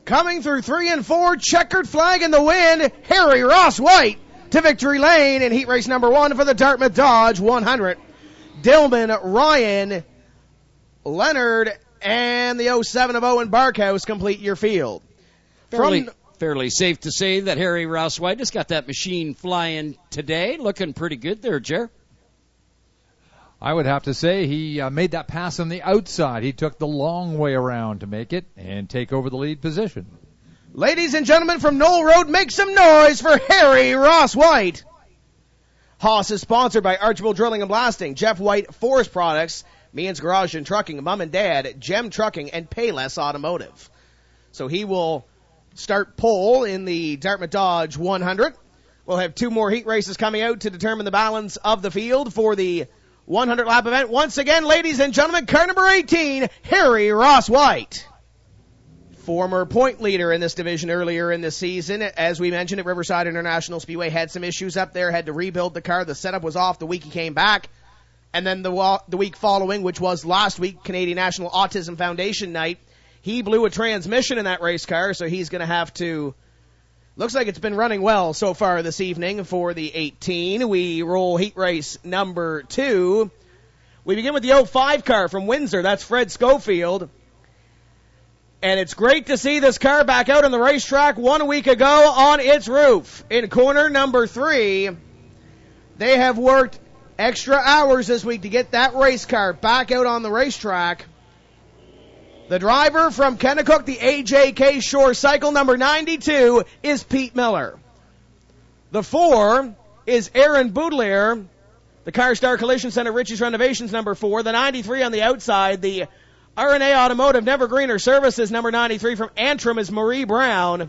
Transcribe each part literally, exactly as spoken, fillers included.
Coming through three and four, checkered flag in the wind, Harry Ross White to victory lane in heat race number one for the Dartmouth Dodge one hundred. Dillman, Ryan, Leonard, and the oh seven of Owen Barkhouse complete your field. Fairly, From, fairly safe to say that Harry Ross White has got that machine flying today. Looking pretty good there, Jer. I would have to say he uh, made that pass on the outside. He took the long way around to make it and take over the lead position. Ladies and gentlemen, from Knoll Road, make some noise for Harry Ross White. Haas is sponsored by Archibald Drilling and Blasting, Jeff White Forest Products, Meehan's Garage and Trucking, Mom and Dad, Gem Trucking, and Payless Automotive. So he will start pole in the Dartmouth Dodge one hundred. We'll have two more heat races coming out to determine the balance of the field for the one hundred lap event. Once again, ladies and gentlemen, car number eighteen, Harry Ross White. Former point leader in this division earlier in the season. As we mentioned at Riverside International Speedway, had some issues up there, had to rebuild the car. The setup was off the week he came back. And then the, the week following, which was last week, Canadian National Autism Foundation night, he blew a transmission in that race car, so he's going to have to... Looks like it's been running well so far this evening for the eighteen. We roll heat race number two. We begin with the oh five car from Windsor. That's Fred Schofield. And it's great to see this car back out on the racetrack one week ago on its roof. In corner number three, they have worked extra hours this week to get that race car back out on the racetrack. The driver from Kennecook, the A J K Shore Cycle, number ninety-two, is Pete Miller. The four is Aaron Boudelier. The CarStar Collision Center, Richie's Renovations, number four. The ninety-three on the outside, the R and A Automotive Nevergreener Services, number ninety-three from Antrim, is Marie Brown.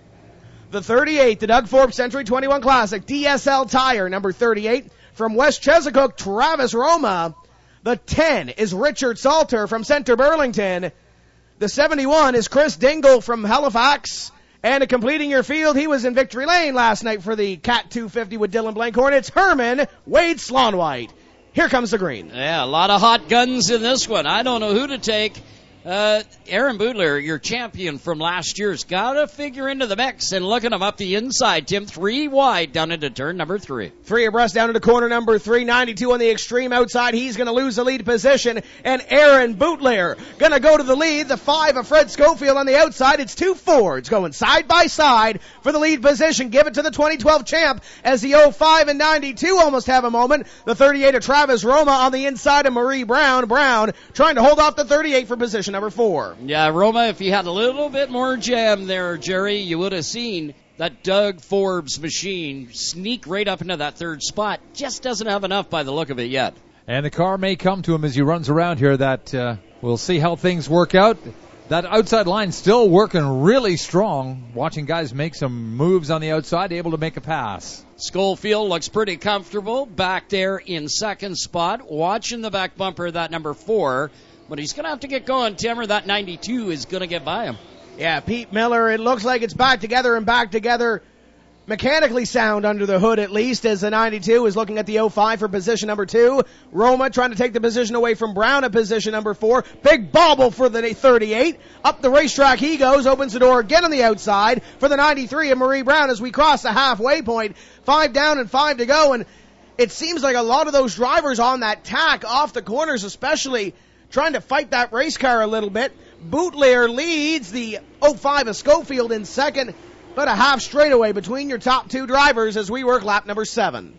The thirty-eight, the Doug Forbes Century twenty-one Classic, D S L Tire, number thirty-eight. From West Chesapeake, Travis Roma. The ten is Richard Salter from Centre Burlington. The seventy-one is Chris Dingle from Halifax. And completing your field, he was in victory lane last night for the Cat two fifty with Dylan Blankhorn. It's Herman Wade Slonwhite. Here comes the green. Yeah, a lot of hot guns in this one. I don't know who to take. Uh, Aaron Boudelier, your champion from last year's, got to figure into the mix. And looking him up the inside, Tim, three wide down into turn number three. Three abreast down into corner number three. ninety-two on the extreme outside. He's going to lose the lead position. And Aaron Boudelier going to go to the lead. The five of Fred Schofield on the outside. It's two Fords going side by side for the lead position. Give it to the twenty twelve champ as the oh five and ninety-two almost have a moment. The thirty-eight of Travis Roma on the inside of Marie Brown. Brown trying to hold off the thirty-eight for position number four. Yeah, Roma, if you had a little bit more jam there, Jerry, you would have seen that Doug Forbes machine sneak right up into that third spot. Just doesn't have enough by the look of it yet. And the car may come to him as he runs around here. That uh, we'll see how things work out. That outside line still working really strong. Watching guys make some moves on the outside, able to make a pass. Schofield looks pretty comfortable back there in second spot. Watching the back bumper of that number four. But he's going to have to get going, Tim, or that ninety-two is going to get by him. Yeah, Pete Miller, it looks like it's back together and back together. Mechanically sound under the hood, at least, as the ninety-two is looking at the oh five for position number two. Roma trying to take the position away from Brown at position number four. Big bobble for the thirty-eight. Up the racetrack he goes, opens the door again on the outside for the ninety-three of Marie Brown as we cross the halfway point. Five down and five to go, and it seems like a lot of those drivers on that tack off the corners especially trying to fight that race car a little bit. Boudelier leads the oh five of Schofield in second, but a half straightaway between your top two drivers as we work lap number seven.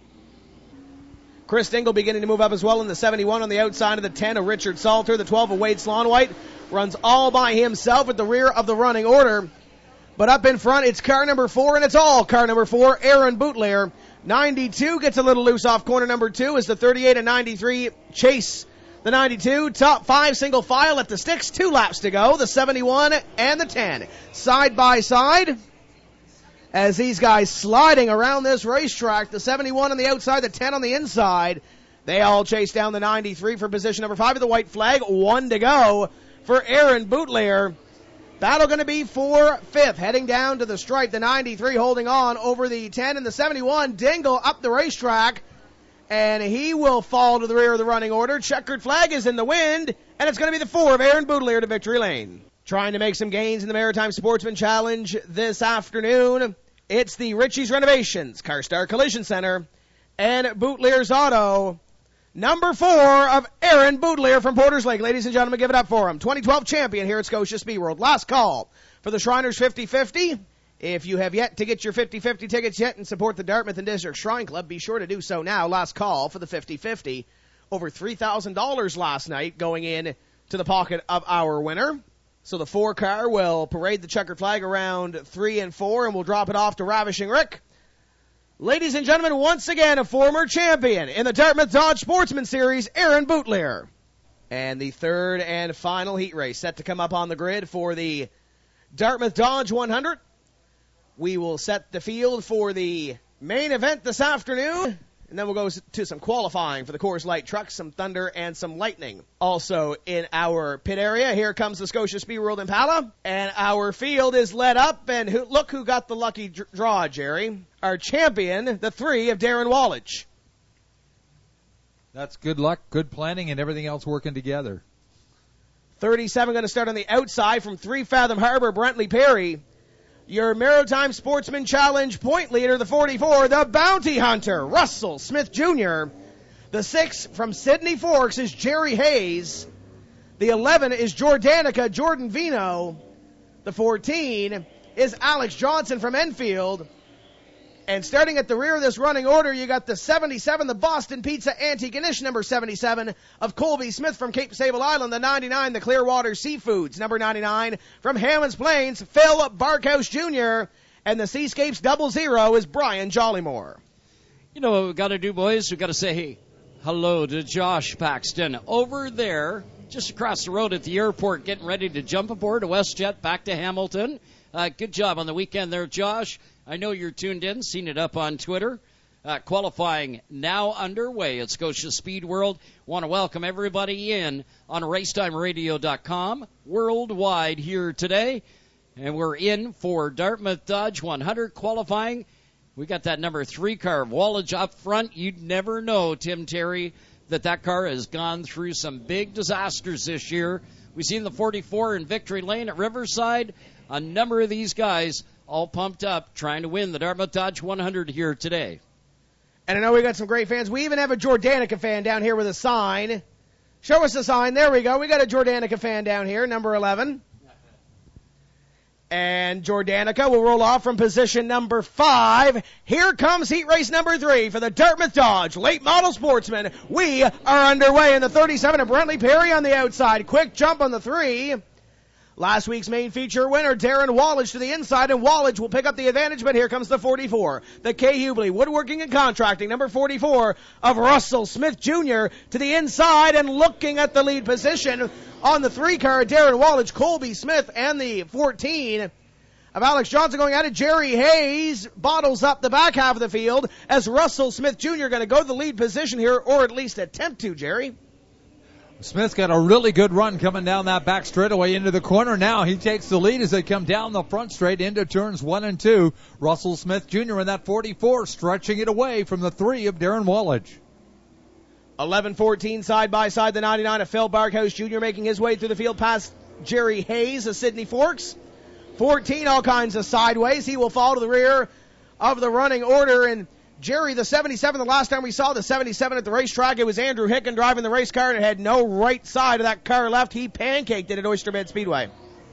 Chris Dingle beginning to move up as well in the seventy-one on the outside of the ten of Richard Salter. The twelve of Wade Slonwhite runs all by himself at the rear of the running order. But up in front, it's car number four, and it's all car number four, Aaron Boudelier. ninety-two gets a little loose off corner number two as the thirty-eight and ninety-three chase the ninety-two, top five, single file at the sticks, two laps to go. The seventy-one and the ten. Side by side as these guys sliding around this racetrack. The seventy-one on the outside, the ten on the inside. They all chase down the ninety-three for position number five of the white flag. One to go for Aaron Boudelier. Battle going to be for fifth. Heading down to the stripe, the ninety-three holding on over the ten and the seventy-one. Dingle up the racetrack. And he will fall to the rear of the running order. Checkered flag is in the wind, and it's going to be the four of Aaron Boudelier to victory lane. Trying to make some gains in the Maritime Sportsman Challenge this afternoon. It's the Ritchie's Renovations, CarStar Collision Center, and Bootlear's Auto. Number four of Aaron Bootlear from Porters Lake. Ladies and gentlemen, give it up for him. twenty twelve champion here at Scotia Speed World. Last call for the Shriners fifty fifty. If you have yet to get your fifty fifty tickets yet and support the Dartmouth and District Shrine Club, be sure to do so now. Last call for the fifty fifty. Over three thousand dollars last night going in to the pocket of our winner. So the four car will parade the checkered flag around three and four, and we'll drop it off to Ravishing Rick. Ladies and gentlemen, once again, a former champion in the Dartmouth Dodge Sportsman Series, Aaron Bootlear. And the third and final heat race set to come up on the grid for the Dartmouth Dodge one hundred. We will set the field for the main event this afternoon, and then we'll go to some qualifying for the Coors Light trucks, some Thunder, and some Lightning. Also in our pit area, here comes the Scotia Speed World Impala, and our field is led up, and who, look who got the lucky dr- draw, Jerry. Our champion, the three of Darren Wallach. That's good luck, good planning, and everything else working together. thirty-seven going to start on the outside from three Fathom Harbor, Brentley Perry. Your Maritime Sportsman Challenge point leader, the forty-four, the Bounty Hunter, Russell Smith Junior The six from Sydney Forks is Jerry Hayes. The eleven is Jordanica, Jordan Vino. The fourteen is Alex Johnson from Enfield. And starting at the rear of this running order, you got the seventy-seven, the Boston Pizza Antique Inish, number seventy-seven, of Colby Smith from Cape Sable Island, the ninety-nine, the Clearwater Seafoods, number ninety-nine, from Hammonds Plains, Phil Barkhouse Junior, and the Seascapes Double Zero is Brian Jollymore. You know what we've got to do, boys? We've got to say hey, hello to Josh Paxton over there, just across the road at the airport, getting ready to jump aboard a WestJet back to Hamilton. Uh, good job on the weekend there, Josh. I know you're tuned in, seen it up on Twitter. Uh, qualifying now underway at Scotia Speed World. Want to welcome everybody in on racetime radio dot com worldwide here today. And we're in for Dartmouth Dodge one hundred qualifying. We got that number three car, Wallach, up front. You'd never know, Tim Terry, that that car has gone through some big disasters this year. We've seen the forty-four in Victory Lane at Riverside. A number of these guys all pumped up, trying to win the Dartmouth Dodge one hundred here today. And I know we got some great fans. We even have a Jordanica fan down here with a sign. Show us the sign. There we go. We got a Jordanica fan down here, number eleven. And Jordanica will roll off from position number five. Here comes heat race number three for the Dartmouth Dodge Late Model Sportsman. We are underway in the thirty-seven of Brentley Perry on the outside. Quick jump on the three. Last week's main feature winner, Darren Wallach, to the inside, and Wallach will pick up the advantage, but here comes the forty-four. The K. Hubley Woodworking and Contracting, number forty-four, of Russell Smith Junior to the inside, and looking at the lead position on the three-car, Darren Wallach, Colby Smith, and the fourteen of Alex Johnson going at it. Jerry Hayes bottles up the back half of the field as Russell Smith Junior going to go to the lead position here, or at least attempt to, Jerry. Smith's got a really good run coming down that back straightaway into the corner. Now he takes the lead as they come down the front straight into turns one and two. Russell Smith Junior in that forty-four, stretching it away from the three of Darren Wallach. eleven fourteen side by side, the ninety-nine of Phil Barkhouse Junior making his way through the field past Jerry Hayes of Sydney Forks. fourteen all kinds of sideways. He will fall to the rear of the running order, and Jerry, the seventy-seven, the last time we saw the seventy-seven at the racetrack, it was Andrew Hicken driving the race car and it had no right side of that car left. He pancaked it at Oyster Bend Speedway.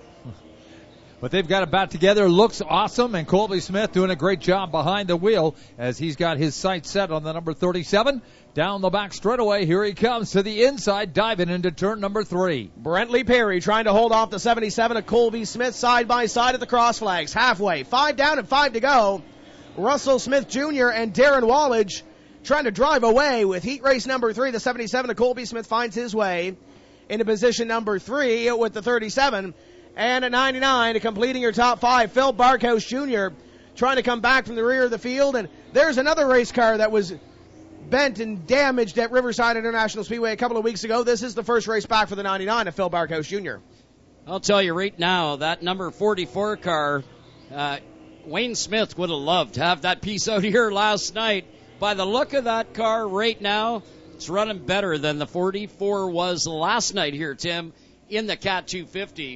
But they've got it back together. Looks awesome, and Colby Smith doing a great job behind the wheel as he's got his sights set on the number thirty-seven. Down the back straightaway, here he comes to the inside, diving into turn number three. Brentley Perry trying to hold off the seventy-seven of Colby Smith side by side at the cross flags. Halfway, five down and five to go. Russell Smith Junior and Darren Wallach trying to drive away with heat race number three. The seventy-seven of Colby Smith finds his way into position number three with the thirty-seven. And at ninety-nine, completing your top five, Phil Barkhouse Junior trying to come back from the rear of the field. And there's another race car that was bent and damaged at Riverside International Speedway a couple of weeks ago. This is the first race back for the ninety-nine of Phil Barkhouse Junior I'll tell you right now, that number forty-four car, uh, Wayne Smith would have loved to have that piece out here last night. By the look of that car right now, it's running better than the forty-four was last night here, Tim, in the Cat two fifty.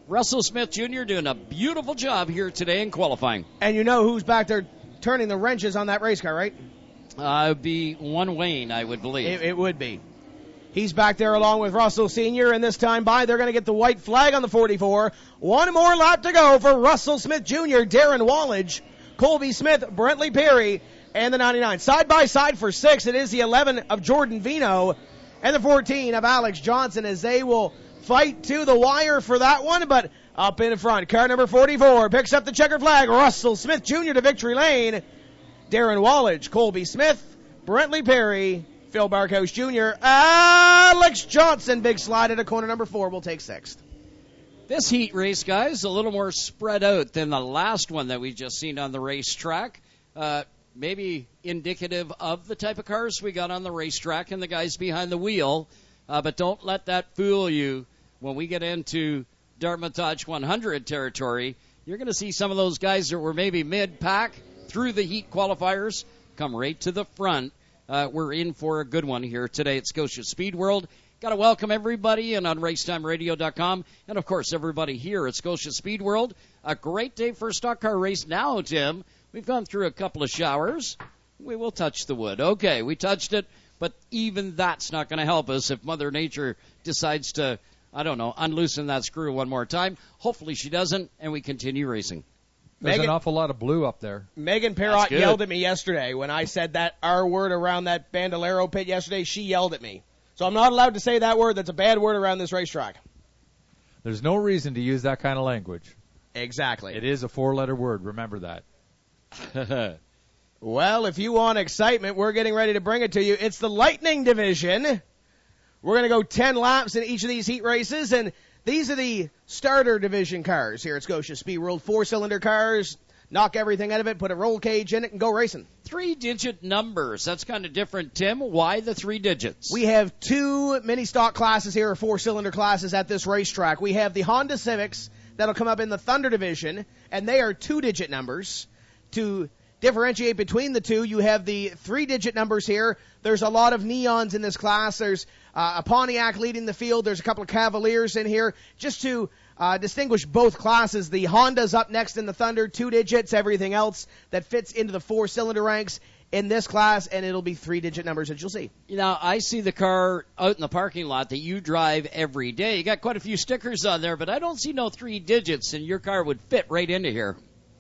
Russell Smith Junior doing a beautiful job here today in qualifying. And you know who's back there turning the wrenches on that race car, right? Uh, it would be one Wayne, I would believe. It, it would be. He's back there along with Russell Senior, and this time by, they're going to get the white flag on the forty-four. One more lap to go for Russell Smith Junior, Darren Wallage, Colby Smith, Brentley Perry, and the ninety-nine. Side by side for six, it is the eleven of Jordan Vino and the fourteen of Alex Johnson as they will fight to the wire for that one, but up in front, car number forty-four picks up the checkered flag. Russell Smith Junior to victory lane. Darren Wallage, Colby Smith, Brentley Perry, Phil Barkhouse Junior, Alex Johnson, big slide at a corner number four, will take sixth. This heat race, guys, a little more spread out than the last one that we just seen on the racetrack. Uh, maybe indicative of the type of cars we got on the racetrack and the guys behind the wheel. Uh, but don't let that fool you. When we get into Dartmouth Dodge one hundred territory, you're going to see some of those guys that were maybe mid-pack through the heat qualifiers come right to the front. Uh, we're in for a good one here today at Scotia Speed World. Got to welcome everybody in on racetime radio dot com and, of course, everybody here at Scotia Speed World. A great day for a stock car race now, Tim. We've gone through a couple of showers. We will touch the wood. Okay, we touched it, but even that's not going to help us if Mother Nature decides to, I don't know, unloosen that screw one more time. Hopefully she doesn't, and we continue racing. There's Megan, an awful lot of blue up there. Megan Perrott yelled at me yesterday when I said that R word around that Bandolero pit yesterday. She yelled at me. So I'm not allowed to say that word. That's a bad word around this racetrack. There's no reason to use that kind of language. Exactly. It is a four-letter word. Remember that. Well, if you want excitement, we're getting ready to bring it to you. It's the Lightning Division. We're going to go ten laps in each of these heat races, and these are the starter division cars here at Scotia Speed World. Four-cylinder cars. Knock everything out of it, put a roll cage in it, and go racing. Three-digit numbers. That's kind of different, Tim. Why the three digits? We have two mini-stock classes here, or four-cylinder classes at this racetrack. We have the Honda Civics that'll come up in the Thunder Division, and they are two-digit numbers. To differentiate between the two, you have the three-digit numbers here. There's a lot of neons in this class. There's uh, a Pontiac leading the field. There's a couple of Cavaliers in here. Just to uh, distinguish both classes, the Honda's up next in the Thunder, two digits. Everything else that fits into the four-cylinder ranks in this class, and it'll be three-digit numbers that you'll see. You know, I see the car out in the parking lot that you drive every day. You got quite a few stickers on there, but I don't see no three digits, and your car would fit right into here.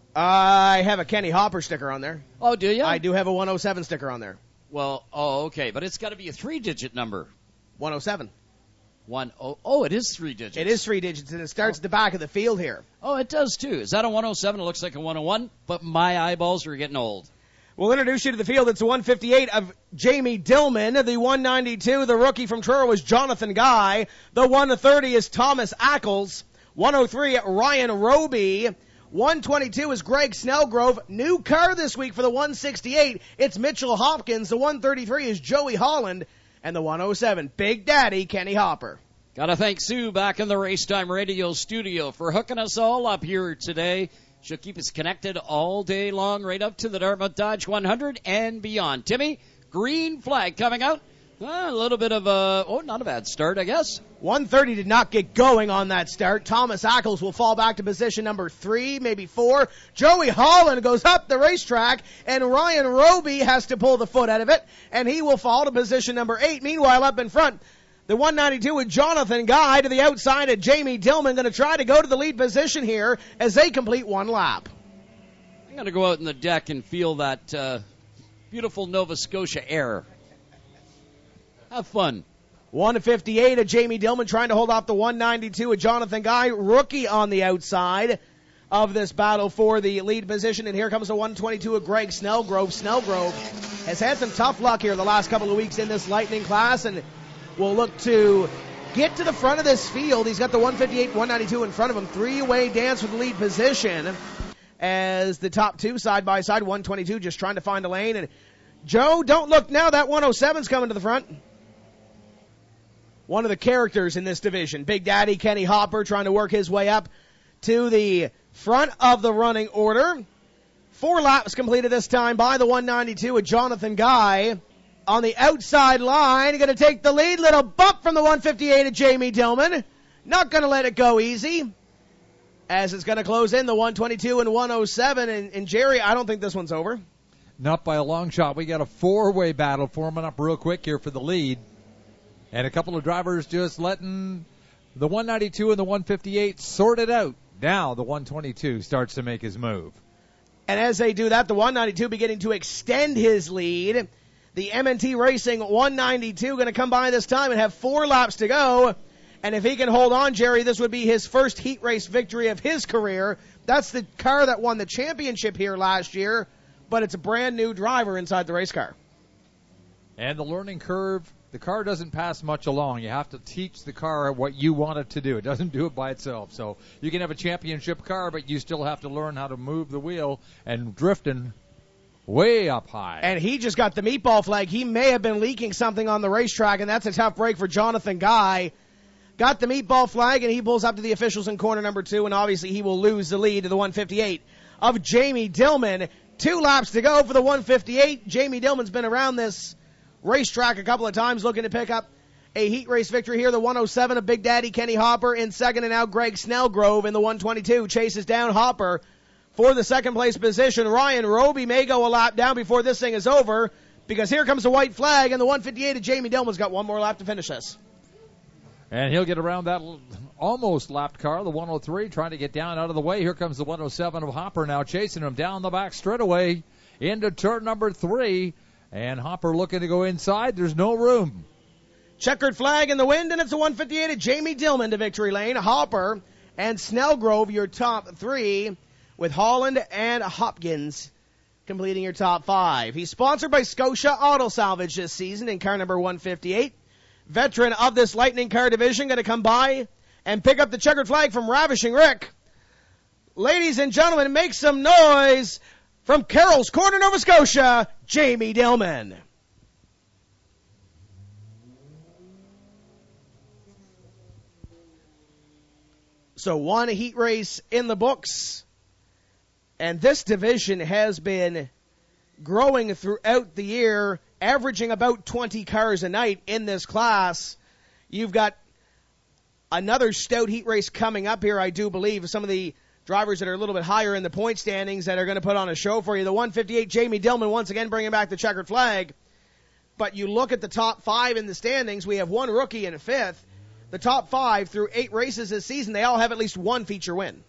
I have a Kenny Hopper sticker on there. Oh, do you? I do have a one oh seven sticker on there. Well, oh, okay, but it's got to be a three-digit number. one oh seven. One oh, oh, it is three digits. It is three digits, and it starts oh. at the back of the field here. Oh, it does, too. Is that a one oh seven? It looks like a one oh one, but my eyeballs are getting old. We'll introduce you to the field. It's the one fifty-eight of Jamie Dillman. The one ninety-two, the rookie from Truro, is Jonathan Guy. The one thirty is Thomas Ackles. one oh three, Ryan Roby. one twenty-two is Greg Snellgrove. New car this week for the one sixty-eight. It's Mitchell Hopkins. The one thirty-three is Joey Holland. And the one oh seven, Big Daddy Kenny Hopper. Got to thank Sue back in the Racetime Radio studio for hooking us all up here today. She'll keep us connected all day long right up to the Dartmouth Dodge one hundred and beyond. Timmy, green flag coming out. Uh, a little bit of a, oh, not a bad start, I guess. one thirty did not get going on that start. Thomas Ackles will fall back to position number three, maybe four. Joey Holland goes up the racetrack, and Ryan Roby has to pull the foot out of it, and he will fall to position number eight. Meanwhile, up in front, the one ninety-two with Jonathan Guy to the outside of Jamie Dillman, going to try to go to the lead position here as they complete one lap. I'm going to go out in the deck and feel that uh, beautiful Nova Scotia air. Have fun. one fifty-eight of Jamie Dillman trying to hold off the one ninety-two of Jonathan Guy, rookie on the outside of this battle for the lead position. And here comes the one twenty-two of Greg Snellgrove. Snellgrove has had some tough luck here the last couple of weeks in this Lightning class and will look to get to the front of this field. He's got the one fifty-eight, one ninety-two in front of him. Three-way dance for the lead position as the top two side by side. one twenty-two just trying to find a lane. And Joe, don't look now. That one oh seven's coming to the front. One of the characters in this division. Big Daddy Kenny Hopper trying to work his way up to the front of the running order. Four laps completed this time by the one ninety-two with Jonathan Guy on the outside line. Going to take the lead. Little bump from the one fifty-eight of Jamie Dillman. Not going to let it go easy. as it's going to close in the one twenty-two and one oh seven. And, and Jerry, I don't think this one's over. Not by a long shot. We got a four-way battle forming up real quick here for the lead. And a couple of drivers just letting the one ninety-two and the one fifty-eight sort it out. Now the one twenty-two starts to make his move. And as they do that, the one ninety-two beginning to extend his lead. The M N T Racing one ninety-two going to come by this time and have four laps to go. And if he can hold on, Jerry, this would be his first heat race victory of his career. That's the car that won the championship here last year, but it's a brand new driver inside the race car. And the learning curve, the car doesn't pass much along. You have to teach the car what you want it to do. It doesn't do it by itself. So you can have a championship car, but you still have to learn how to move the wheel and drifting way up high. And he just got the meatball flag. He may have been leaking something on the racetrack, and that's a tough break for Jonathan Guy. Got the meatball flag, and he pulls up to the officials in corner number two, and obviously he will lose the lead to the one fifty-eight of Jamie Dillman. Two laps to go for the one fifty-eight. Jamie Dillman's been around this racetrack a couple of times looking to pick up a heat race victory here. The one oh seven of Big Daddy Kenny Hopper in second, and now Greg Snellgrove in the one twenty-two chases down Hopper for the second place position. Ryan Roby may go a lap down before this thing is over, because here comes the white flag, and the one fifty-eight of Jamie Dillman's got one more lap to finish this. And he'll get around that almost lapped car, the one oh three, trying to get down out of the way. Here comes the one oh seven of Hopper now chasing him down the back straightaway into turn number three. And Hopper looking to go inside. There's no room. Checkered flag in the wind, and it's the one fifty-eight of Jamie Dillman to victory lane. Hopper and Snellgrove, your top three, with Holland and Hopkins completing your top five. He's sponsored by Scotia Auto Salvage this season in car number one fifty-eight. Veteran of this Lightning car division, going to come by and pick up the checkered flag from Ravishing Rick. Ladies and gentlemen, make some noise from Carroll's Corner, Nova Scotia, Jamie Dillman. So one heat race in the books, and this division has been growing throughout the year, averaging about twenty cars a night in this class. You've got another stout heat race coming up here, I do believe. Some of the drivers that are a little bit higher in the point standings that are going to put on a show for you. The one fifty-eight, Jamie Dillman, once again bringing back the checkered flag. But you look at the top five in the standings, we have one rookie in fifth. The top five through eight races this season, they all have at least one feature win.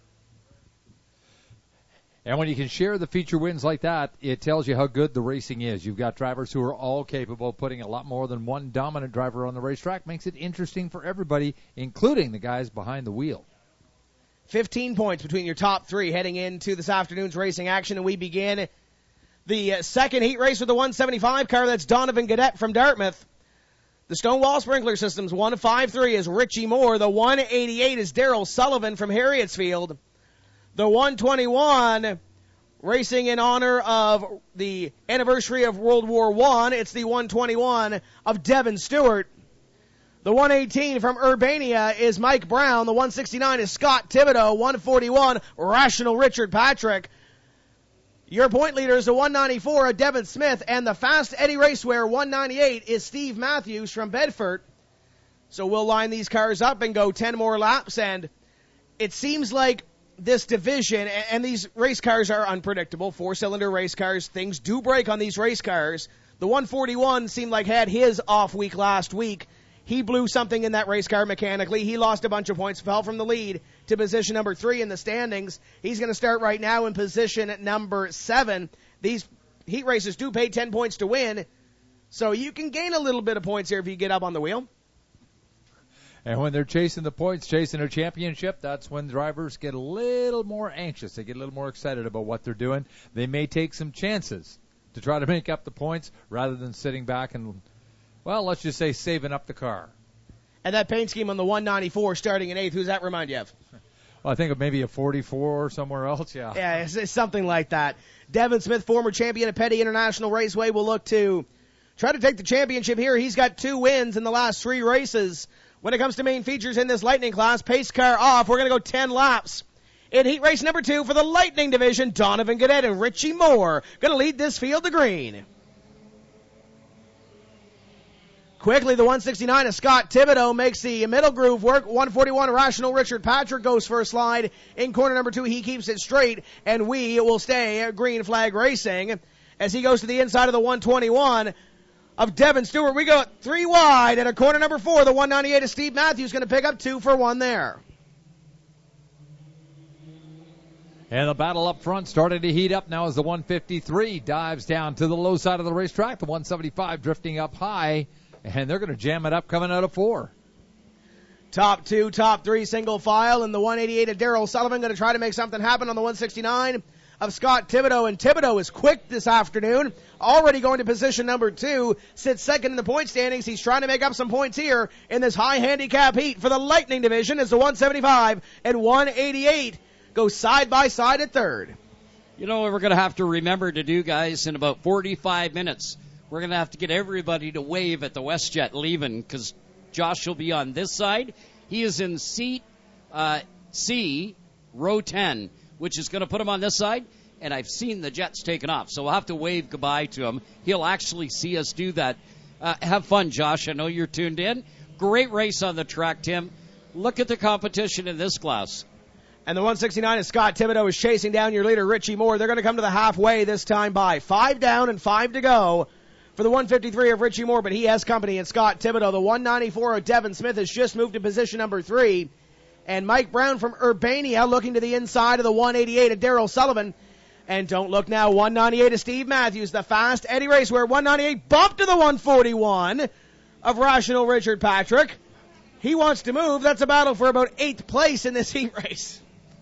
And when you can share the feature wins like that, it tells you how good the racing is. You've got drivers who are all capable of putting a lot more than one dominant driver on the racetrack. Makes it interesting for everybody, including the guys behind the wheel. fifteen points between your top three heading into this afternoon's racing action, and we begin the uh, second heat race with the one seventy-five car. That's Donovan Gaudette from Dartmouth. The Stonewall Sprinkler Systems one fifty-three is Richie Moore. The one eighty-eight is Daryl Sullivan from Harrietsfield. The one twenty-one, racing in honor of the anniversary of World War One, it's the one twenty-one of Devin Stewart. The one eighteen from Urbania is Mike Brown. The one sixty-nine is Scott Thibodeau. one forty-one, Rational Richard Patrick. Your point leader is the one ninety-four of Devin Smith, and the Fast Eddie Racewear one ninety-eight is Steve Matthews from Bedford. So we'll line these cars up and go ten more laps, and it seems like this division, and these race cars are unpredictable, four-cylinder race cars, things do break on these race cars. The one forty-one seemed like had his off week last week. He blew something in that race car mechanically. He lost a bunch of points, fell from the lead to position number three in the standings. He's going to start right now in position number seven. These heat races do pay ten points to win, so you can gain a little bit of points here if you get up on the wheel. And when they're chasing the points, chasing a championship, that's when drivers get a little more anxious. They get a little more excited about what they're doing. They may take some chances to try to make up the points rather than sitting back and, well, let's just say saving up the car. And that paint scheme on the one ninety-four starting in eighth, who's that remind you of? Well, I think of maybe a forty-four or somewhere else, yeah. Yeah, it's, it's something like that. Devin Smith, former champion at Petty International Raceway, will look to try to take the championship here. He's got two wins in the last three races. When it comes to main features in this Lightning class, pace car off. We're going to go ten laps. In heat race number two for the Lightning division, Donovan Gaudette and Richie Moore going to lead this field to green. Quickly, the one sixty-nine of Scott Thibodeau makes the middle groove work. one forty-one, Rational Richard Patrick goes for a slide. In corner number two, he keeps it straight, and we will stay green flag racing as he goes to the inside of the one twenty-one of Devin Stewart. We go three wide at a corner number four. The one ninety-eight of Steve Matthews going to pick up two for one there. And the battle up front started to heat up now as the one fifty-three dives down to the low side of the racetrack. The one seventy-five drifting up high, and they're going to jam it up coming out of four. Top two, top three, single file, and the one eighty-eight of Daryl Sullivan going to try to make something happen on the one sixty-nine of Scott Thibodeau. And Thibodeau is quick this afternoon, already going to position number two, sits second in the point standings. He's trying to make up some points here in this high handicap heat for the Lightning division as the one seventy-five and one eighty-eight go side by side at third. You know what we're going to have to remember to do, guys, in about forty-five minutes? We're going to have to get everybody to wave at the WestJet leaving because Josh will be on this side. He is in seat uh, C, row ten, which is going to put him on this side. And I've seen the Jets taken off, so we'll have to wave goodbye to him. He'll actually see us do that. Uh, have fun, Josh. I know you're tuned in. Great race on the track, Tim. Look at the competition in this class. And the one sixty-nine of Scott Thibodeau is chasing down your leader, Richie Moore. They're going to come to the halfway this time by five down and five to go for the one fifty-three of Richie Moore, but he has company in Scott Thibodeau. The one ninety-four of Devin Smith has just moved to position number three. And Mike Brown from Urbania looking to the inside of the one eighty-eight of Daryl Sullivan. And don't look now, one ninety-eight of Steve Matthews, the fast Eddie Raceware. one ninety-eight bumped to the one forty-one of Rational Richard Patrick. He wants to move. That's a battle for about eighth place in this heat race.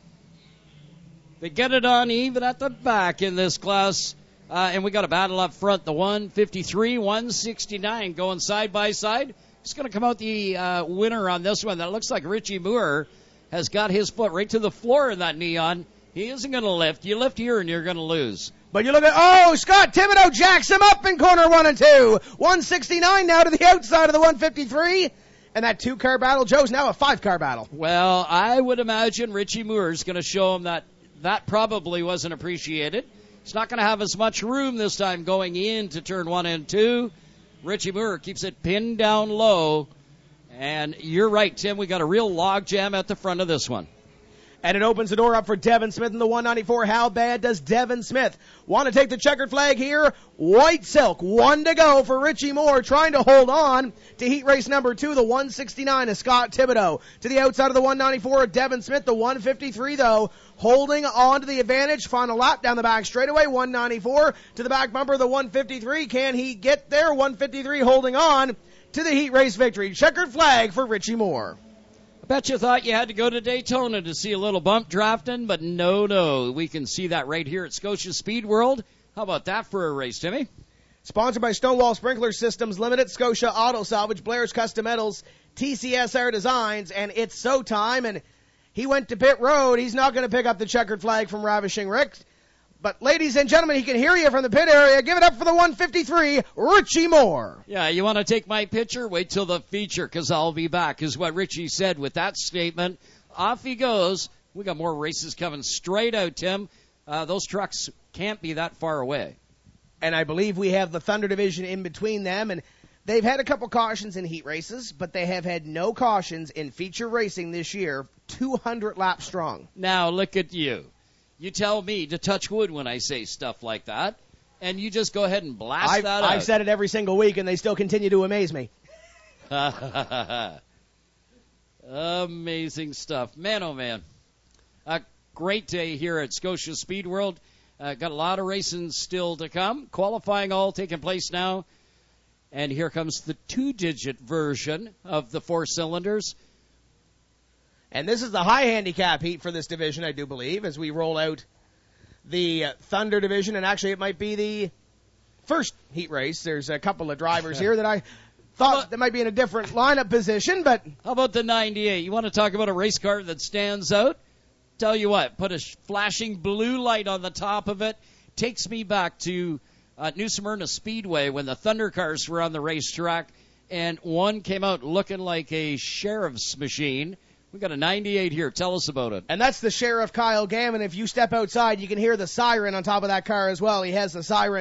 They get it on even at the back in this class. Uh, and we got a battle up front. The one fifty-three, one sixty-nine going side by side. It's going to come out the uh, winner on this one. That looks like Richie Moore has got his foot right to the floor in that neon. He isn't going to lift. You lift here and you're going to lose. But you look at, oh, Scott Thibodeau jacks him up in corner one and two. one sixty-nine now to the outside of the one fifty-three. And that two-car battle, Joe's now a five-car battle. Well, I would imagine Richie Moore is going to show him that that probably wasn't appreciated. He's not going to have as much room this time going into turn one and two. Richie Moore keeps it pinned down low. And you're right, Tim. We got a real log jam at the front of this one. And it opens the door up for Devin Smith in the one ninety-four. How bad does Devin Smith want to take the checkered flag here? White Silk, one to go for Richie Moore, trying to hold on to heat race number two, the one sixty-nine of Scott Thibodeau. To the outside of the one ninety-four of Devin Smith, the one fifty-three, though, holding on to the advantage. Final lap down the back straightaway, one ninety-four to the back bumper, the one fifty-three. Can he get there? one fifty-three holding on to the heat race victory. Checkered flag for Richie Moore. Bet you thought you had to go to Daytona to see a little bump drafting, but no, no. We can see that right here at Scotia Speed World. How about that for a race, Timmy? Sponsored by Stonewall Sprinkler Systems Limited, Scotia Auto Salvage, Blair's Custom Metals, T C S R Designs, and It's So Time. And he went to pit road. He's not going to pick up the checkered flag from Ravishing Rick. But, ladies and gentlemen, he can hear you from the pit area. Give it up for the one fifty-three, Richie Moore. Yeah, you want to take my picture? Wait till the feature, because I'll be back, is what Richie said with that statement. Off he goes. We got more races coming straight out, Tim. Uh, those trucks can't be that far away. And I believe we have the Thunder Division in between them. And they've had a couple cautions in heat races, but they have had no cautions in feature racing this year, two hundred laps strong. Now, look at you. You tell me to touch wood when I say stuff like that, and you just go ahead and blast I've, that out. I've said it every single week, and they still continue to amaze me. Amazing stuff. Man, oh, man. A great day here at Scotia Speed World. Uh, got a lot of racing still to come. Qualifying all taking place now. And here comes the two-digit version of the four cylinders. And this is the high handicap heat for this division, I do believe, as we roll out the uh, Thunder division. And actually, it might be the first heat race. There's a couple of drivers here that I thought about, that might be in a different lineup position. But how about the ninety-eight? You want to talk about a race car that stands out? Tell you what, put a flashing blue light on the top of it. Takes me back to uh, New Smyrna Speedway when the Thunder cars were on the racetrack. And one came out looking like a sheriff's machine. We got a ninety-eight here. Tell us about it. And that's the Sheriff Kyle Gammon. If you step outside, you can hear the siren on top of that car as well. He has the siren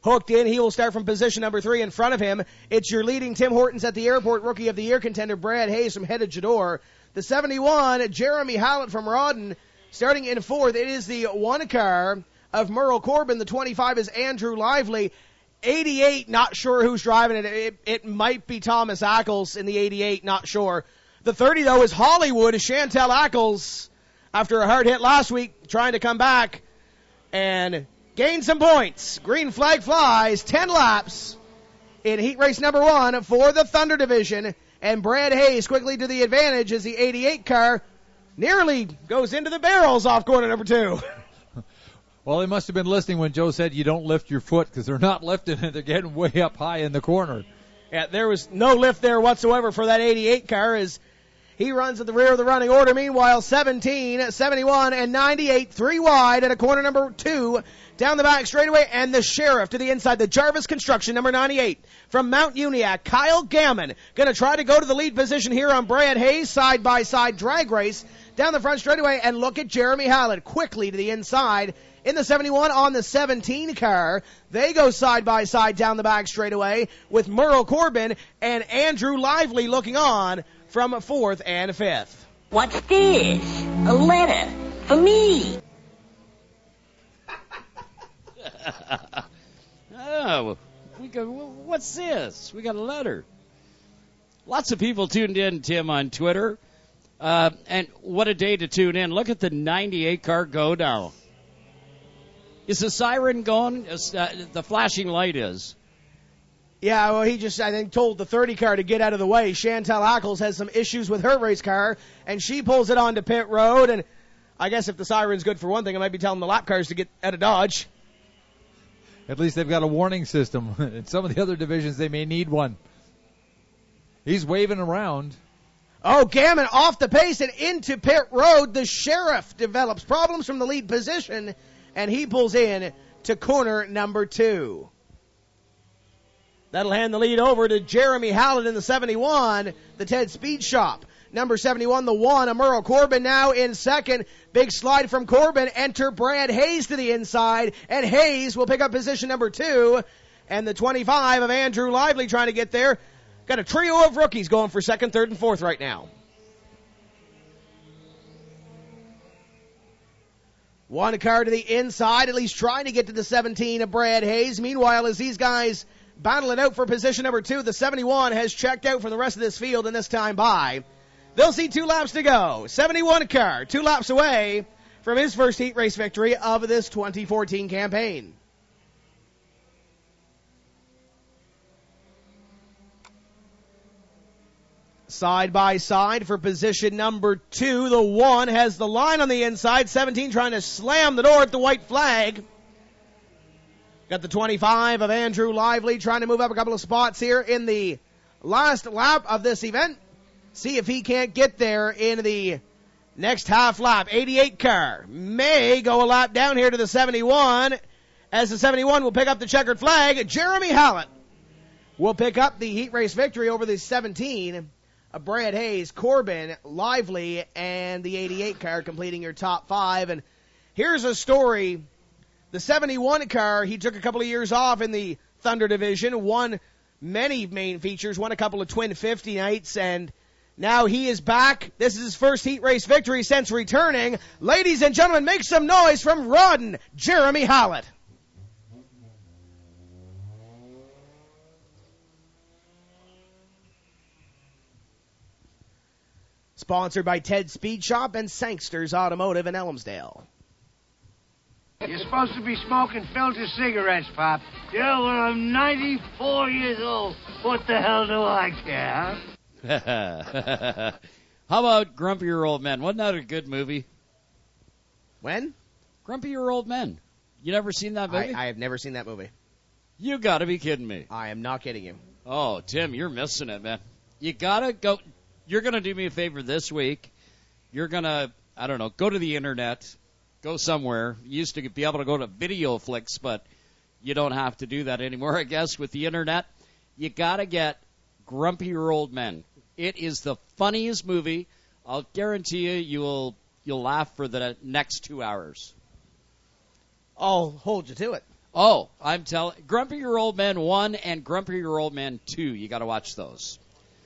hooked in. He will start from position number three. In front of him, it's your leading Tim Hortons at the airport Rookie of the Year contender Brad Hayes from Head of Jador. The seventy-one, Jeremy Hallett from Rawdon, starting in fourth. It is the one car of Merle Corbin. The twenty-five is Andrew Lively. eighty-eight, not sure who's driving it. It, it might be Thomas Ackles in the eighty-eight, not sure. The thirty, though, is Hollywood. Chantel Ackles, after a hard hit last week, trying to come back and gain some points. Green flag flies, ten laps in heat race number one for the Thunder Division. And Brad Hayes quickly to the advantage as the eighty-eight car nearly goes into the barrels off corner number two. Well, they must have been listening when Joe said you don't lift your foot, because they're not lifting it. They're getting way up high in the corner. Yeah, there was no lift there whatsoever for that eighty-eight car as he runs at the rear of the running order. Meanwhile, seventeen, seventy-one, and ninety-eight, three wide at a corner number two. Down the back straightaway, and the Sheriff to the inside. The Jarvis Construction, number ninety-eight. From Mount Uniacke, Kyle Gammon going to try to go to the lead position here on Brad Hayes. Side-by-side drag race down the front straightaway. And look at Jeremy Hallett quickly to the inside in the seventy-one on the seventeen car. They go side-by-side down the back straightaway with Merle Corbin and Andrew Lively looking on from fourth and fifth. What's this? A letter for me. Oh, we go, what's this? We got a letter. Lots of people tuned in, Tim, on Twitter. Uh, and what a day to tune in. Look at the ninety-eight car go now. Is the siren going? Is, uh, the flashing light is. Yeah, well, he just, I think, told the thirty car to get out of the way. Chantel Ackles has some issues with her race car, and she pulls it onto pit road. And I guess if the siren's good for one thing, it might be telling the lap cars to get out of Dodge. At least they've got a warning system. In some of the other divisions, they may need one. He's waving around. Oh, Gammon off the pace and into pit road. The Sheriff develops problems from the lead position, and he pulls in to corner number two. That'll hand the lead over to Jeremy Hallett in the seventy-one, the Ted Speed Shop. Number seventy-one, the one, Merle Corbin now in second. Big slide from Corbin. Enter Brad Hayes to the inside, and Hayes will pick up position number two. And the twenty-five of Andrew Lively trying to get there. Got a trio of rookies going for second, third, and fourth right now. One car to the inside, at least trying to get to the seventeen of Brad Hayes. Meanwhile, as these guys battle it out for position number two, the seventy-one has checked out for the rest of this field in this time by. They'll see two laps to go. seventy-one car, two laps away from his first heat race victory of this twenty fourteen campaign. Side by side for position number two. The one has the line on the inside. seventeen trying to slam the door at the white flag. Got the twenty-five of Andrew Lively trying to move up a couple of spots here in the last lap of this event. See if he can't get there in the next half lap. eighty-eight car may go a lap down here to the seventy-one. As the seventy-one will pick up the checkered flag, Jeremy Hallett will pick up the heat race victory over the seventeen. Brad Hayes, Corbin, Lively, and the eighty-eight car completing your top five. And here's a story. The seventy-one car, he took a couple of years off in the Thunder Division, won many main features, won a couple of twin fifty nights, and now he is back. This is his first heat race victory since returning. Ladies and gentlemen, make some noise from Rawdon, Jeremy Hallett. Sponsored by Ted Speed Shop and Sangsters Automotive in Elmsdale. You're supposed to be smoking filter cigarettes, Pop. Yeah, well, I'm ninety-four years old. What the hell do I care? How about Grumpier Old Men? Wasn't that a good movie? When? Grumpier Old Men. You never seen that movie? I, I have never seen that movie. You gotta be kidding me. I am not kidding you. Oh, Tim, you're missing it, man. You gotta go. You're gonna do me a favor this week. You're gonna, I don't know, go to the internet, go somewhere. You used to be able to go to VideoFlix, but you don't have to do that anymore, I guess, with the internet. You gotta get Grumpier Old Men. It is the funniest movie. I'll guarantee you, you will you'll laugh for the next two hours. I'll hold you to it. Oh, I'm telling, Grumpy Your Old Man one and Grumpy Your Old Man two. You got to watch those.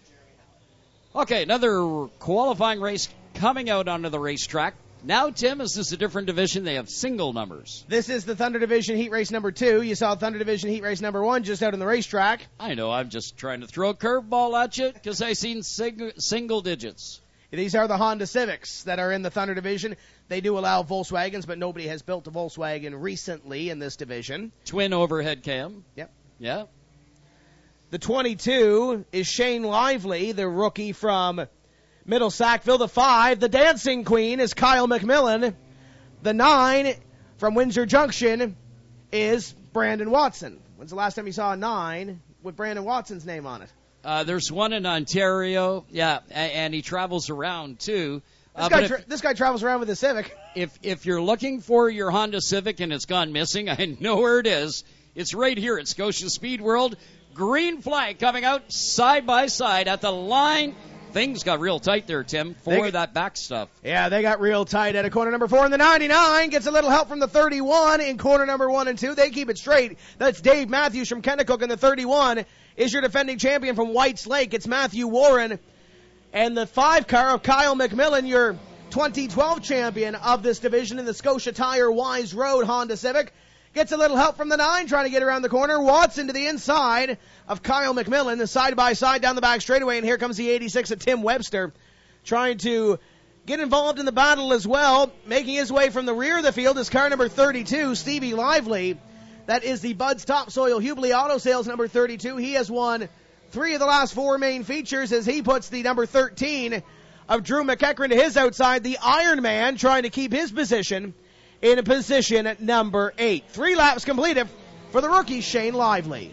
Okay, another qualifying race coming out onto the racetrack. Now, Tim, is this a different division? They have single numbers. This is the Thunder Division Heat Race number two. You saw Thunder Division Heat Race number one just out on the racetrack. I know, I'm just trying to throw a curveball at you because I seen sing- single digits. These are the Honda Civics that are in the Thunder Division. They do allow Volkswagens, but nobody has built a Volkswagen recently in this division. Twin overhead cam. Yep. Yeah. The twenty-two is Shane Lively, the rookie from Middle Sackville. The five, the Dancing Queen, is Kyle McMillan. The nine from Windsor Junction is Brandon Watson. When's the last time you saw a nine with Brandon Watson's name on it? Uh, there's one in Ontario, yeah, and, and he travels around too. This, uh, guy but tra- if, this guy travels around with a Civic. If if you're looking for your Honda Civic and it's gone missing, I know where it is. It's right here at Scotia Speed World. Green flag coming out side by side at the line. Things got real tight there, Tim, for They, that back stuff. Yeah, they got real tight at a corner number four. And the ninety-nine gets a little help from the thirty-one in corner number one and two. They keep it straight. That's Dave Matthews from Kennecook, and the thirty-one is your defending champion from Whites Lake. It's Matthew Warren. And the five car of Kyle McMillan, your twenty twelve champion of this division in the Scotia Tire Wise Road Honda Civic, gets a little help from the nine, trying to get around the corner. Watson to the inside of Kyle McMillan, the side-by-side down the back straightaway, and here comes the eighty-six of Tim Webster, trying to get involved in the battle as well. Making his way from the rear of the field is car number thirty-two, Stevie Lively. That is the Bud's Topsoil Hubli Auto Sales number thirty-two. He has won three of the last four main features as he puts the number thirteen of Drew McEachran to his outside. The Iron Man trying to keep his position in position at number eight. Three laps completed for the rookie Shane Lively.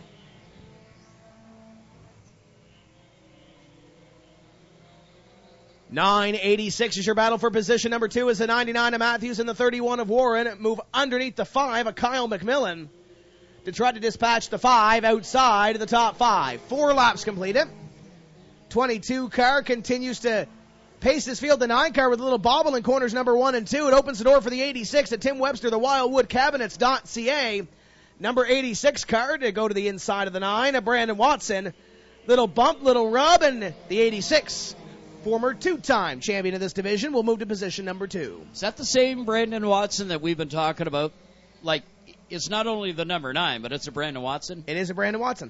nine eighty-six is your battle for position number two as the ninety-nine of Matthews and the thirty-one of Warren move underneath the five of Kyle McMillan to try to dispatch the five outside of the top five. Four laps completed. twenty-two car continues to pace this field. The nine car with a little bobble in corners number one and two. It opens the door for the eighty-six at Tim Webster, the Wildwood Cabinets dot C A. Number eighty-six car to go to the inside of the nine of Brandon Watson. Little bump, little rub, and the eighty-six, former two-time champion of this division, will move to position number two. Is that the same Brandon Watson that we've been talking about? Like, it's not only the number nine, but it's a Brandon Watson? It is a Brandon Watson.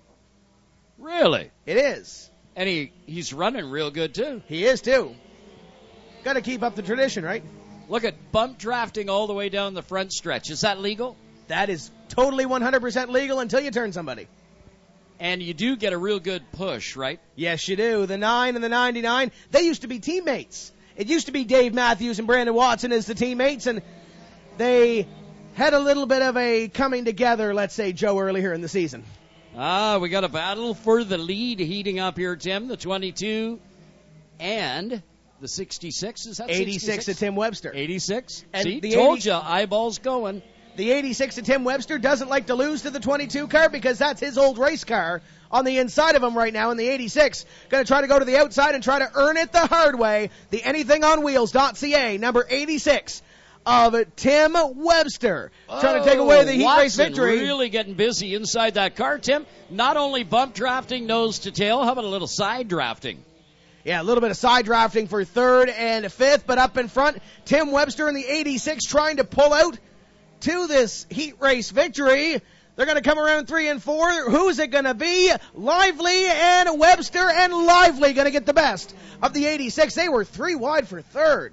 Really? It is. And he, he's running real good, too. He is, too. Got to keep up the tradition, right? Look at bump drafting all the way down the front stretch. Is that legal? That is totally one hundred percent legal until you turn somebody. And you do get a real good push, right? Yes, you do. The nine and the ninety-nine, they used to be teammates. It used to be Dave Matthews and Brandon Watson as the teammates, and they had a little bit of a coming together, let's say, Joe, earlier in the season. Ah, we got a battle for the lead heating up here, Tim. The twenty-two and the sixty-six. Is that eighty-six sixty-six? to Tim Webster. eighty-six. And See, the told eighty you, eyeballs going. The eighty-six to Tim Webster doesn't like to lose to the twenty-two car because that's his old race car on the inside of him right now. And the eighty-six going to try to go to the outside and try to earn it the hard way. The anything on wheels dot C A, number eighty-six of Tim Webster, Oh, trying to take away the heat Watson race victory. Really getting busy inside that car, Tim. Not only bump drafting nose to tail, how about a little side drafting? Yeah, a little bit of side drafting for third and fifth, but up in front, Tim Webster in the eighty-six trying to pull out to this heat race victory. They're going to come around three and four. Who's it going to be? Lively and Webster, and Lively going to get the best of the eighty-six. They were three wide for third.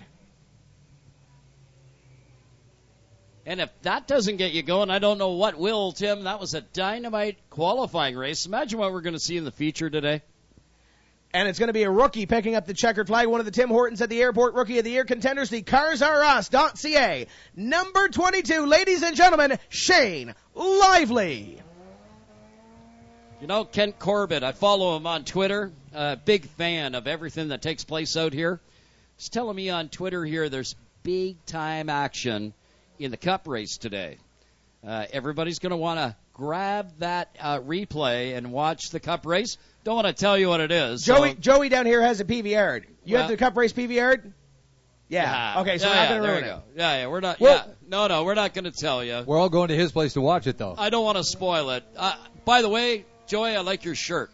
And if that doesn't get you going, I don't know what will, Tim. That was a dynamite qualifying race. Imagine what we're going to see in the feature today. And it's going to be a rookie picking up the checkered flag, one of the Tim Hortons at the Airport Rookie of the Year contenders, the Cars R Us dot C A. Number twenty-two, ladies and gentlemen, Shane Lively. You know, Kent Corbett, I follow him on Twitter. Uh, big fan of everything that takes place out here. He's telling me on Twitter here there's big-time action in the Cup race today. Uh, everybody's going to want to grab that uh, replay and watch the Cup race. Don't want to tell you what it is. Joey, so. Joey down here has a P V R. You Well, have the Cup race P V R? Yeah. Yeah. Okay, so yeah, we're not yeah, going to there ruin we it. go. Yeah, yeah, we're not. We'll, yeah. No, no, we're not going to tell you. We're all going to his place to watch it, though. I don't want to spoil it. Uh, by the way, Joey, I like your shirt.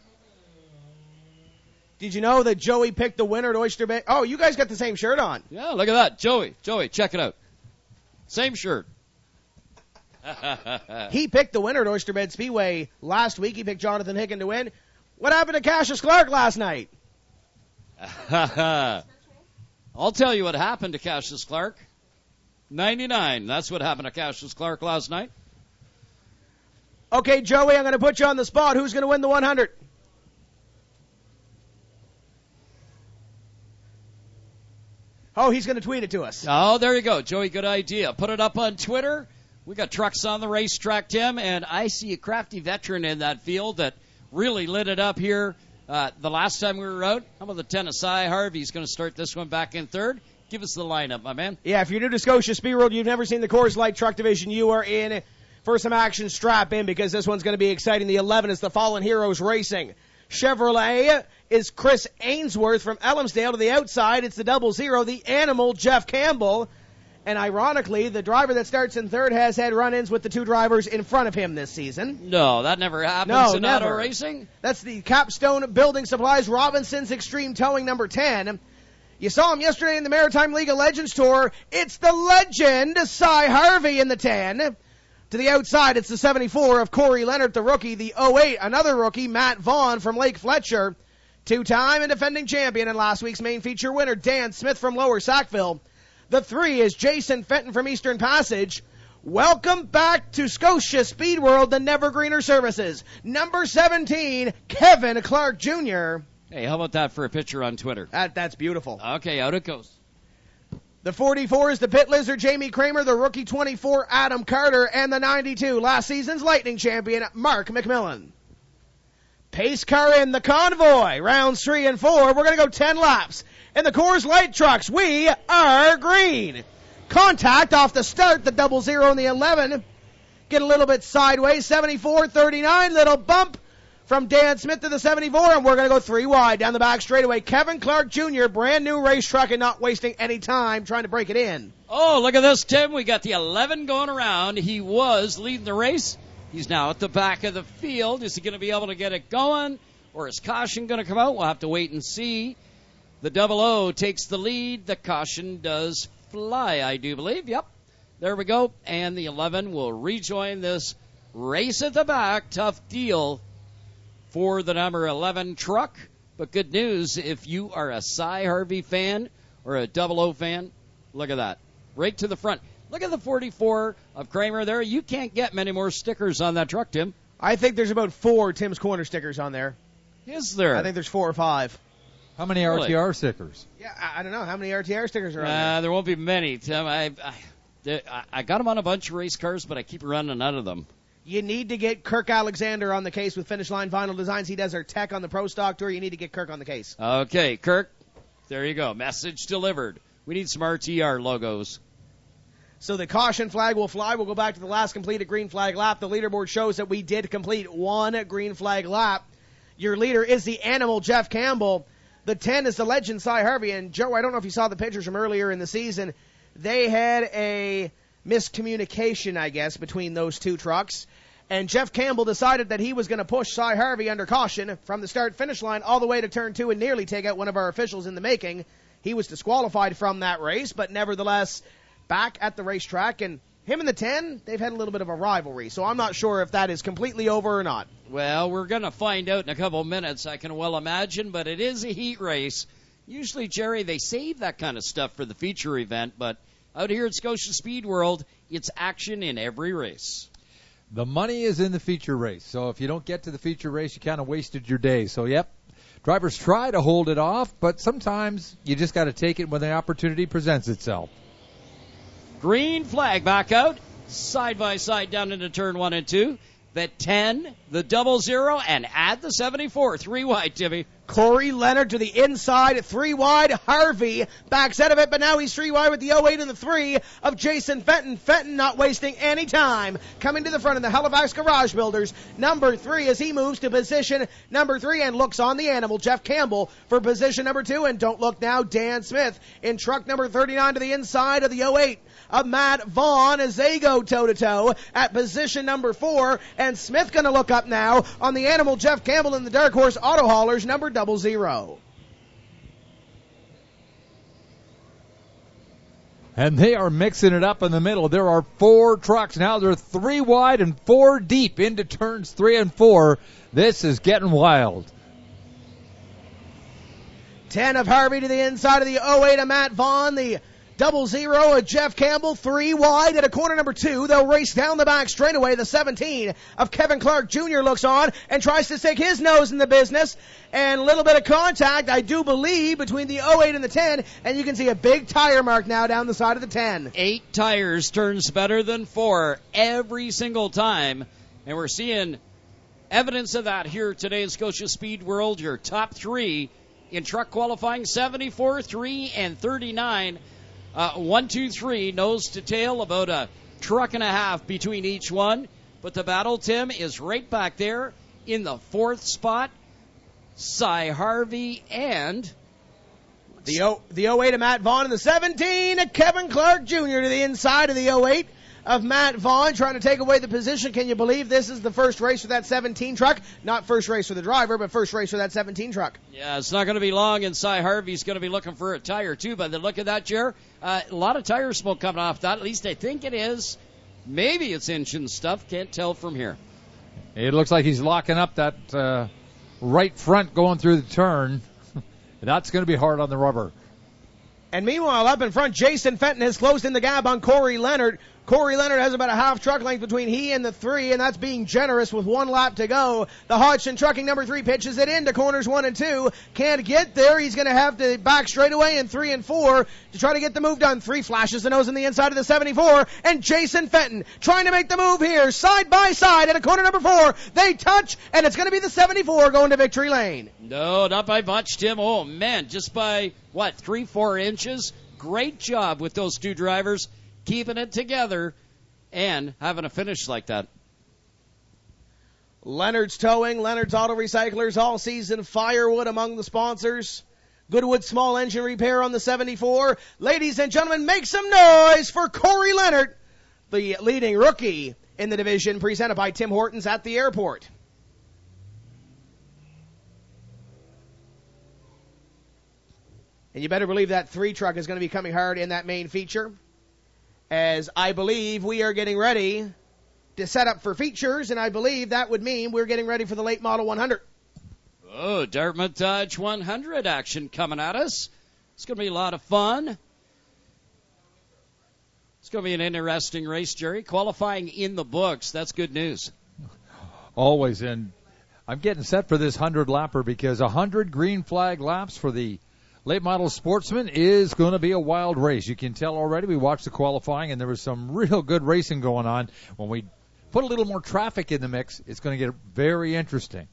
Did you know that Joey picked the winner at Oyster Bay? Oh, you guys got the same shirt on. Yeah, look at that. Joey, Joey, check it out. Same shirt. He picked the winner at Oyster Bed Speedway last week. He picked Jonathan Hicken to win. What happened to Cassius Clark last night? I'll tell you what happened to Cassius Clark. ninety-nine. That's what happened to Cassius Clark last night. Okay, Joey, I'm going to put you on the spot. Who's going to win the one hundred? Oh, he's going to tweet it to us. Oh, there you go. Joey, good idea. Put it up on Twitter. We got trucks on the racetrack, Tim, and I see a crafty veteran in that field that really lit it up here uh, the last time we were out. How about the ten of Cy Harvey? He's going to start this one back in third. Give us the lineup, my man. Yeah, if you're new to Scotia Speed World, you've never seen the Coors Light Truck Division, you are in for some action. Strap in because this one's going to be exciting. The eleven is the Fallen Heroes Racing. Chevrolet is Chris Ainsworth from Elmsdale. To the outside, it's the double zero, the Animal, Jeff Campbell. And ironically, the driver that starts in third has had run-ins with the two drivers in front of him this season. No, that never happens no, in never. auto racing. That's the Capstone Building Supplies Robinson's Extreme Towing number ten. You saw him yesterday in the Maritime League of Legends Tour. It's the legend, Cy Harvey in the ten. To the outside, it's the seventy-four of Corey Leonard, the rookie. The oh eight, another rookie, Matt Vaughn from Lake Fletcher. Two-time and defending champion and last week's main feature winner, Dan Smith from Lower Sackville. The three is Jason Fenton from Eastern Passage. Welcome back to Scotia Speed World, the Never Greener Services. Number seventeen, Kevin Clark Junior Hey, how about that for a picture on Twitter? That, that's beautiful. Okay, out it goes. The forty-four is the Pit Lizard, Jamie Kramer, the rookie twenty-four, Adam Carter, and the ninety-two, last season's Lightning champion, Mark McMillan. Pace car in the convoy, rounds three and four. We're going to go ten laps. In the Coors Light trucks, we are green. Contact off the start, the double zero and the eleven. Get a little bit sideways, seventy-four thirty-nine, little bump from Dan Smith to the seventy-four, and we're going to go three wide down the back straightaway. Kevin Clark Junior, brand new race truck and not wasting any time trying to break it in. Oh, look at this, Tim. We got the eleven going around. He was leading the race. He's now at the back of the field. Is he going to be able to get it going, or is caution going to come out? We'll have to wait and see. The double O takes the lead. The caution does fly, I do believe. Yep. There we go. And the eleven will rejoin this race at the back. Tough deal for the number eleven truck. But good news, if you are a Cy Harvey fan or a double O fan, look at that. Right to the front. Look at the forty-four of Kramer there. You can't get many more stickers on that truck, Tim. I think there's about four Tim's Corner stickers on there. Is there? I think there's four or five. How many R T R really? stickers? Yeah, I, I don't know. How many R T R stickers are on uh, there? There won't be many, Tim. I, I, I got them on a bunch of race cars, but I keep running out of them. You need to get Kirk Alexander on the case with Finish Line Vinyl Designs. He does our tech on the Pro Stock Tour. You need to get Kirk on the case. Okay, Kirk, there you go. Message delivered. We need some R T R logos. So the caution flag will fly. We'll go back to the last completed green flag lap. The leaderboard shows that we did complete one green flag lap. Your leader is the Animal, Jeff Campbell. The ten is the legend, Cy Harvey. And, Joe, I don't know if you saw the pictures from earlier in the season. They had a miscommunication, I guess, between those two trucks. And Jeff Campbell decided that he was going to push Cy Harvey under caution from the start-finish line all the way to turn two and nearly take out one of our officials in the making. He was disqualified from that race, but nevertheless back at the racetrack. And him and the ten, they've had a little bit of a rivalry. So I'm not sure if that is completely over or not. Well, we're going to find out in a couple of minutes, I can well imagine, but it is a heat race. Usually, Jerry, they save that kind of stuff for the feature event, but out here at Scotia Speed World, it's action in every race. The money is in the feature race, so if you don't get to the feature race, you kind of wasted your day. So, yep, drivers try to hold it off, but sometimes you just got to take it when the opportunity presents itself. Green flag back out, side by side down into turn one and two. The ten, the double zero, and add the seventy-four. Three wide, Timmy. Corey Leonard to the inside, three wide. Harvey backs out of it, but now he's three wide with the oh eight and the three of Jason Fenton. Fenton not wasting any time. Coming to the front of the Halifax Garage Builders. Number three as he moves to position number three and looks on the Animal. Jeff Campbell for position number two. And don't look now, Dan Smith in truck number thirty-nine to the inside of the oh eight of Matt Vaughn as they go toe-to-toe at position number four. And Smith going to look up now on the animal Jeff Campbell in the Dark Horse Auto Haulers, number double zero. And they are mixing it up in the middle. There are four trucks now. They're three wide and four deep into turns three and four. This is getting wild. ten of Harvey to the inside of the oh eight of Matt Vaughn. The double zero of Jeff Campbell, three wide at a corner number two. They'll race down the back straightaway. The seventeen of Kevin Clark Junior looks on and tries to stick his nose in the business. And a little bit of contact, I do believe, between the oh eight and the ten. And you can see a big tire mark now down the side of the ten. Eight tires turns better than four every single time. And we're seeing evidence of that here today in Scotia Speed World. Your top three in truck qualifying, seventy-four, three, and thirty-nine. Uh, one, two, three, nose to tail, about a truck and a half between each one. But the battle, Tim, is right back there in the fourth spot. Cy Harvey and the o, the oh eight of Matt Vaughn and the seventeen of Kevin Clark Junior to the inside of the oh eight of Matt Vaughn, trying to take away the position. Can you believe this is the first race for that seventeen truck? Not first race for the driver, but first race for that seventeen truck. Yeah, it's not going to be long, and Cy Harvey's going to be looking for a tire, too, by the look of that, Jer. Uh, a lot of tire smoke coming off that. At least I think it is. Maybe it's engine stuff. Can't tell from here. It looks like he's locking up that uh, right front going through the turn. That's going to be hard on the rubber. And meanwhile, up in front, Jason Fenton has closed in the gap on Corey Leonard. Corey Leonard has about a half truck length between he and the three, and that's being generous with one lap to go. The Hodgson Trucking number three pitches it into corners one and two. Can't get there. He's going to have to back straight away in three and four to try to get the move done. Three flashes the nose on the inside of the seventy-four, and Jason Fenton trying to make the move here, side by side at a corner number four. They touch, and it's going to be the seventy-four going to victory lane. No, not by much, Tim. Oh, man, just by, what, three, four inches? Great job with those two drivers, keeping it together and having a finish like that. Leonard's Towing, Leonard's Auto Recyclers, all season firewood among the sponsors. Goodwood Small Engine Repair on the seventy-four. Ladies and gentlemen, make some noise for Corey Leonard, the leading rookie in the division, presented by Tim Hortons at the airport. And you better believe that three truck is going to be coming hard in that main feature, as I believe we are getting ready to set up for features, and I believe that would mean we're getting ready for the late model one hundred. Oh, Dartmouth Dodge one hundred action coming at us. It's going to be a lot of fun. It's going to be an interesting race, Jerry. Qualifying in the books. That's good news. Always. And I'm getting set for this one hundred lapper because one hundred green flag laps for the late model sportsman is going to be a wild race. You can tell already. We watched the qualifying, and there was some real good racing going on. When we put a little more traffic in the mix, it's going to get very interesting.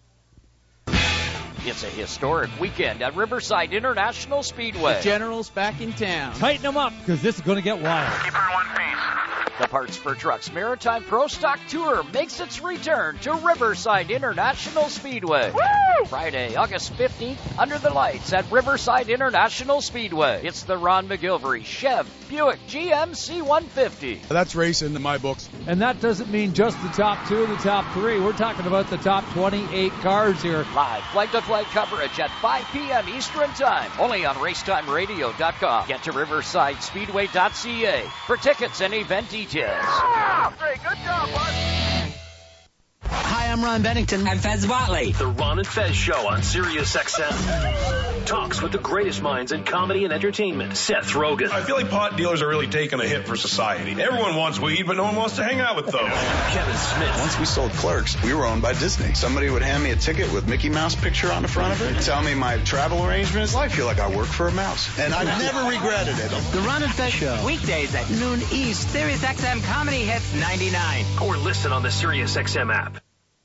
It's a historic weekend at Riverside International Speedway. The General's back in town. Tighten them up, because this is going to get wild. Keep her in one piece. The Parts for Trucks Maritime Pro Stock Tour makes its return to Riverside International Speedway. Woo! Friday, August fifteenth, under the lights at Riverside International Speedway. It's the Ron McGilvery Chev Buick G M C one fifty. That's racing in my books. And that doesn't mean just the top two, the top three. We're talking about the top twenty-eight cars here. Live flag-to-flag coverage at five p.m. Eastern Time, only on racetime radio dot com. Get to riverside speedway dot c a for tickets and event details. Ah, great, good job, bud. Hi, I'm Ron Bennington. I'm Fez Watley. The Ron and Fez Show on Sirius X M. Talks with the greatest minds in comedy and entertainment. Seth Rogen. I feel like pot dealers are really taking a hit for society. Everyone wants weed, but no one wants to hang out with those. Kevin Smith. Once we sold Clerks, we were owned by Disney. Somebody would hand me a ticket with Mickey Mouse picture on the front of it, tell me my travel arrangements. I feel like I work for a mouse. And I've never regretted it. The Ron and Fez Show. Weekdays at noon East. Sirius X M Comedy Hits ninety-nine. Or listen on the Sirius X M app.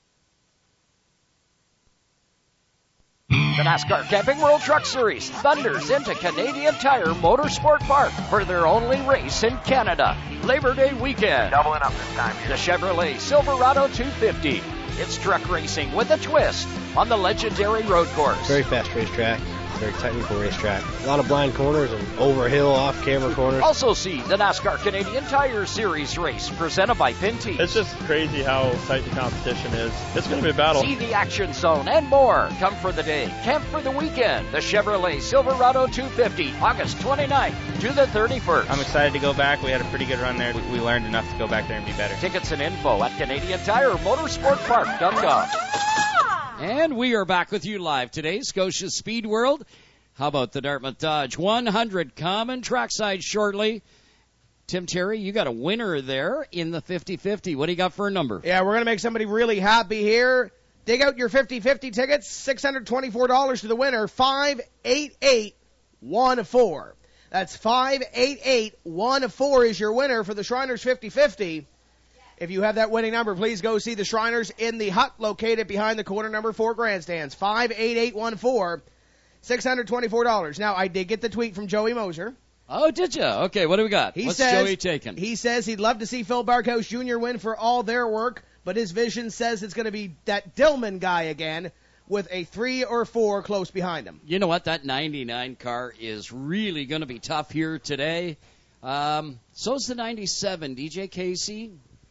The NASCAR Camping World Truck Series thunders into Canadian Tire Motorsport Park for their only race in Canada. Labor Day weekend. Doubling up this time. The Chevrolet Silverado two fifty. It's truck racing with a twist on the legendary road course. Very fast racetrack. very technical racetrack. A lot of blind corners and over hill, off camera corners. Also see the NASCAR Canadian Tire Series race presented by Pinty. It's just crazy how tight the competition is. It's going to be a battle. See the action zone and more. Come for the day, camp for the weekend. The Chevrolet Silverado two fifty, August twenty-ninth to the thirty-first. I'm excited to go back. We had a pretty good run there. We, we learned enough to go back there and be better. Tickets and info at Canadian Tire Motorsport Park dot com. And we are back with you live today, Scotia Speed World. How about the Dartmouth Dodge one hundred coming trackside shortly? Tim Terry, you got a winner there in the fifty fifty. What do you got for a number? Yeah, we're going to make somebody really happy here. Dig out your fifty fifty tickets, six hundred twenty-four dollars to the winner, five eight eight one four. That's five eight eight one four is your winner for the Shriners fifty fifty. If you have that winning number, please go see the Shriners in the hut located behind the corner number four grandstands. five eight eight one four, six hundred twenty-four dollars. Now, I did get the tweet from Joey Moser. Oh, did you? Okay, what do we got? He What's says, Joey taking? He says he'd love to see Phil Barkhouse Junior win for all their work, but his vision says it's going to be that Dillman guy again with a three or four close behind him. You know what? That ninety-nine car is really going to be tough here today. Um, so's the ninety-seven. D J Casey.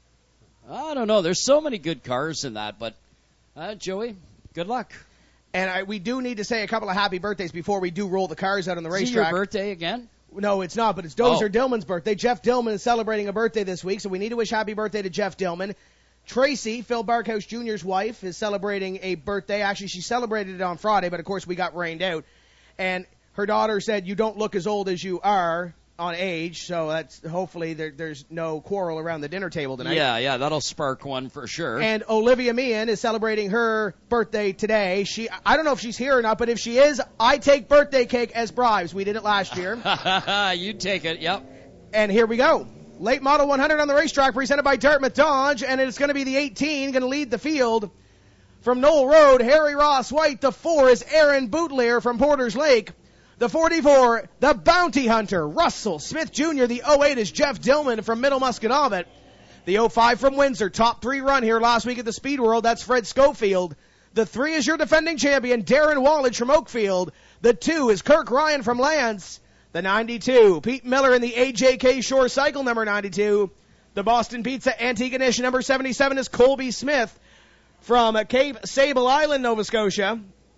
I don't know. There's so many good cars in that, but uh, Joey, good luck. And I, we do need to say a couple of happy birthdays before we do roll the cars out on the Is it racetrack. your birthday again? No, it's not, but it's Dozer Oh. Dillman's birthday. Jeff Dillman is celebrating a birthday this week, so we need to wish happy birthday to Jeff Dillman. Tracy, Phil Barkhouse Junior's wife, is celebrating a birthday. Actually, she celebrated it on Friday, but of course we got rained out. And her daughter said, "You don't look as old as you are on age," so that's hopefully there, there's no quarrel around the dinner table tonight. Yeah, yeah, that'll spark one for sure. And Olivia Meehan is celebrating her birthday today. She, I don't know if she's here or not, but if she is, I take birthday cake as bribes. We did it last year. You take it, yep. And here we go. Late Model one hundred on the racetrack presented by Dartmouth Dodge, and it's going to be the eighteen going to lead the field. From Knoll Road, Harry Ross White. The four is Aaron Boutlier from Porter's Lake. The forty-four, the Bounty Hunter, Russell Smith Junior The oh eight is Jeff Dillman from Middle Muscatawbet. The oh five from Windsor, top three run here last week at the Speed World. That's Fred Schofield. The three is your defending champion, Darren Wallage from Oakfield. The two is Kirk Ryan from Lance. The ninety-two, Pete Miller in the A J K Shore Cycle number ninety-two. The Boston Pizza Antique Edition number seventy-seven is Colby Smith from Cape Sable Island, Nova Scotia.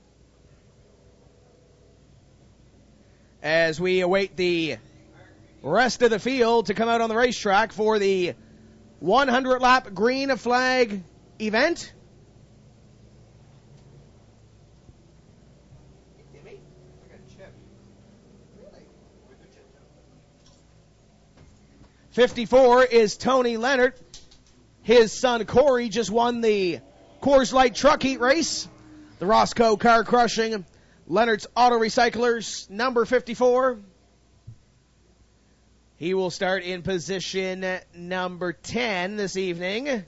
As we await the rest of the field to come out on the racetrack for the one hundred lap green flag event. fifty-four is Tony Leonard. His son Corey just won the Coors Light Truck Heat Race. The Roscoe car crushing Leonard's Auto Recyclers, number fifty-four. He will start in position number ten this evening.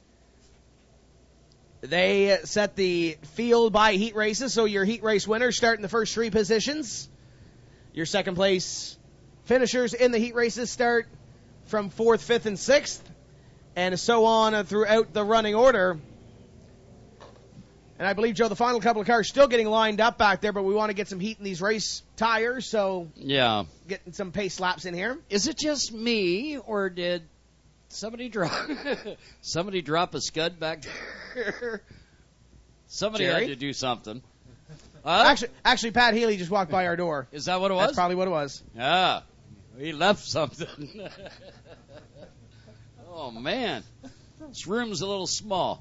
They set the field by heat races, so your heat race winners start in the first three positions. Your second place finishers in the heat races start from fourth, fifth, and sixth, and so on throughout the running order. And I believe, Joe, the final couple of cars still getting lined up back there, but we want to get some heat in these race tires, so yeah, getting some pace laps in here. Is it just me, or did somebody drop somebody drop a scud back there? Somebody Jerry? had to do something. Uh, actually, actually, Pat Healy just walked by our door. Is that what it was? That's probably what it was. Yeah, he left something. Oh man, this room's a little small.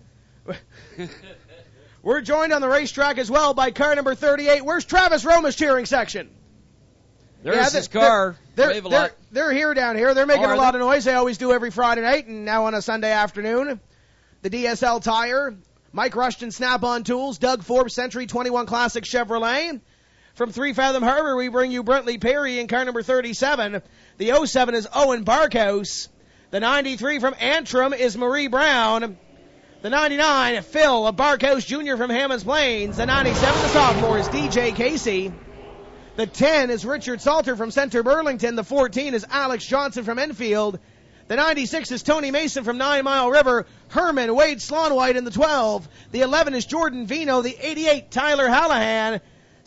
We're joined on the racetrack as well by car number thirty-eight. Where's Travis Roma's cheering section? There's yeah, his car. They're, Wave a they're, lot. they're here down here. They're making oh, a lot they? of noise. They always do every Friday night and now on a Sunday afternoon. The D S L Tire, Mike Rushton Snap-on Tools, Doug Forbes Century twenty-one Classic Chevrolet. From Three Fathom Harbor, we bring you Brentley Perry in car number thirty-seven. The oh seven is Owen Barkhouse. The ninety-three from Antrim is Marie Brown. The ninety-nine, Phil Barkhouse Junior from Hammonds Plains. The ninety-seven, the sophomore, is D J Casey. The ten is Richard Salter from Center Burlington. The fourteen is Alex Johnson from Enfield. The ninety-six is Tony Mason from Nine Mile River. Herman Wade Slonwhite in the twelve. The eleven is Jordan Vino. The eighty-eight, Tyler Hallahan.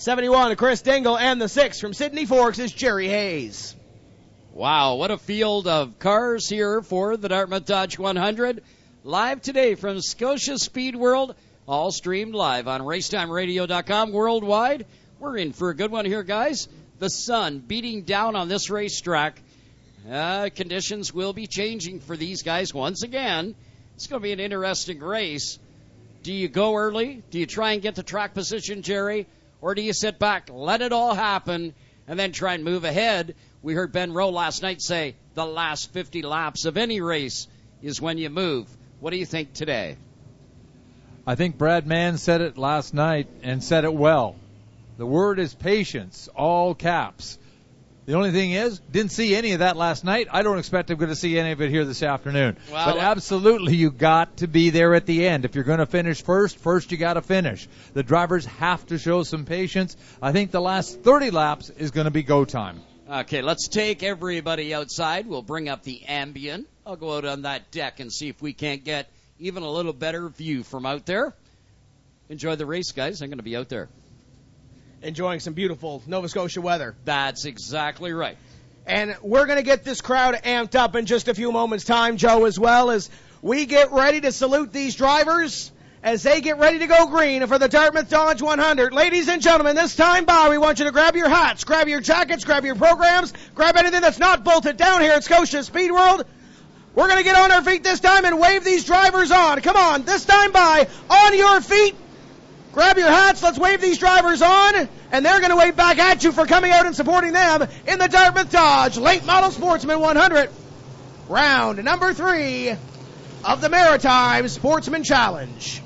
seventy-one, Chris Dingle, and the six from Sydney Forks is Jerry Hayes. Wow, what a field of cars here for the Dartmouth Dodge one hundred. Live today from Scotia Speed World, all streamed live on racetime radio dot com worldwide. We're in for a good one here, guys. The sun beating down on this racetrack. Uh, conditions will be changing for these guys once again. It's going to be an interesting race. Do you go early? Do you try and get the track position, Jerry? Or do you sit back, let it all happen, and then try and move ahead? We heard Ben Rowe last night say the last fifty laps of any race is when you move. What do you think today? I think Brad Mann said it last night and said it well. The word is patience, all caps. The only thing is, didn't see any of that last night. I don't expect I'm going to see any of it here this afternoon. Well, but absolutely, you got to be there at the end. If you're going to finish first, first you got to finish. The drivers have to show some patience. I think the last thirty laps is going to be go time. Okay, let's take everybody outside. We'll bring up the ambient. I'll go out on that deck and see if we can't get even a little better view from out there. Enjoy the race, guys. I'm going to be out there. Enjoying some beautiful Nova Scotia weather. That's exactly right. And we're going to get this crowd amped up in just a few moments' time, Joe, as well as we get ready to salute these drivers as they get ready to go green for the Dartmouth Dodge one hundred. Ladies and gentlemen, this time by, we want you to grab your hats, grab your jackets, grab your programs, grab anything that's not bolted down here at Scotia Speed World. We're going to get on our feet this time and wave these drivers on. Come on, this time by, on your feet. Grab your hats, let's wave these drivers on, and they're going to wave back at you for coming out and supporting them in the Dartmouth Dodge Late Model Sportsman one hundred. Round number three of the Maritime Sportsman Challenge.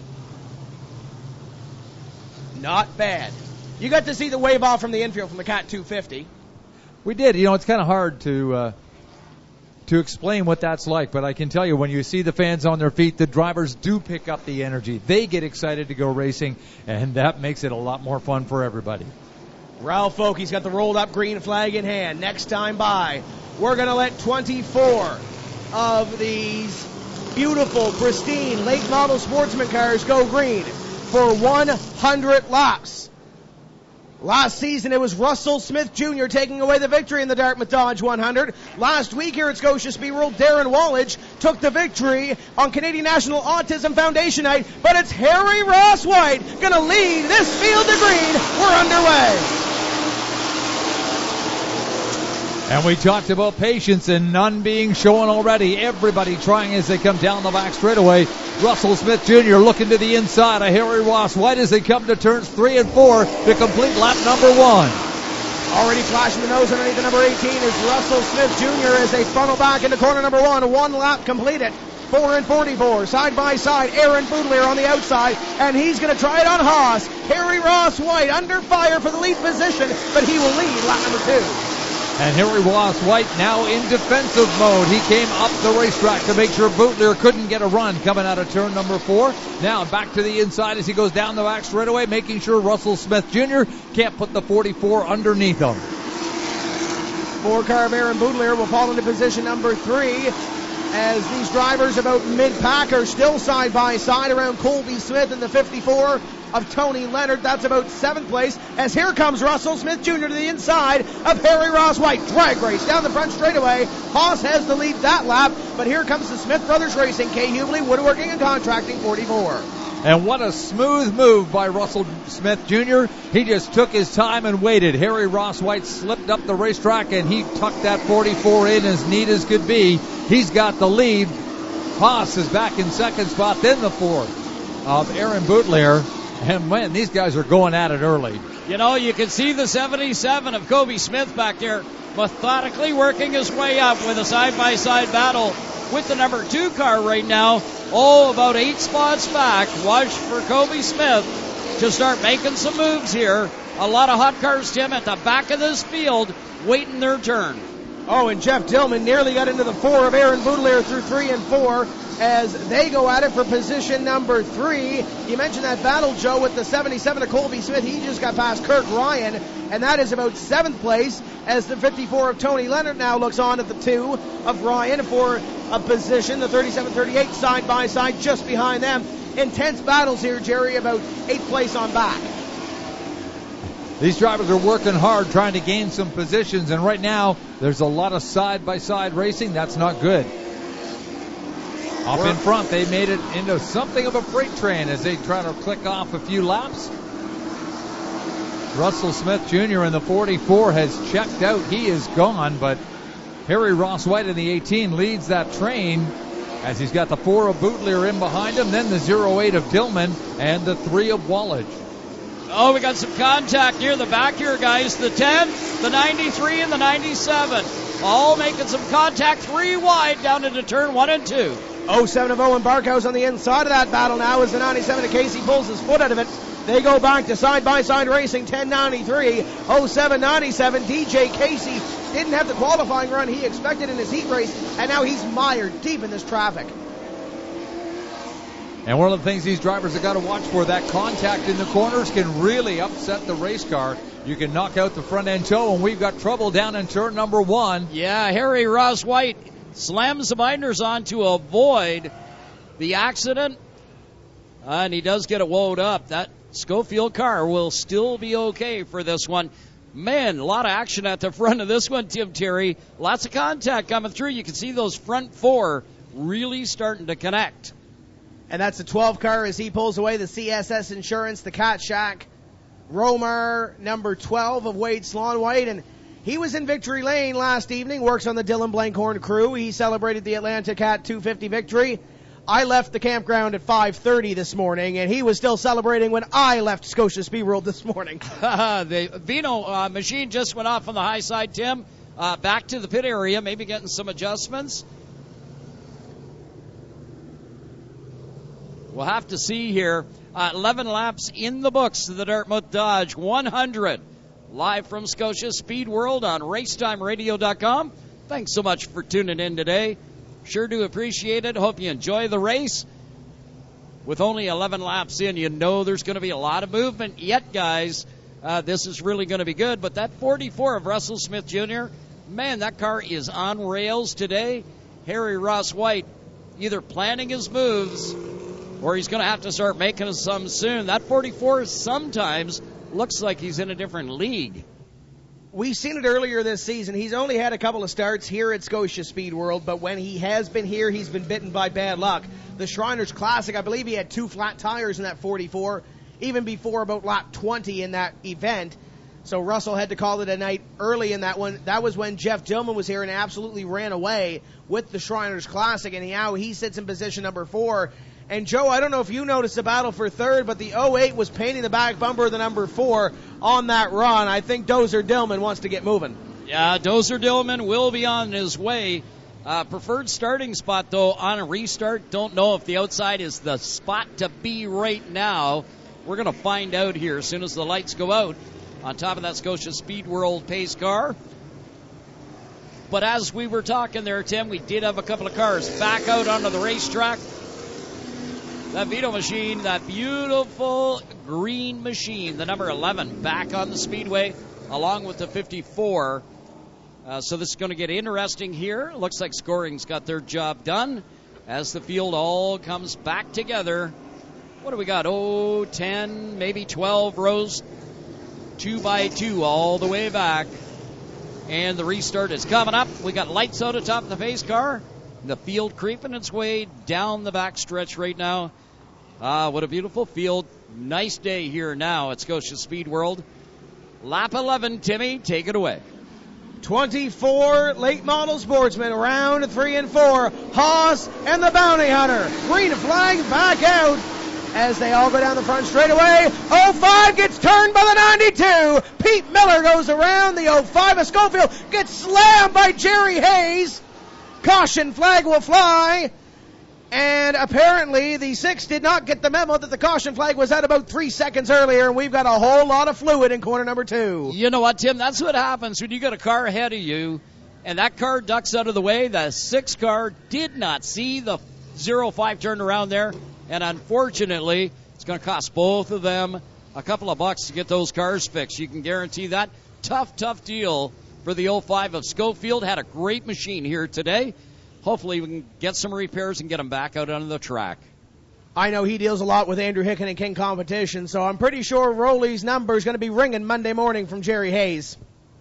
Not bad. You got to see the wave off from the infield from the Cat two fifty. We did. You know, it's kind of hard to uh, to explain what that's like, but I can tell you when you see the fans on their feet, the drivers do pick up the energy. They get excited to go racing, and that makes it a lot more fun for everybody. Ralph Oakey's got the rolled up green flag in hand. Next time by, we're going to let twenty-four of these beautiful, pristine, late model sportsman cars go green for one hundred laps. Last season, it was Russell Smith Junior taking away the victory in the Dartmouth Dodge one hundred. Last week here at Scotia Speed World, Darren Wallage took the victory on Canadian National Autism Foundation night. But it's Harry Ross White going to lead this field to green. We're underway. And we talked about patience and none being shown already. Everybody trying as they come down the back straightaway. Russell Smith Junior looking to the inside of Harry Ross White as they come to turns three and four to complete lap number one. Already flashing the nose underneath the number eighteen is Russell Smith Junior as they funnel back into corner number one. One lap completed. Four and forty-four, side by side. Aaron Boudelier on the outside, and he's going to try it on Haas. Harry Ross White under fire for the lead position, but he will lead lap number two. And Harry Ross White now in defensive mode. He came up the racetrack to make sure Boudelier couldn't get a run coming out of turn number four. Now back to the inside as he goes down the back straightaway, making sure Russell Smith Junior can't put the forty-four underneath him. Four car of Aaron Boudelier will fall into position number three as these drivers about mid-pack are still side by side around Colby Smith in the fifty-four of Tony Leonard. That's about seventh place as here comes Russell Smith Junior to the inside of Harry Ross White. Drag race down the front straightaway. Haas has the lead that lap, but here comes the Smith Brothers Racing, Kay Hubly, Woodworking and Contracting, forty-four. And what a smooth move by Russell Smith Junior He just took his time and waited. Harry Ross White slipped up the racetrack and he tucked that forty-four in as neat as could be. He's got the lead. Haas is back in second spot, then the fourth of Aaron Boudelier. And man, these guys are going at it early. You know, you can see the seventy-seven of Kobe Smith back there methodically working his way up with a side-by-side battle with the number two car right now. Oh, about eight spots back. Watch for Kobe Smith to start making some moves here. A lot of hot cars, Tim, at the back of this field waiting their turn. Oh, and Jeff Dillman nearly got into the four of Aaron Boudelier through three and four as they go at it for position number three. You mentioned that battle, Joe, with the seventy-seven of Colby Smith. He just got past Kirk Ryan, and that is about seventh place as the fifty-four of Tony Leonard now looks on at the two of Ryan for a position. The thirty-seven thirty-eight side by side just behind them. Intense battles here, Jerry, about eighth place on back. These drivers are working hard trying to gain some positions, and right now there's a lot of side-by-side racing. That's not good. Up in front, they made it into something of a freight train as they try to click off a few laps. Russell Smith Junior in the forty-four has checked out. He is gone, but Harry Ross White in the eighteen leads that train as he's got the four of Bootleer in behind him, then the oh eight of Dillman, and the three of Wallage. Oh, we got some contact near the back here, guys. The ten, the ninety-three, and the ninety-seven. All making some contact three wide down into turn one and two. oh seven of Owen Barkhouse on the inside of that battle now as the ninety-seven of Casey pulls his foot out of it. They go back to side-by-side racing, ten ninety-three, oh seven ninety-seven. D J Casey didn't have the qualifying run he expected in his heat race, and now he's mired deep in this traffic. And one of the things these drivers have got to watch for, that contact in the corners can really upset the race car. You can knock out the front end toe, and we've got trouble down in turn number one. Yeah, Harry Ross White slams the binders on to avoid the accident, and he does get it wound up. That Schofield car will still be okay for this one. Man, a lot of action at the front of this one, Tim Terry. Lots of contact coming through. You can see those front four really starting to connect. And that's the twelve car as he pulls away the C S S Insurance, the Cat Shack, Romar, number twelve of Wade Sloan White. And he was in victory lane last evening, works on the Dylan Blankhorn crew. He celebrated the Atlanta Cat two fifty victory. I left the campground at five thirty this morning, and he was still celebrating when I left Scotia Speed World this morning. The Vino uh, machine just went off on the high side, Tim. Uh, back to the pit area, maybe getting some adjustments. We'll have to see here. Uh, eleven laps in the books of the Dartmouth Dodge one hundred. Live from Scotia Speed World on racetime radio dot com. Thanks so much for tuning in today. Sure do appreciate it. Hope you enjoy the race. With only eleven laps in, you know there's going to be a lot of movement yet, guys. Uh, this is really going to be good. But that forty-four of Russell Smith Junior, man, that car is on rails today. Harry Ross White either planning his moves or he's going to have to start making some soon. That forty-four sometimes looks like he's in a different league. We've seen it earlier this season. He's only had a couple of starts here at Scotia Speed World, but when he has been here, he's been bitten by bad luck. The Shriners Classic, I believe he had two flat tires in that forty-four, even before about lap twenty in that event. So Russell had to call it a night early in that one. That was when Jeff Dillman was here and absolutely ran away with the Shriners Classic, and now he sits in position number four. And, Joe, I don't know if you noticed the battle for third, but the oh eight was painting the back bumper of the number four on that run. I think Dozer Dillman wants to get moving. Yeah, Dozer Dillman will be on his way. Uh, preferred starting spot, though, on a restart. Don't know if the outside is the spot to be right now. We're going to find out here as soon as the lights go out on top of that Scotia Speed World pace car. But as we were talking there, Tim, we did have a couple of cars back out onto the racetrack. That Vito machine, that beautiful green machine, the number eleven, back on the speedway, along with the fifty-four. Uh, so this is going to get interesting here. Looks like scoring's got their job done as the field all comes back together. What do we got? Oh, ten, maybe twelve rows, two by two all the way back. And the restart is coming up. We got lights out atop of the pace car. The field creeping its way down the back stretch right now. Ah, what a beautiful field. Nice day here now at Scotia Speed World. Lap eleven, Timmy, take it away. twenty-four late model sportsmen, round three and four. Haas and the Bounty Hunter. Green flag back out as they all go down the front straightaway. oh five gets turned by the ninety-two. Pete Miller goes around. The oh five of Schofield gets slammed by Jerry Hayes. Caution flag will fly. And apparently the six did not get the memo that the caution flag was out about three seconds earlier, and we've got a whole lot of fluid in corner number two. You know what, Tim? That's what happens when you got a car ahead of you, and that car ducks out of the way. The six car did not see the oh five turn around there, and unfortunately, it's going to cost both of them a couple of bucks to get those cars fixed. You can guarantee that. Tough, tough deal for the oh five of Schofield. Had a great machine here today. Hopefully we can get some repairs and get them back out on the track. I know he deals a lot with Andrew Hicken and King Competition, so I'm pretty sure Rowley's number is going to be ringing Monday morning from Jerry Hayes.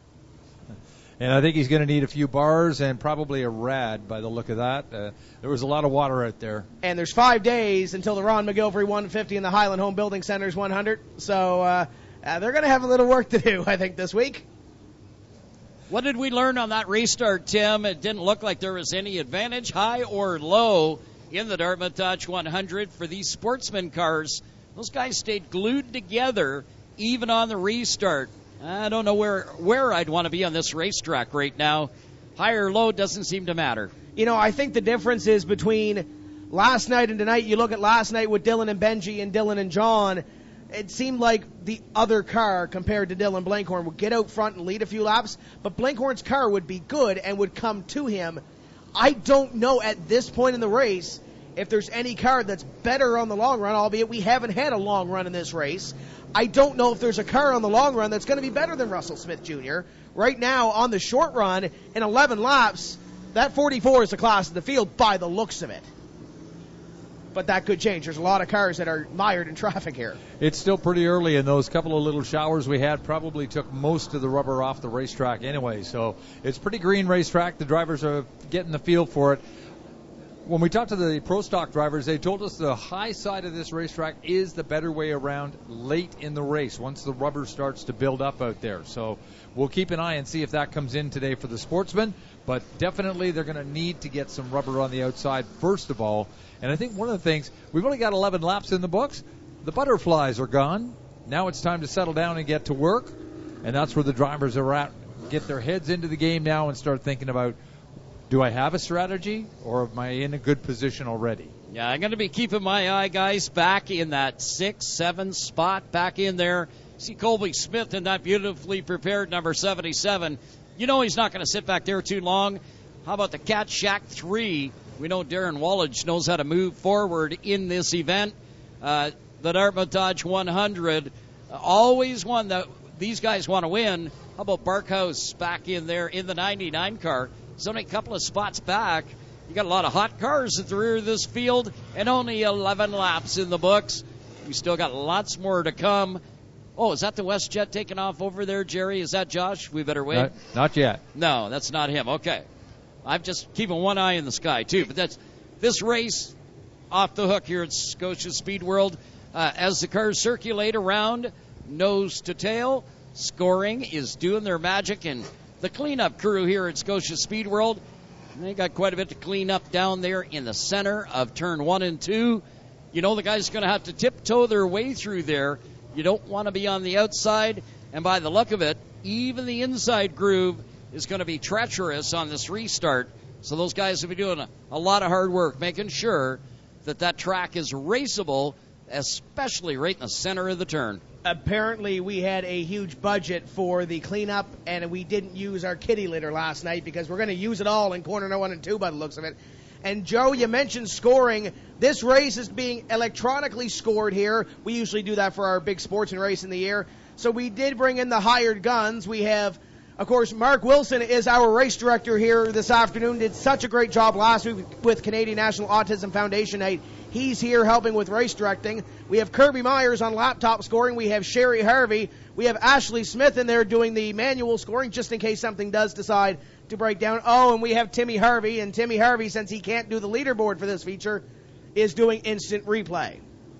And I think he's going to need a few bars and probably a rad by the look of that. Uh, there was a lot of water out there. And there's five days until the Ron McGilvery one fifty and the Highland Home Building Center's one hundred. So uh, uh, they're going to have a little work to do, I think, this week. What did we learn on that restart, Tim? It didn't look like there was any advantage, high or low, in the Dartmouth Dodge one hundred for these sportsman cars. Those guys stayed glued together even on the restart. I don't know where where I'd want to be on this racetrack right now. High or low doesn't seem to matter. You know, I think the difference is between last night and tonight. You look at last night with Dylan and Benji and Dylan and John. It seemed like the other car compared to Dylan Blankhorn would get out front and lead a few laps, but Blankhorn's car would be good and would come to him. I don't know at this point in the race if there's any car that's better on the long run, albeit we haven't had a long run in this race. I don't know if there's a car on the long run that's going to be better than Russell Smith Junior Right now, on the short run, in eleven laps, that forty-four is the class of the field by the looks of it. But that could change. There's a lot of cars that are mired in traffic here. It's still pretty early, and those couple of little showers we had probably took most of the rubber off the racetrack anyway. So it's pretty green racetrack. The drivers are getting the feel for it. When we talked to the Pro Stock drivers, they told us the high side of this racetrack is the better way around late in the race once the rubber starts to build up out there. So we'll keep an eye and see if that comes in today for the sportsmen. But definitely they're going to need to get some rubber on the outside first of all. And I think one of the things, we've only got eleven laps in the books. The butterflies are gone. Now it's time to settle down and get to work. And that's where the drivers are at. Get their heads into the game now and start thinking about, do I have a strategy, or am I in a good position already? Yeah, I'm going to be keeping my eye, guys, back in that six, seven spot, back in there. See Colby Smith in that beautifully prepared number seventy-seven. You know he's not going to sit back there too long. How about the Cat Shack three? We know Darren Wallach knows how to move forward in this event. Uh, the Dartmouth Dodge one hundred, uh, always one that these guys want to win. How about Barkhouse back in there in the ninety-nine car? He's only a couple of spots back. You got a lot of hot cars at the rear of this field, and only eleven laps in the books. We still got lots more to come. Oh, is that the WestJet taking off over there, Jerry? Is that Josh? We better wait. Not, not yet. No, that's not him. Okay. I'm just keeping one eye in the sky, too. But that's this race off the hook here at Scotia Speed World. Uh, as the cars circulate around, nose to tail, scoring is doing their magic, and the cleanup crew here at Scotia Speed World, they got quite a bit to clean up down there in the center of turn one and two. You know the guys are going to have to tiptoe their way through there. You don't want to be on the outside, and by the look of it, even the inside groove is going to be treacherous on this restart. So those guys will be doing a, a lot of hard work, making sure that that track is raceable, especially right in the center of the turn. Apparently we had a huge budget for the cleanup, and we didn't use our kitty litter last night because we're going to use it all in corner number one and two by the looks of it. And Joe, you mentioned scoring. This race is being electronically scored here. We usually do that for our big sportsman race in the year. So we did bring in the hired guns. We have, of course, Mark Wilson is our race director here this afternoon. Did such a great job last week with Canadian National Autism Foundation Night. He's here helping with race directing. We have Kirby Myers on laptop scoring. We have Sherry Harvey. We have Ashley Smith in there doing the manual scoring just in case something does decide to break down. Oh, and we have Timmy Harvey. And Timmy Harvey, since he can't do the leaderboard for this feature, is doing instant replay.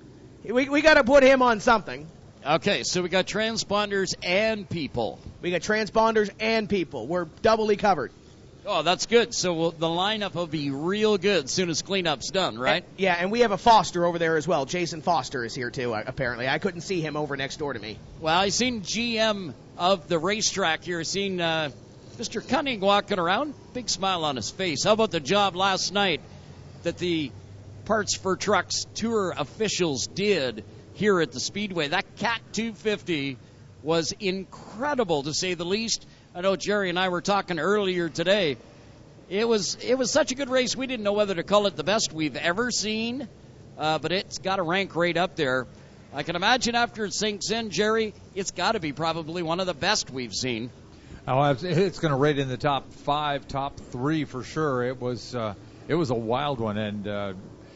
We, we got to put him on something. Okay, so we got transponders and people. We got transponders and people. We're doubly covered. Oh, that's good. So we'll, the lineup will be real good as soon as cleanup's done, right? And, yeah, and we have a Foster over there as well. Jason Foster is here, too, uh, apparently. I couldn't see him over next door to me. Well, I seen G M of the racetrack here. I seen uh, Mister Cunning walking around. Big smile on his face. How about the job last night that the Parts for Trucks tour officials did here at the Speedway? That Cat two fifty was incredible, to say the least. I know Jerry and I were talking earlier today. It was it was such a good race, we didn't know whether to call it the best we've ever seen, uh, but it's got to rank right up there. I can imagine after it sinks in, Jerry, it's got to be probably one of the best we've seen. Oh, it's going to rate in the top five, top three for sure. It was uh, it was a wild one, and uh,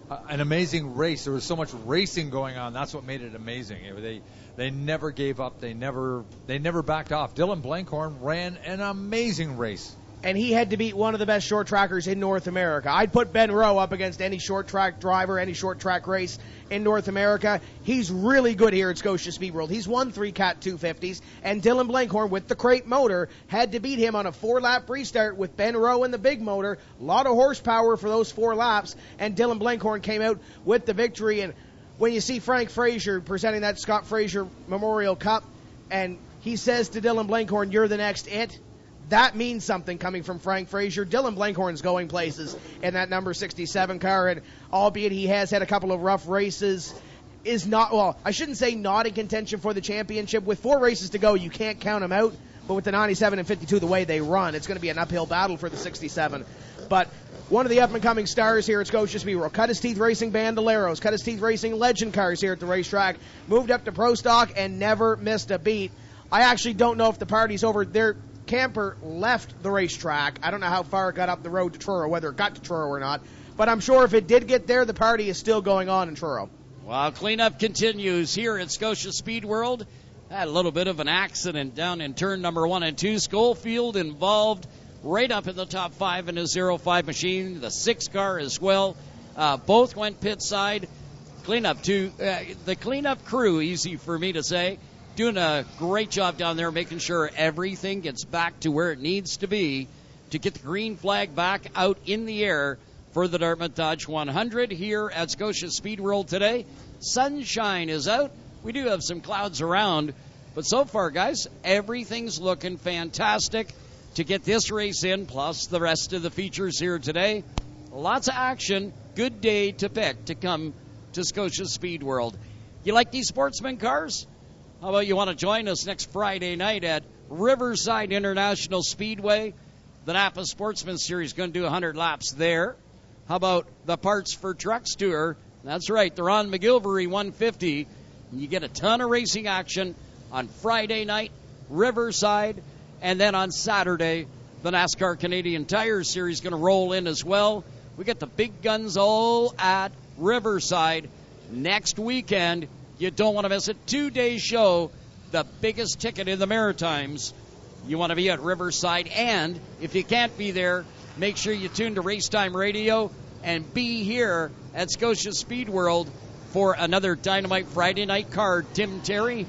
uh, an amazing race. There was so much racing going on. That's what made it amazing. It, they they never gave up. They never they never backed off. Dylan Blankhorn ran an amazing race. And he had to beat one of the best short trackers in North America. I'd put Ben Rowe up against any short track driver, any short track race in North America. He's really good here at Scotia Speed World. He's won three Cat two fifties, and Dylan Blankhorn with the crate motor had to beat him on a four-lap restart with Ben Rowe in the big motor. A lot of horsepower for those four laps, and Dylan Blankhorn came out with the victory. And when you see Frank Fraser presenting that Scott Fraser Memorial Cup, and he says to Dylan Blankhorn, "You're the next it," that means something coming from Frank Fraser. Dylan Blankhorn's going places in that number sixty-seven car, and albeit he has had a couple of rough races, is not, well, I shouldn't say not in contention for the championship. With four races to go, you can't count him out, but with the ninety-seven and fifty-two, the way they run, it's going to be an uphill battle for the sixty-seven. But one of the up-and-coming stars here at Scotia Speed World, cut his teeth racing Bandoleros, cut his teeth racing legend cars here at the racetrack, moved up to Pro Stock and never missed a beat. I actually don't know if the party's over there. Camper left the racetrack. I don't know how far it got up the road to Truro, whether it got to Truro or not. But I'm sure if it did get there, the party is still going on in Truro. Well, cleanup continues here at Scotia Speed World. Had a little bit of an accident down in turn number one and two. Schofield involved right up in the top five in his oh five machine. The six car as well. Uh, both went pit side. Cleanup too. Uh, the cleanup crew, easy for me to say, doing a great job down there making sure everything gets back to where it needs to be to get the green flag back out in the air for the Dartmouth Dodge one hundred here at Scotia Speed World today. Sunshine is out. We do have some clouds around, but so far, guys, everything's looking fantastic to get this race in, plus the rest of the features here today. Lots of action. Good day to pick to come to Scotia Speed World. You like these sportsman cars? How about you want to join us next Friday night at Riverside International Speedway? The Napa Sportsman Series is going to do one hundred laps there. How about the Parts for Trucks Tour? That's right, the Ron McGilvery one fifty. You get a ton of racing action on Friday night, Riverside, and then on Saturday, the NASCAR Canadian Tire Series is going to roll in as well. We get the big guns all at Riverside next weekend. You don't want to miss it. Two-day show, the biggest ticket in the Maritimes. You want to be at Riverside, and if you can't be there, make sure you tune to Racetime Radio and be here at Scotia Speed World for another Dynamite Friday night card. Tim Terry.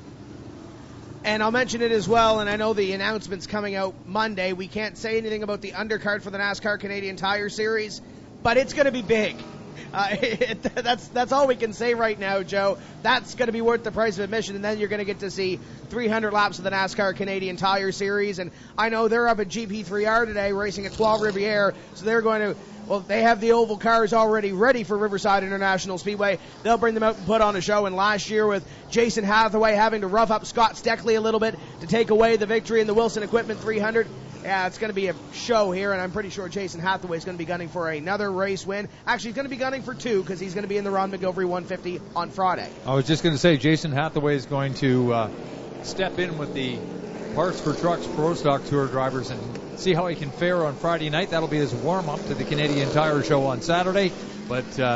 And I'll mention it as well, and I know the announcement's coming out Monday. We can't say anything about the undercard for the NASCAR Canadian Tire Series, but it's going to be big. Uh, it, that's that's all we can say right now, Joe. That's going to be worth the price of admission, and then you're going to get to see three hundred laps of the NASCAR Canadian Tire Series. And I know they're up at G P three R today racing at Trois Rivières, so they're going to, well, they have the oval cars already ready for Riverside International Speedway. They'll bring them out and put on a show. And last year with Jason Hathaway having to rough up Scott Steckley a little bit to take away the victory in the Wilson Equipment three hundred, yeah, it's going to be a show here, and I'm pretty sure Jason Hathaway is going to be gunning for another race win. Actually, he's going to be gunning for two because he's going to be in the Ron McGilvery one fifty on Friday. I was just going to say, Jason Hathaway is going to uh, step in with the Parts for Trucks Pro Stock Tour drivers and see how he can fare on Friday night. That'll be his warm-up to the Canadian Tire Show on Saturday. But uh,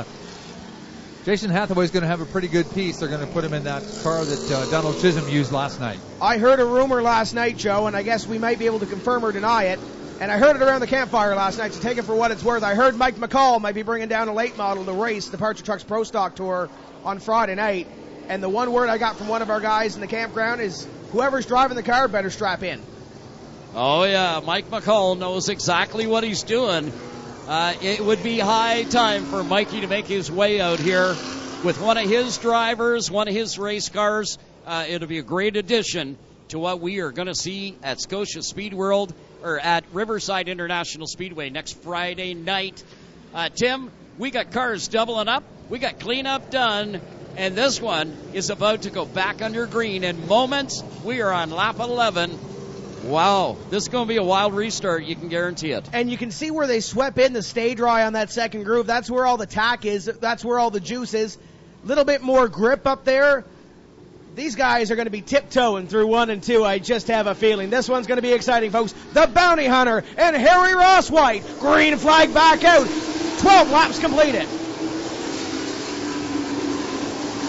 Jason Hathaway is going to have a pretty good piece. They're going to put him in that car that uh, Donald Chisholm used last night. I heard a rumor last night, Joe, and I guess we might be able to confirm or deny it. And I heard it around the campfire last night, so take it for what it's worth. I heard Mike McCall might be bringing down a late model to race the Parts for Trucks Pro Stock Tour on Friday night. And the one word I got from one of our guys in the campground is whoever's driving the car better strap in. Oh, yeah, Mike McCall knows exactly what he's doing. Uh, it would be high time for Mikey to make his way out here with one of his drivers, one of his race cars. Uh, it'll be a great addition to what we are going to see at Scotia Speed World, or at Riverside International Speedway next Friday night. Uh, Tim, we got cars doubling up. We got cleanup done. And this one is about to go back under green in moments. We are on lap eleven. Wow, this is going to be a wild restart, you can guarantee it. And you can see where they swept in the stay dry on that second groove. That's where all the tack is. That's where all the juice is. A little bit more grip up there. These guys are going to be tiptoeing through one and two. I just have a feeling. This one's going to be exciting, folks. The Bounty Hunter and Harry Ross White. Green flag back out. twelve laps completed.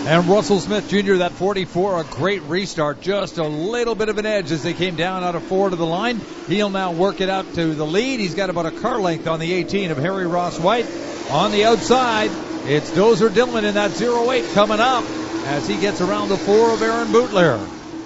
And Russell Smith Junior, that forty-four, a great restart. Just a little bit of an edge as they came down out of four to the line. He'll now work it out to the lead. He's got about a car length on the eighteen of Harry Ross White. On the outside, it's Dozer Dillman in that oh eight coming up as he gets around the four of Aaron Bootler.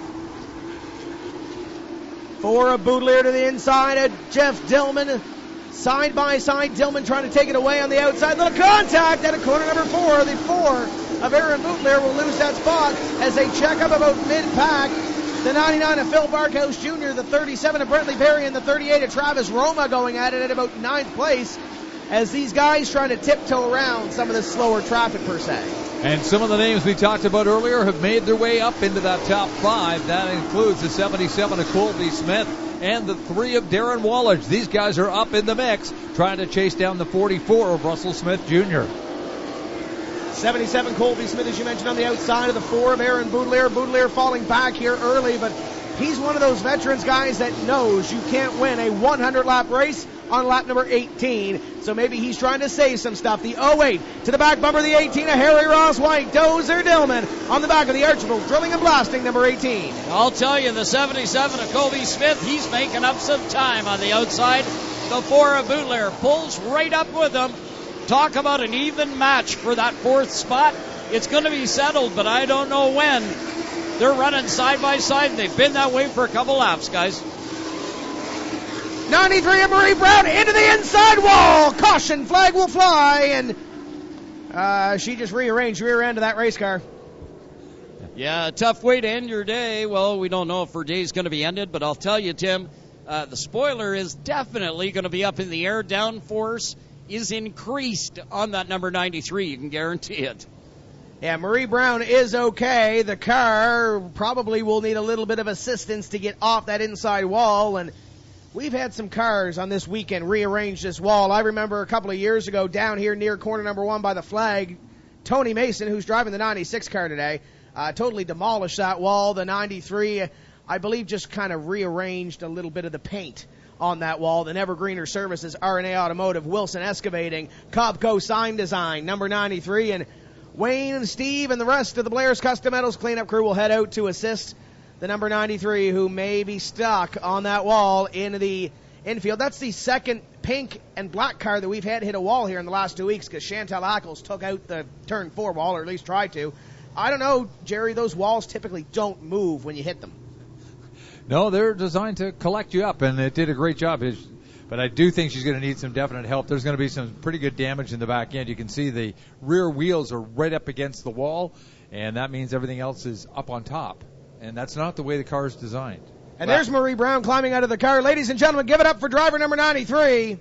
Four of Bootler to the inside of Jeff Dillman. Side by side, Dillman trying to take it away on the outside. Little contact at a corner number four. The four of Aaron Bootler will lose that spot as they check up about mid-pack. The ninety-nine of Phil Barkhouse Junior, the thirty-seven of Brentley Perry, and the thirty-eight of Travis Roma going at it at about ninth place as these guys trying to tiptoe around some of the slower traffic per se. And some of the names we talked about earlier have made their way up into that top five. That includes the seventy-seven of Colby Smith and the three of Darren Wallage. These guys are up in the mix, trying to chase down the forty-four of Russell Smith Junior seventy-seven Colby Smith, as you mentioned, on the outside of the four of Aaron Boudelier. Boudelier falling back here early, but he's one of those veterans guys that knows you can't win a hundred lap race on lap number eighteen. So maybe he's trying to save some stuff. The oh eight to the back bumper of the eighteen of Harry Ross White. Dozer Dillman on the back of the Archibald Drilling and Blasting number eighteen. I'll tell you, the seventy-seven of Colby Smith, he's making up some time on the outside. The four of Boudelier pulls right up with him. Talk about an even match for that fourth spot. It's going to be settled, but I don't know when. They're running side by side, and they've been that way for a couple laps, guys. ninety-three of Marie Brown into the inside wall. Caution flag will fly, and uh, she just rearranged rear end of that race car. Yeah, a tough way to end your day. Well, we don't know if her day's going to be ended, but I'll tell you, Tim, uh, the spoiler is definitely going to be up in the air. Downforce is increased on that number ninety-three. You can guarantee it. Yeah, Marie Brown is okay. The car probably will need a little bit of assistance to get off that inside wall, and we've had some cars on this weekend rearrange this wall. I remember a couple of years ago down here near corner number one by the flag, Tony Mason, who's driving the ninety-six car today, uh, totally demolished that wall. The ninety-three, I believe, just kind of rearranged a little bit of the paint on that wall. The Evergreener Services, R and A Automotive, Wilson Excavating, Cobco Sign Design, number ninety-three, and Wayne and Steve and the rest of the Blair's Custom Metals cleanup crew will head out to assist the number ninety-three, who may be stuck on that wall in the infield. That's the second pink and black car that we've had hit a wall here in the last two weeks because Chantal Ackles took out the turn four wall, or at least tried to. I don't know, Jerry, those walls typically don't move when you hit them. No, they're designed to collect you up, and it did a great job. But I do think she's going to need some definite help. There's going to be some pretty good damage in the back end. You can see the rear wheels are right up against the wall, and that means everything else is up on top. And that's not the way the car is designed. And there's Marie Brown climbing out of the car. Ladies and gentlemen, give it up for driver number ninety-three.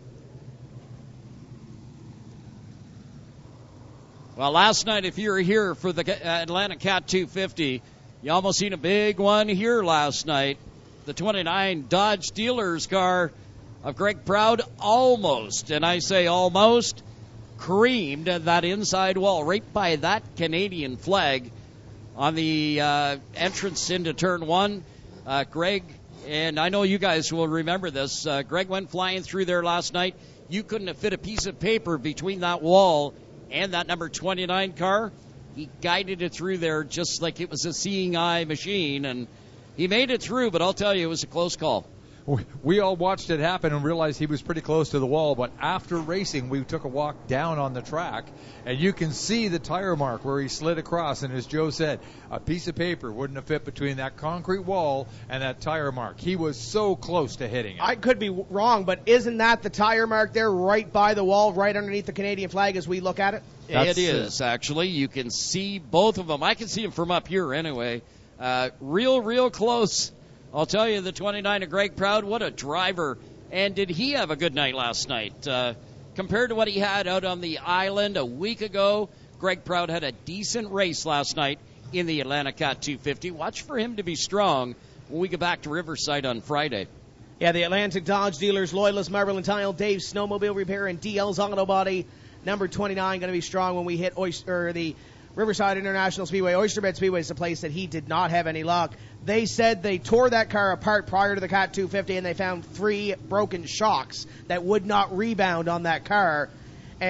Well, last night, if you were here for the Atlanta Cat two fifty, you almost seen a big one here last night. The twenty-nine Dodge Steelers car of Greg Proud almost, and I say almost, creamed that inside wall right by that Canadian flag on the uh, entrance into turn one. Uh, Greg, and I know you guys will remember this, uh, Greg went flying through there last night. You couldn't have fit a piece of paper between that wall and that number twenty-nine car. He guided it through there just like it was a seeing eye machine, and he made it through, but I'll tell you, it was a close call. We all watched it happen and realized he was pretty close to the wall, but after racing, we took a walk down on the track, and you can see the tire mark where he slid across, and as Joe said, a piece of paper wouldn't have fit between that concrete wall and that tire mark. He was so close to hitting it. I could be wrong, but isn't that the tire mark there right by the wall, right underneath the Canadian flag as we look at it? That's it is, actually. You can see both of them. I can see them from up here anyway. Uh, real, real close. I'll tell you, the twenty-nine of Greg Proud, what a driver. And did he have a good night last night? Uh, compared to what he had out on the island a week ago, Greg Proud had a decent race last night in the Atlanta Cat two fifty. Watch for him to be strong when we get back to Riverside on Friday. Yeah, the Atlantic Dodge Dealers, Loyalist Marble and Tile, Dave's Snowmobile Repair, and D L's Auto Body. Number twenty-nine going to be strong when we hit Oyster, or the Riverside International Speedway. Oysterbed Speedway is a place that he did not have any luck. They said they tore that car apart prior to the Cat two fifty, and they found three broken shocks that would not rebound on that car. And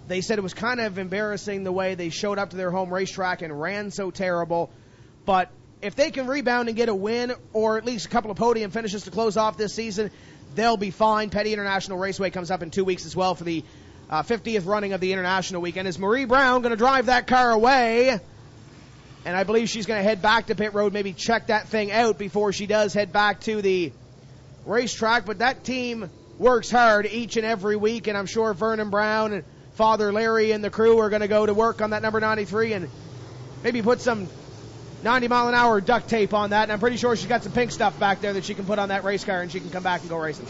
They said it was kind of embarrassing the way they showed up to their home racetrack and ran so terrible. But if they can rebound and get a win or at least a couple of podium finishes to close off this season, they'll be fine. Petty International Raceway comes up in two weeks as well for the uh, fiftieth running of the International Weekend. Is Marie Brown going to drive that car away? And I believe she's going to head back to pit road, maybe check that thing out before she does head back to the racetrack. But that team works hard each and every week, and I'm sure Vernon Brown and Father Larry and the crew are going to go to work on that number ninety-three and maybe put some ninety mile an hour duct tape on that. And I'm pretty sure she's got some pink stuff back there that she can put on that race car and she can come back and go racing.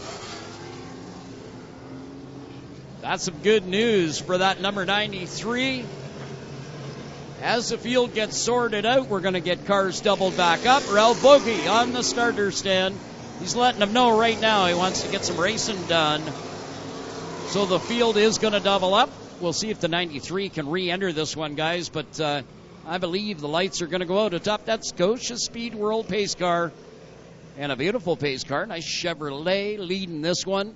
That's some good news for that number ninety-three. As the field gets sorted out, we're going to get cars doubled back up. Ralph Bogey on the starter stand. He's letting them know right now he wants to get some racing done. So the field is going to double up. We'll see if the ninety-three can re-enter this one, guys. But uh, I believe the lights are going to go out atop that Scotia Speed World pace car. And a beautiful pace car. Nice Chevrolet leading this one.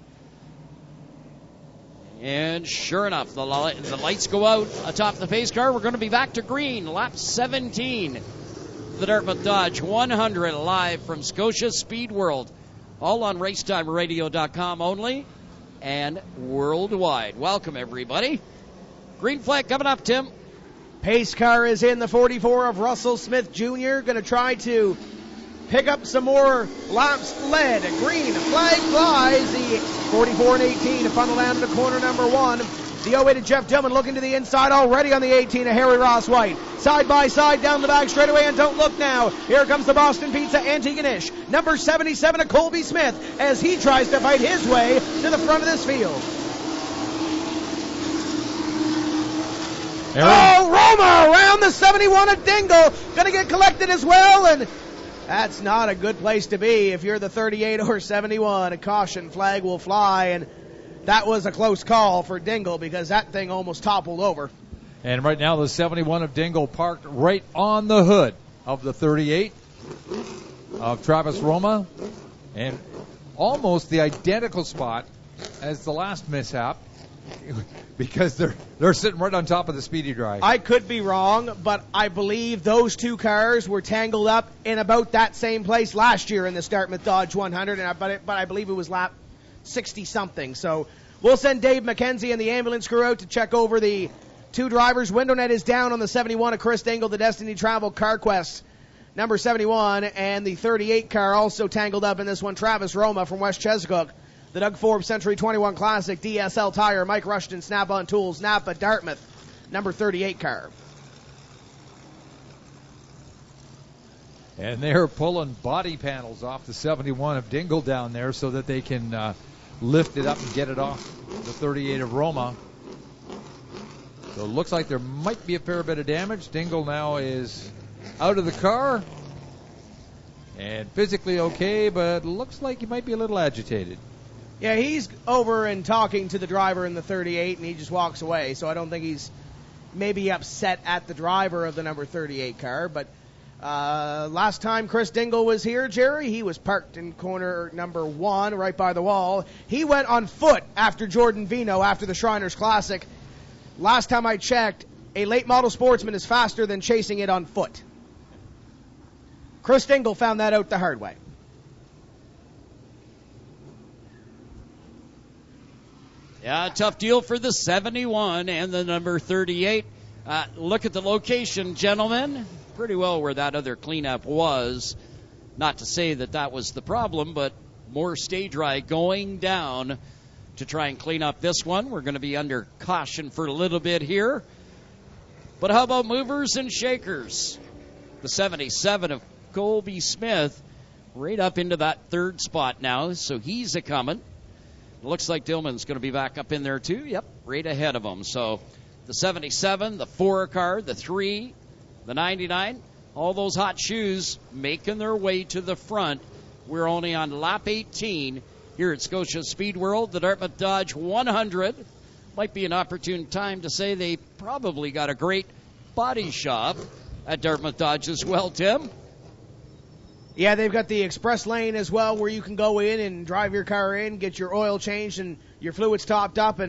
And sure enough, the, li- the lights go out atop the pace car. We're going to be back to green. Lap seventeen. The Dartmouth Dodge one hundred live from Scotia Speed World. All on racetime radio dot com only and worldwide. Welcome, everybody. Green flag coming up, Tim. Pace car is in the forty-four of Russell Smith Junior Going to try to pick up some more laps led. Green flag flies. The forty-four and eighteen to funnel down to corner number one. The oh eight of Jeff Dillman looking to the inside already on the eighteen of Harry Ross White. Side by side down the back straightaway, and don't look now. Here comes the Boston Pizza Antigonish. Number seventy-seven of Colby Smith as he tries to fight his way to the front of this field. Aaron. Oh, Roma around the seventy-one of Dingle. Going to get collected as well, and that's not a good place to be if you're the thirty-eight or seventy-one. A caution flag will fly, and that was a close call for Dingle because that thing almost toppled over. And right now the seventy-one of Dingle parked right on the hood of the thirty-eight of Travis Roma, and almost the identical spot as the last mishap because they're they're sitting right on top of the Speedy Drive. I could be wrong, but I believe those two cars were tangled up in about that same place last year in the Dartmouth Dodge one hundred, and I, but, it, but I believe it was lap sixty-something. So we'll send Dave McKenzie and the ambulance crew out to check over the two drivers. Window net is down on the seventy-one of Chris Dingle, the Destiny Travel CarQuest number seventy-one, and the thirty-eight car also tangled up in this one, Travis Roma from West Chesapeake. The Doug Forbes Century twenty-one Classic, D S L Tire, Mike Rushton, Snap-on Tools, Napa, Dartmouth, number thirty-eight car. And they're pulling body panels off the seventy-one of Dingle down there so that they can uh, lift it up and get it off the thirty-eight of Roma. So it looks like there might be a fair bit of damage. Dingle now is out of the car and physically okay, but looks like he might be a little agitated. Yeah, he's over and talking to the driver in the thirty-eight, and he just walks away. So I don't think he's maybe upset at the driver of the number thirty-eight car. But uh, last time Chris Dingle was here, Jerry, he was parked in corner number one right by the wall. He went on foot after Jordan Vino after the Shriners Classic. Last time I checked, a late model sportsman is faster than chasing it on foot. Chris Dingle found that out the hard way. Yeah, tough deal for the seventy-one and the number thirty-eight. Uh, look at the location, gentlemen. Pretty well where that other cleanup was. Not to say that that was the problem, but more stage right going down to try and clean up this one. We're going to be under caution for a little bit here. But how about movers and shakers? The seventy-seven of Colby Smith right up into that third spot now, so he's a coming. Looks like Dillman's going to be back up in there too. Yep, right ahead of him. So the seventy-seven, the four car, the three, the ninety-nine, all those hot shoes making their way to the front. We're only on lap eighteen here at Scotia Speed World. The Dartmouth Dodge one hundred. Might be an opportune time to say they probably got a great body shop at Dartmouth Dodge as well, Tim. Yeah, they've got the express lane as well where you can go in and drive your car in, get your oil changed and your fluids topped up, and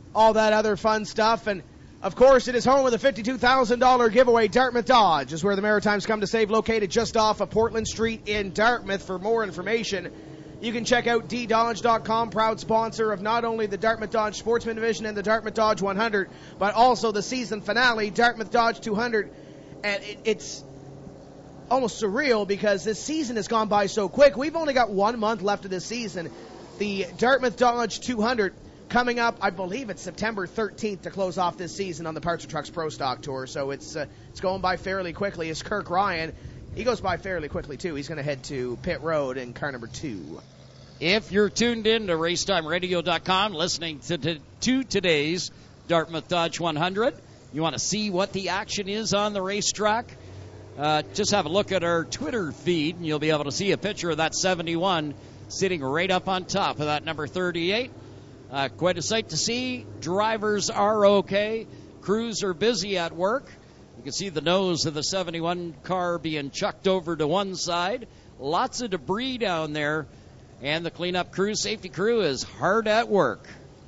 all that other fun stuff. And, of course, it is home of the fifty-two thousand dollars giveaway. Dartmouth Dodge is where the Maritimes come to save, located just off of Portland Street in Dartmouth. For more information, you can check out d dodge dot com, proud sponsor of not only the Dartmouth Dodge Sportsman Division and the Dartmouth Dodge one hundred, but also the season finale, Dartmouth Dodge two hundred. And it, it's almost surreal because this season has gone by so quick. We've only got one month left of this season. The Dartmouth Dodge two hundred coming up, I believe it's September thirteenth to close off this season on the Parts and Trucks Pro Stock Tour. So it's uh, it's going by fairly quickly. It's Kirk Ryan. He goes by fairly quickly, too. He's going to head to Pit Road in car number two. If you're tuned in to racetime radio dot com, listening to, to, to today's Dartmouth Dodge one hundred, you want to see what the action is on the racetrack, uh, just have a look at our Twitter feed, and you'll be able to see a picture of that seventy-one sitting right up on top of that number thirty-eight. Uh, quite a sight to see. Drivers are okay. Crews are busy at work. You can see the nose of the seventy-one car being chucked over to one side. Lots of debris down there. And the cleanup crew, safety crew, is hard at work.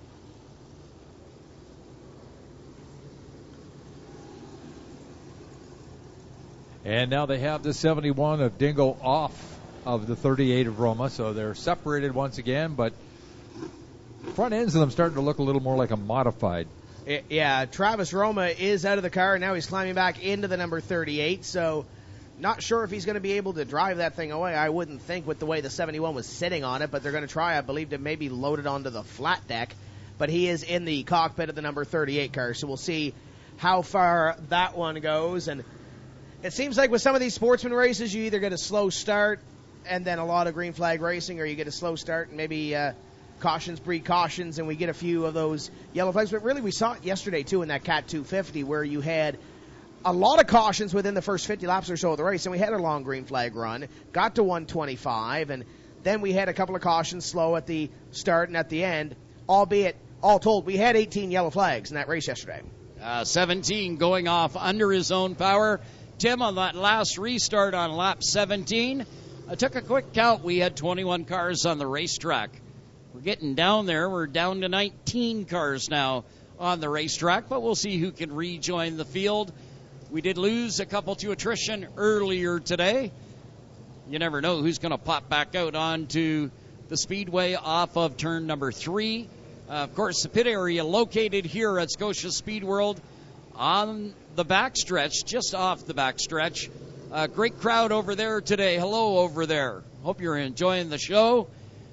And now they have the seventy-one of Dingle off of the thirty-eight of Roma, so they're separated once again, but front ends of them starting to look a little more like a modified. Yeah, Travis Roma is out of the car. Now he's climbing back into the number thirty-eight, so not sure if he's going to be able to drive that thing away. I wouldn't think with the way the seventy-one was sitting on it, but they're going to try, I believe, to maybe load it onto the flat deck. But he is in the cockpit of the number thirty-eight car, so we'll see how far that one goes. And it seems like with some of these sportsman races, you either get a slow start and then a lot of green flag racing, or you get a slow start and maybe uh, cautions breed cautions, and we get a few of those yellow flags. But really, we saw it yesterday, too, in that Cat two fifty, where you had a lot of cautions within the first fifty laps or so of the race, and we had a long green flag run, got to one twenty-five, and then we had a couple of cautions slow at the start and at the end, albeit, all told, we had eighteen yellow flags in that race yesterday. Uh, seventeen going off under his own power. Tim, on that last restart on lap seventeen, I took a quick count. We had twenty-one cars on the racetrack. We're getting down there. We're down to nineteen cars now on the racetrack, but we'll see who can rejoin the field. We did lose a couple to attrition earlier today. You never know who's going to pop back out onto the speedway off of turn number three. Uh, of course, the pit area located here at Scotia Speed World on the backstretch, just off the backstretch. Uh, great crowd over there today. Hello over there. Hope you're enjoying the show.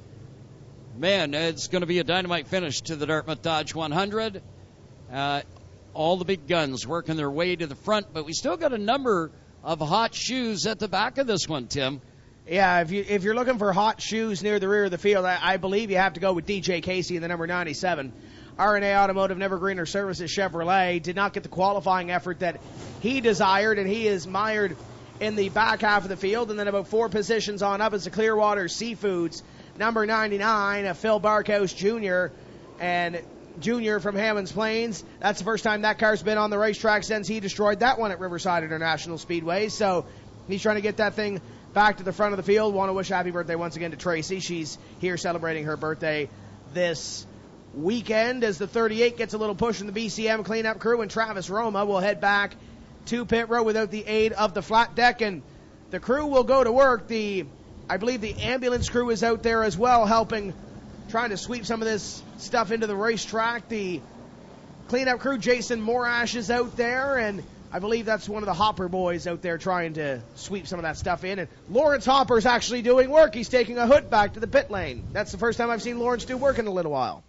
Man, it's going to be a dynamite finish to the Dartmouth Dodge one hundred. Uh, all the big guns working their way to the front, but we still got a number of hot shoes at the back of this one, Tim. Yeah, if, you, if you're looking for hot shoes near the rear of the field, I, I believe you have to go with D J Casey in the number ninety-seven. R and A Automotive, Never Greener Services Chevrolet did not get the qualifying effort that he desired, and he is mired in the back half of the field. And then about four positions on up is the Clearwater Seafoods, number ninety-nine, uh, Phil Barkhouse Junior And Junior from Hammonds Plains, that's the first time that car's been on the racetrack since he destroyed that one at Riverside International Speedway. So he's trying to get that thing back to the front of the field. Want to wish happy birthday once again to Tracy. She's here celebrating her birthday this weekend as the thirty-eight gets a little push from the B C M cleanup crew, and Travis Roma will head back to pit road without the aid of the flat deck, and the crew will go to work. The I believe the ambulance crew is out there as well, helping, trying to sweep some of this stuff into the racetrack. The cleanup crew, Jason Morash, is out there, and I believe that's one of the Hopper boys out there trying to sweep some of that stuff in. And Lawrence Hopper's actually doing work. He's taking a hood back to the pit lane. That's the first time I've seen Lawrence do work in a little while.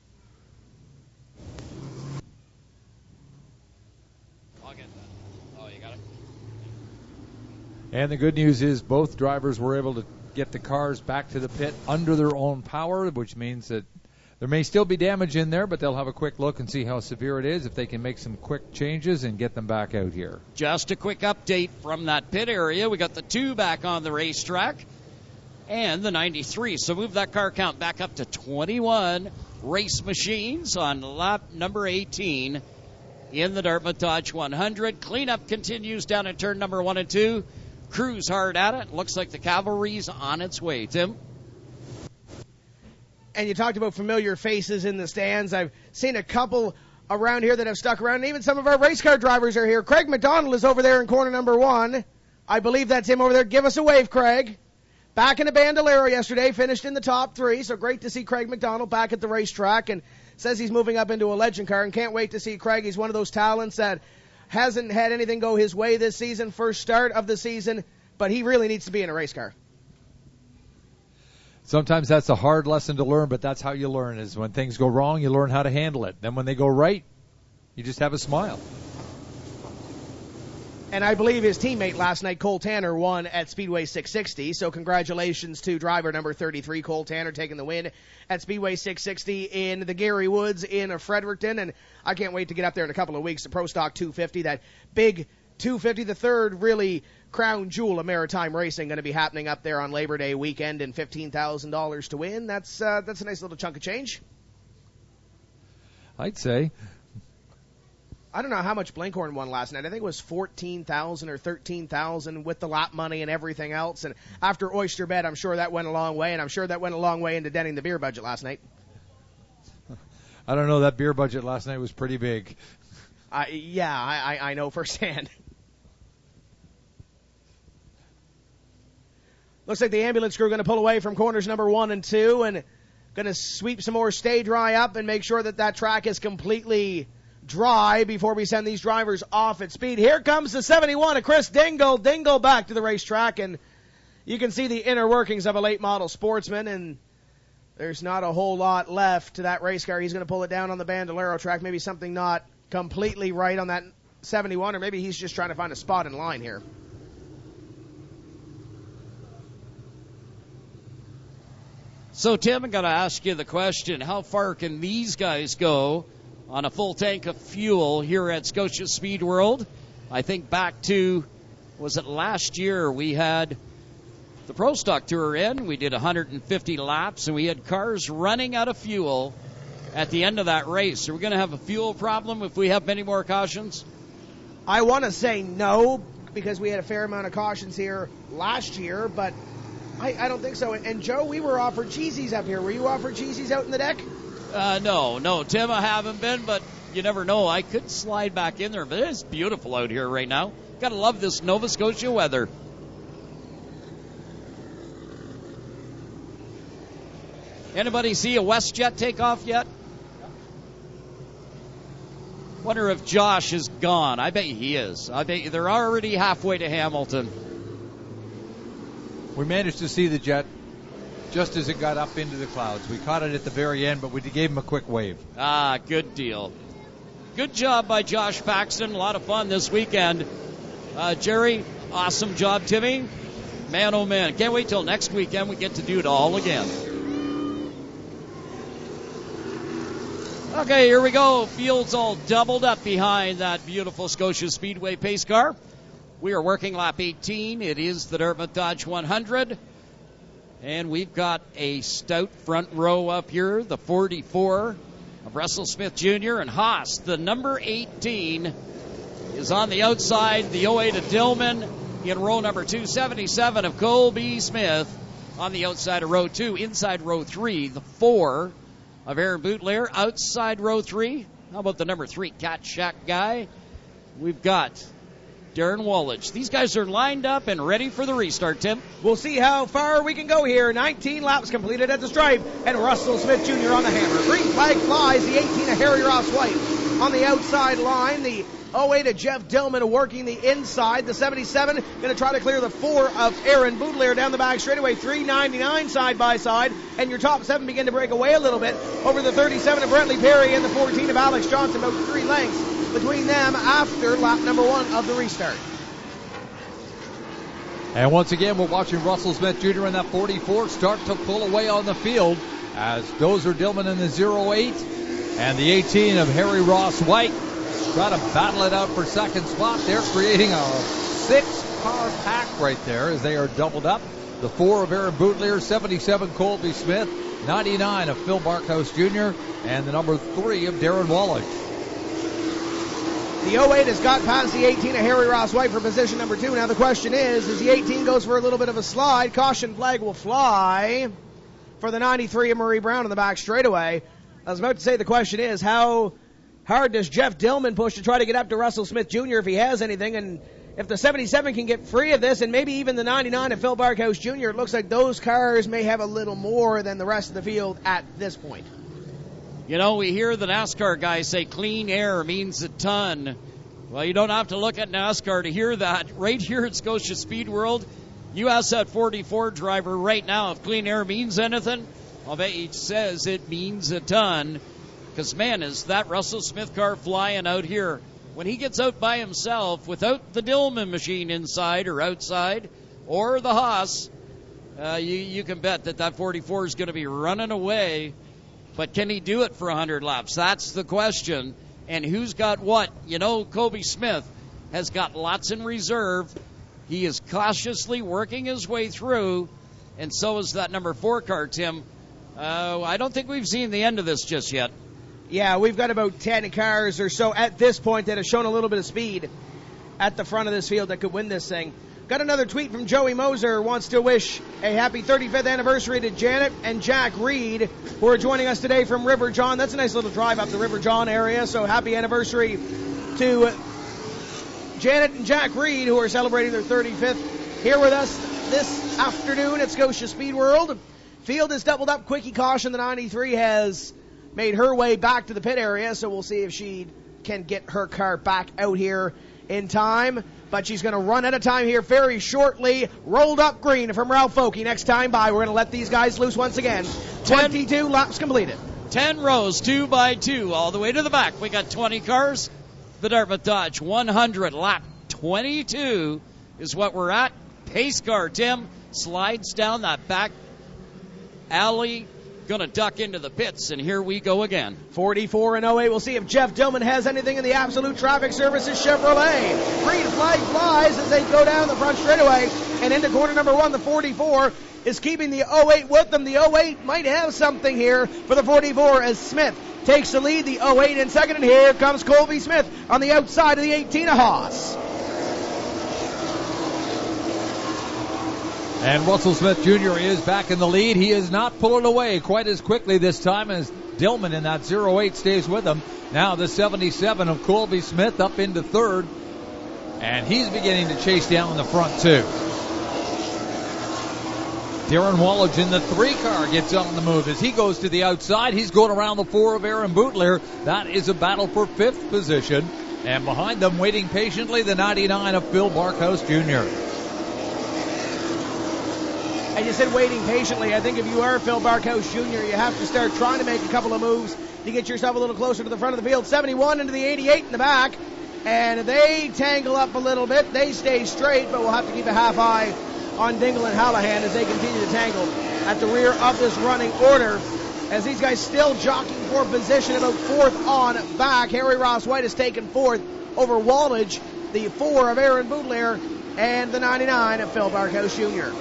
I'll get that. Oh, you got it? And the good news is both drivers were able to get the cars back to the pit under their own power, which means that there may still be damage in there, but they'll have a quick look and see how severe it is, if they can make some quick changes and get them back out here. Just a quick update from that pit area. We got the two back on the racetrack and the ninety-three. So move that car count back up to twenty-one race machines on lap number eighteen in the Dartmouth Dodge one hundred. Cleanup continues down at turn number one and two. Crew's hard at it. Looks like the cavalry's on its way. Tim? and you talked about familiar faces in the stands. I've seen a couple around here that have stuck around, and even some of our race car drivers are here. Craig McDonald is over there in corner number one. I believe that's him over there. Give us a wave, Craig. Back in the Bandolero yesterday, finished in the top three, so great to see Craig McDonald back at the racetrack, and says he's moving up into a legend car, and can't wait to see Craig. He's one of those talents that hasn't had anything go his way this season, first start of the season, but he really needs to be in a race car. Sometimes that's a hard lesson to learn, but that's how you learn, is when things go wrong, you learn how to handle it. Then when they go right, you just have a smile. And I believe his teammate last night, Cole Tanner, won at Speedway six sixty. So congratulations to driver number thirty-three, Cole Tanner, taking the win at Speedway six sixty in the Gary Woods in Fredericton. And I can't wait to get up there in a couple of weeks. The Pro Stock two fifty, that big two fifty, the third really crown jewel of maritime racing, going to be happening up there on Labor Day weekend, and fifteen thousand dollars to win. That's uh, that's a nice little chunk of change. I'd say. I don't know how much Blinkhorn won last night. I think it was fourteen thousand or thirteen thousand with the lap money and everything else. And after Oyster Bet, I'm sure that went a long way, and I'm sure that went a long way into denting the beer budget last night. I don't know. That beer budget last night was pretty big. Uh, yeah, I, I, I know firsthand. Looks like the ambulance crew are going to pull away from corners number one and two, and going to sweep some more stay dry up and make sure that that track is completely dry before we send these drivers off at speed. Here comes the seventy-one of Chris Dingle. Dingle back to the racetrack, and you can see the inner workings of a late model sportsman, and there's not a whole lot left to that race car. He's going to pull it down on the Bandolero track. Maybe something not completely right on that seventy-one, or maybe he's just trying to find a spot in line here. So, Tim, I'm going to ask you the question, how far can these guys go on a full tank of fuel here at Scotia Speed World? I think back to, was it last year, we had the Pro Stock Tour in. We did one hundred fifty laps, and we had cars running out of fuel at the end of that race. Are we going to have a fuel problem if we have many more cautions? I want to say no, because we had a fair amount of cautions here last year, but I, I don't think so. And, and Joe, we were offered cheesies up here. Were you offered cheesies out in the deck? Uh, no, no, Tim, I haven't been, but you never know. I could slide back in there, but it's beautiful out here right now. Gotta love this Nova Scotia weather. Anybody see a WestJet take off yet? Wonder if Josh is gone. I bet he is. I bet they're already halfway to Hamilton. We managed to see the jet just as it got up into the clouds. We caught it at the very end, but we gave him a quick wave. Ah, good deal. Good job by Josh Paxton. A lot of fun this weekend. Uh, Jerry, awesome job, Timmy. Man, oh man. Can't wait till next weekend we get to do it all again. Okay, here we go. Field's all doubled up behind that beautiful Scotia Speedway pace car. We are working lap eighteen. It is the Dartmouth Dodge one hundred. And we've got a stout front row up here, the forty-four of Russell Smith Junior And Haas, the number eighteen, is on the outside. The oh eight of Dillman in row number two. seventy-seven of Colby Smith on the outside of row two. Inside row three, the four of Aaron Bootlair. Outside row three, how about the number three Cat Shack guy? We've got Darren Wallach. These guys are lined up and ready for the restart, Tim. We'll see how far we can go here. nineteen laps completed at the stripe, and Russell Smith Junior on the hammer. Green flag flies. The eighteen of Harry Ross White on the outside line. The oh eight of Jeff Dillman working the inside. The seventy-seven going to try to clear the four of Aaron Boudelaire down the back straightaway. three ninety-nine side by side, and your top seven begin to break away a little bit over the thirty-seven of Brentley Perry and the fourteen of Alex Johnson, about three lengths between them after lap number one of the restart. And once again, we're watching Russell Smith Junior in that forty-four start to pull away on the field as Dozer Dillman in the oh eight and the eighteen of Harry Ross White try to battle it out for second spot. They're creating a six-car pack right there as they are doubled up. The four of Aaron Bootlear, seventy-seven Colby Smith, ninety-nine of Phil Barkhouse Junior, and the number three of Darren Wallach. The oh eight has got past the eighteen of Harry Ross White for position number two. Now the question is, as the eighteen goes for a little bit of a slide, caution flag will fly. for the ninety-three of Marie Brown in the back straightaway. I was about to say the question is, how hard does Jeff Dillman push to try to get up to Russell Smith Junior if he has anything? And if the seventy-seven can get free of this, and maybe even the ninety-nine of Phil Barkhouse Junior, it looks like those cars may have a little more than the rest of the field at this point. You know, we hear the NASCAR guys say clean air means a ton. Well, you don't have to look at NASCAR to hear that. Right here at Scotia Speed World, you ask that forty-four driver right now if clean air means anything. I'll bet he says it means a ton. Because, man, is that Russell Smith car flying out here. When he gets out by himself, without the Dillman machine inside or outside, or the Haas, uh, you, you can bet that that forty-four is going to be running away. But can he do it for one hundred laps? That's the question. And who's got what? You know, Kobe Smith has got lots in reserve. He is cautiously working his way through, and so is that number four car, Tim. Uh, I don't think we've seen the end of this just yet. Yeah, we've got about ten cars or so at this point that have shown a little bit of speed at the front of this field that could win this thing. Got another tweet from Joey Moser, wants to wish a happy thirty-fifth anniversary to Janet and Jack Reed, who are joining us today from River John. That's a nice little drive up the River John area, so happy anniversary to Janet and Jack Reed, who are celebrating their thirty-fifth, here with us this afternoon at Scotia Speed World. Field is doubled up. Quickie Caution, the ninety-three, has made her way back to the pit area, so we'll see if she can get her car back out here in time. But she's going to run out of time here very shortly. Rolled up green from Ralph Folke. Next time by, we're going to let these guys loose once again. twenty-two laps completed. Ten rows, two by two, all the way to the back. We got twenty cars. The Dartmouth Dodge one hundred, lap twenty-two is what we're at. Pace car, Tim, slides down that back alley. Going to duck into the pits, and here we go again. forty-four and oh eight. We'll see if Jeff Dillman has anything in the Absolute Traffic Services Chevrolet. Green flag flies as they go down the front straightaway and into corner number one. The forty-four is keeping the oh eight with them. The oh eight might have something here for the forty-four as Smith takes the lead. The oh eight in second, and here comes Colby Smith on the outside of the eighteen of Haas. And Russell Smith Junior is back in the lead. He is not pulling away quite as quickly this time as Dillman in that oh eight stays with him. Now the seventy-seven of Colby Smith up into third. And he's beginning to chase down in the front too. Darren Wallach in the three car gets on the move as he goes to the outside. He's going around the four of Aaron Boutlier. That is a battle for fifth position. And behind them, waiting patiently, the ninety-nine of Phil Barkhouse Junior I just said waiting patiently. I think if you are Phil Barkhouse Junior, you have to start trying to make a couple of moves to get yourself a little closer to the front of the field. seventy-one into the eighty-eight in the back, and they tangle up a little bit. They stay straight, but we'll have to keep a half eye on Dingle and Hallahan as they continue to tangle at the rear of this running order. As these guys still jockeying for position, about fourth on back. Harry Ross White has taken fourth over Wallach, the four of Aaron Boutlier, and the ninety-nine of Phil Barkhouse Junior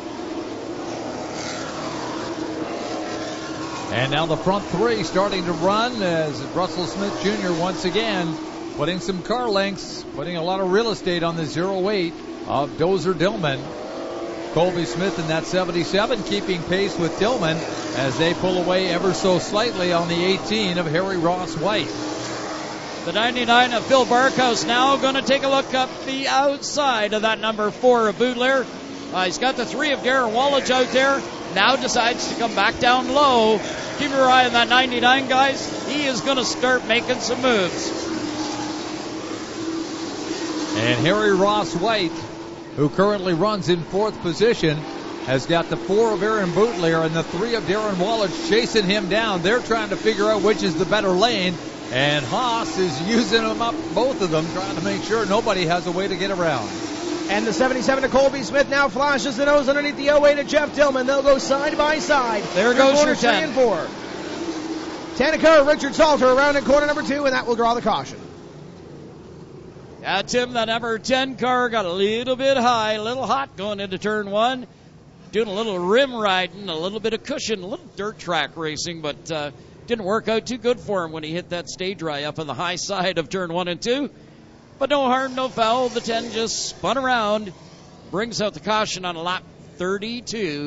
And now the front three starting to run as Russell Smith Junior once again putting some car lengths, putting a lot of real estate on the oh eight of Dozer Dillman. Colby Smith in that seventy-seven keeping pace with Dillman as they pull away ever so slightly on the eighteen of Harry Ross White. The ninety-nine of Phil Barkhouse now going to take a look up the outside of that number four of Boutlier. Uh, he's got the three of Darren Wallach out there. Now decides to come back down low. Keep your eye on that ninety-nine, guys. He is going to start making some moves. And Harry Ross White, who currently runs in fourth position, has got the four of Aaron Boutlier and the three of Darren Wallach chasing him down. They're trying to figure out which is the better lane. And Haas is using them up, both of them, trying to make sure nobody has a way to get around. And the seventy-seven to Colby Smith now flashes the nose underneath the oh eight to Jeff Dillman. They'll go side by side. There goes your ten. Three and four. Tanaka, Richard Salter around in corner number two, and that will draw the caution. Yeah, Tim, that number ten car got a little bit high, a little hot going into turn one. Doing a little rim riding, a little bit of cushion, a little dirt track racing, but uh, didn't work out too good for him when he hit that stage dry up on the high side of turn one and two. But no harm, no foul. The ten just spun around, brings out the caution on lap thirty-two.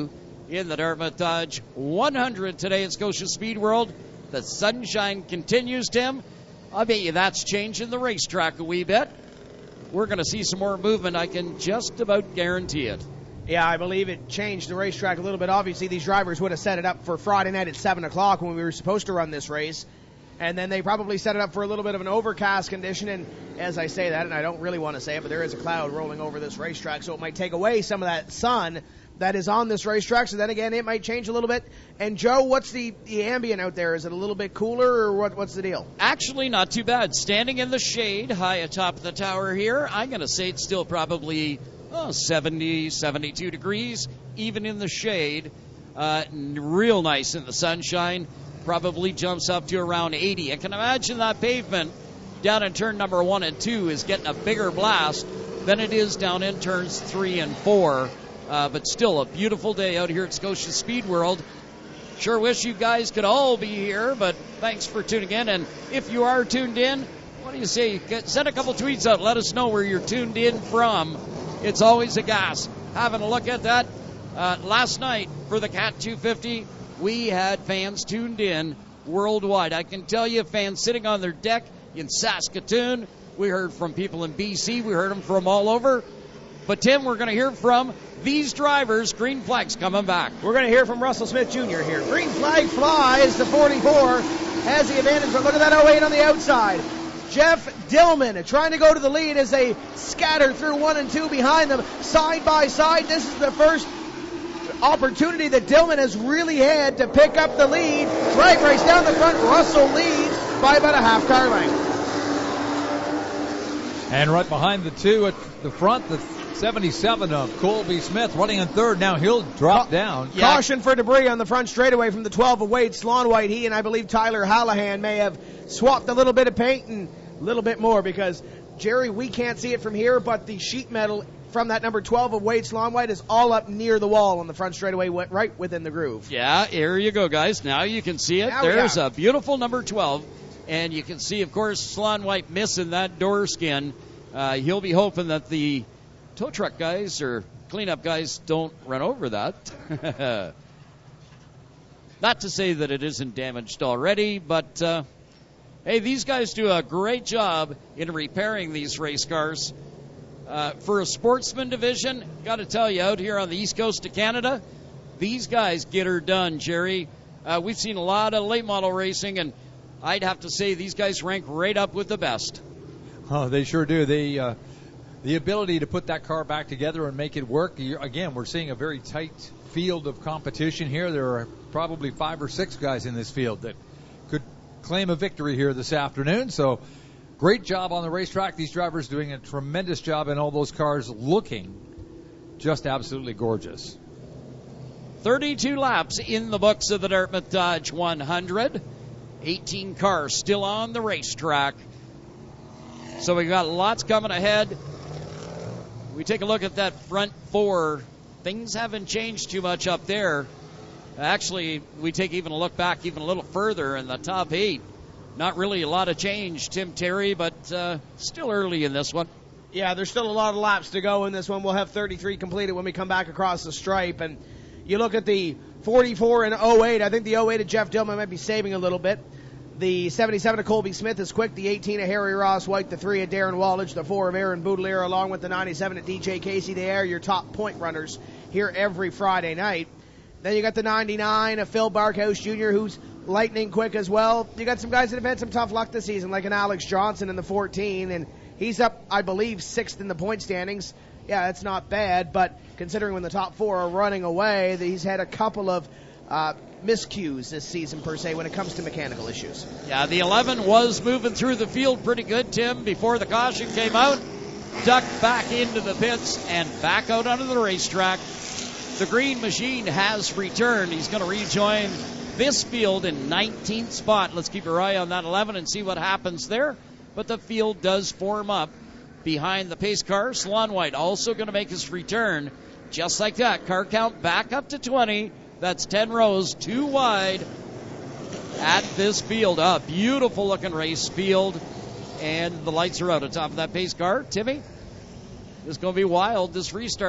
in the Dartmouth Dodge one hundred today at Scotia Speed World. The sunshine continues, Tim. I bet you that's changing the racetrack a wee bit. We're going to see some more movement. I can just about guarantee it. Yeah, I believe it changed the racetrack a little bit. Obviously, these drivers would have set it up for Friday night at seven o'clock when we were supposed to run this race. And then they probably set it up for a little bit of an overcast condition. And as I say that, and I don't really want to say it, but there is a cloud rolling over this racetrack, so it might take away some of that sun that is on this racetrack. So then again, it might change a little bit. And Joe, what's the, the ambient out there? Is it a little bit cooler, or what? What's the deal? Actually, not too bad. Standing in the shade high atop the tower here, I'm going to say it's still probably oh, seventy, seventy-two degrees, even in the shade. Uh, real nice in the sunshine. Probably jumps up to around eighty. I can imagine that pavement down in turn number one and two is getting a bigger blast than it is down in turns three and four. Uh, but still a beautiful day out here at Scotia Speed World. Sure wish you guys could all be here, but thanks for tuning in. And if you are tuned in, what do you say? Get, send a couple tweets out. Let us know where you're tuned in from. It's always a gas. Having a look at that. Uh, last night for the Cat two fifty, we had fans tuned in worldwide. I can tell you, fans sitting on their deck in Saskatoon. We heard from people in B C. We heard them from all over. But, Tim, we're going to hear from these drivers. Green flag's coming back. We're going to hear from Russell Smith Junior here. Green flag flies. The forty-four has the advantage, but look at that oh eight on the outside. Jeff Dillman trying to go to the lead as they scatter through one and two behind them, side by side. This is the first opportunity that Dillman has really had to pick up the lead. Drag race down the front. Russell leads by about a half car length. And right behind the two at the front, the seventy-seven of Colby Smith running in third. Now he'll drop Ca- down. Yeah. Caution for debris on the front straightaway from the twelve of Wade Sloan White. He and I believe Tyler Hallahan may have swapped a little bit of paint and a little bit more, because, Jerry, we can't see it from here, but the sheet metal from that number twelve of Wade Sloan White is all up near the wall on the front straightaway, right within the groove. Yeah, here you go, guys. Now you can see it. Now There's a beautiful number twelve, and you can see, of course, Sloan White missing that door skin. Uh, he'll be hoping that the tow truck guys or cleanup guys don't run over that. Not to say that it isn't damaged already, but uh, hey, these guys do a great job in repairing these race cars. Uh, for a sportsman division, got to tell you, out here on the east coast of Canada, these guys get her done, Jerry. Uh, we've seen a lot of late model racing, and I'd have to say these guys rank right up with the best. Oh, they sure do. They uh, the ability to put that car back together and make it work. Again, we're seeing a very tight field of competition here. There are probably five or six guys in this field that could claim a victory here this afternoon. So great job on the racetrack. These drivers doing a tremendous job, and all those cars looking just absolutely gorgeous. thirty-two laps in the books of the Dartmouth Dodge one hundred. eighteen cars still on the racetrack. So we've got lots coming ahead. We take a look at that front four. Things haven't changed too much up there. Actually, we take even a look back even a little further in the top eight. Not really a lot of change, Tim Terry, but uh, still early in this one. Yeah, there's still a lot of laps to go in this one. We'll have thirty-three completed when we come back across the stripe. And you look at the forty-four and oh eight. I think the oh eight of Jeff Dillman might be saving a little bit. The seventy-seven of Colby Smith is quick. The eighteen of Harry Ross White. The three of Darren Wallage. The four of Aaron Boudelier, along with the ninety-seven of D J Casey. They are your top point runners here every Friday night. Then you got the ninety-nine of Phil Barkhouse Junior, who's lightning quick as well. You got some guys that have had some tough luck this season, like an Alex Johnson in the fourteen, and he's up, I believe, sixth in the point standings. Yeah, that's not bad, but considering when the top four are running away, he's had a couple of uh, miscues this season, per se, when it comes to mechanical issues. Yeah, the eleven was moving through the field pretty good, Tim, before the caution came out. Ducked back into the pits and back out onto the racetrack. The green machine has returned. He's going to rejoin this field in nineteenth spot. Let's keep our eye on that eleven and see what happens there. But the field does form up behind the pace car. Sloan White also going to make his return. Just like that, car count back up to twenty. That's ten rows, two wide at this field. A beautiful looking race field. And the lights are out on top of that pace car. Timmy, it's going to be wild, this restart.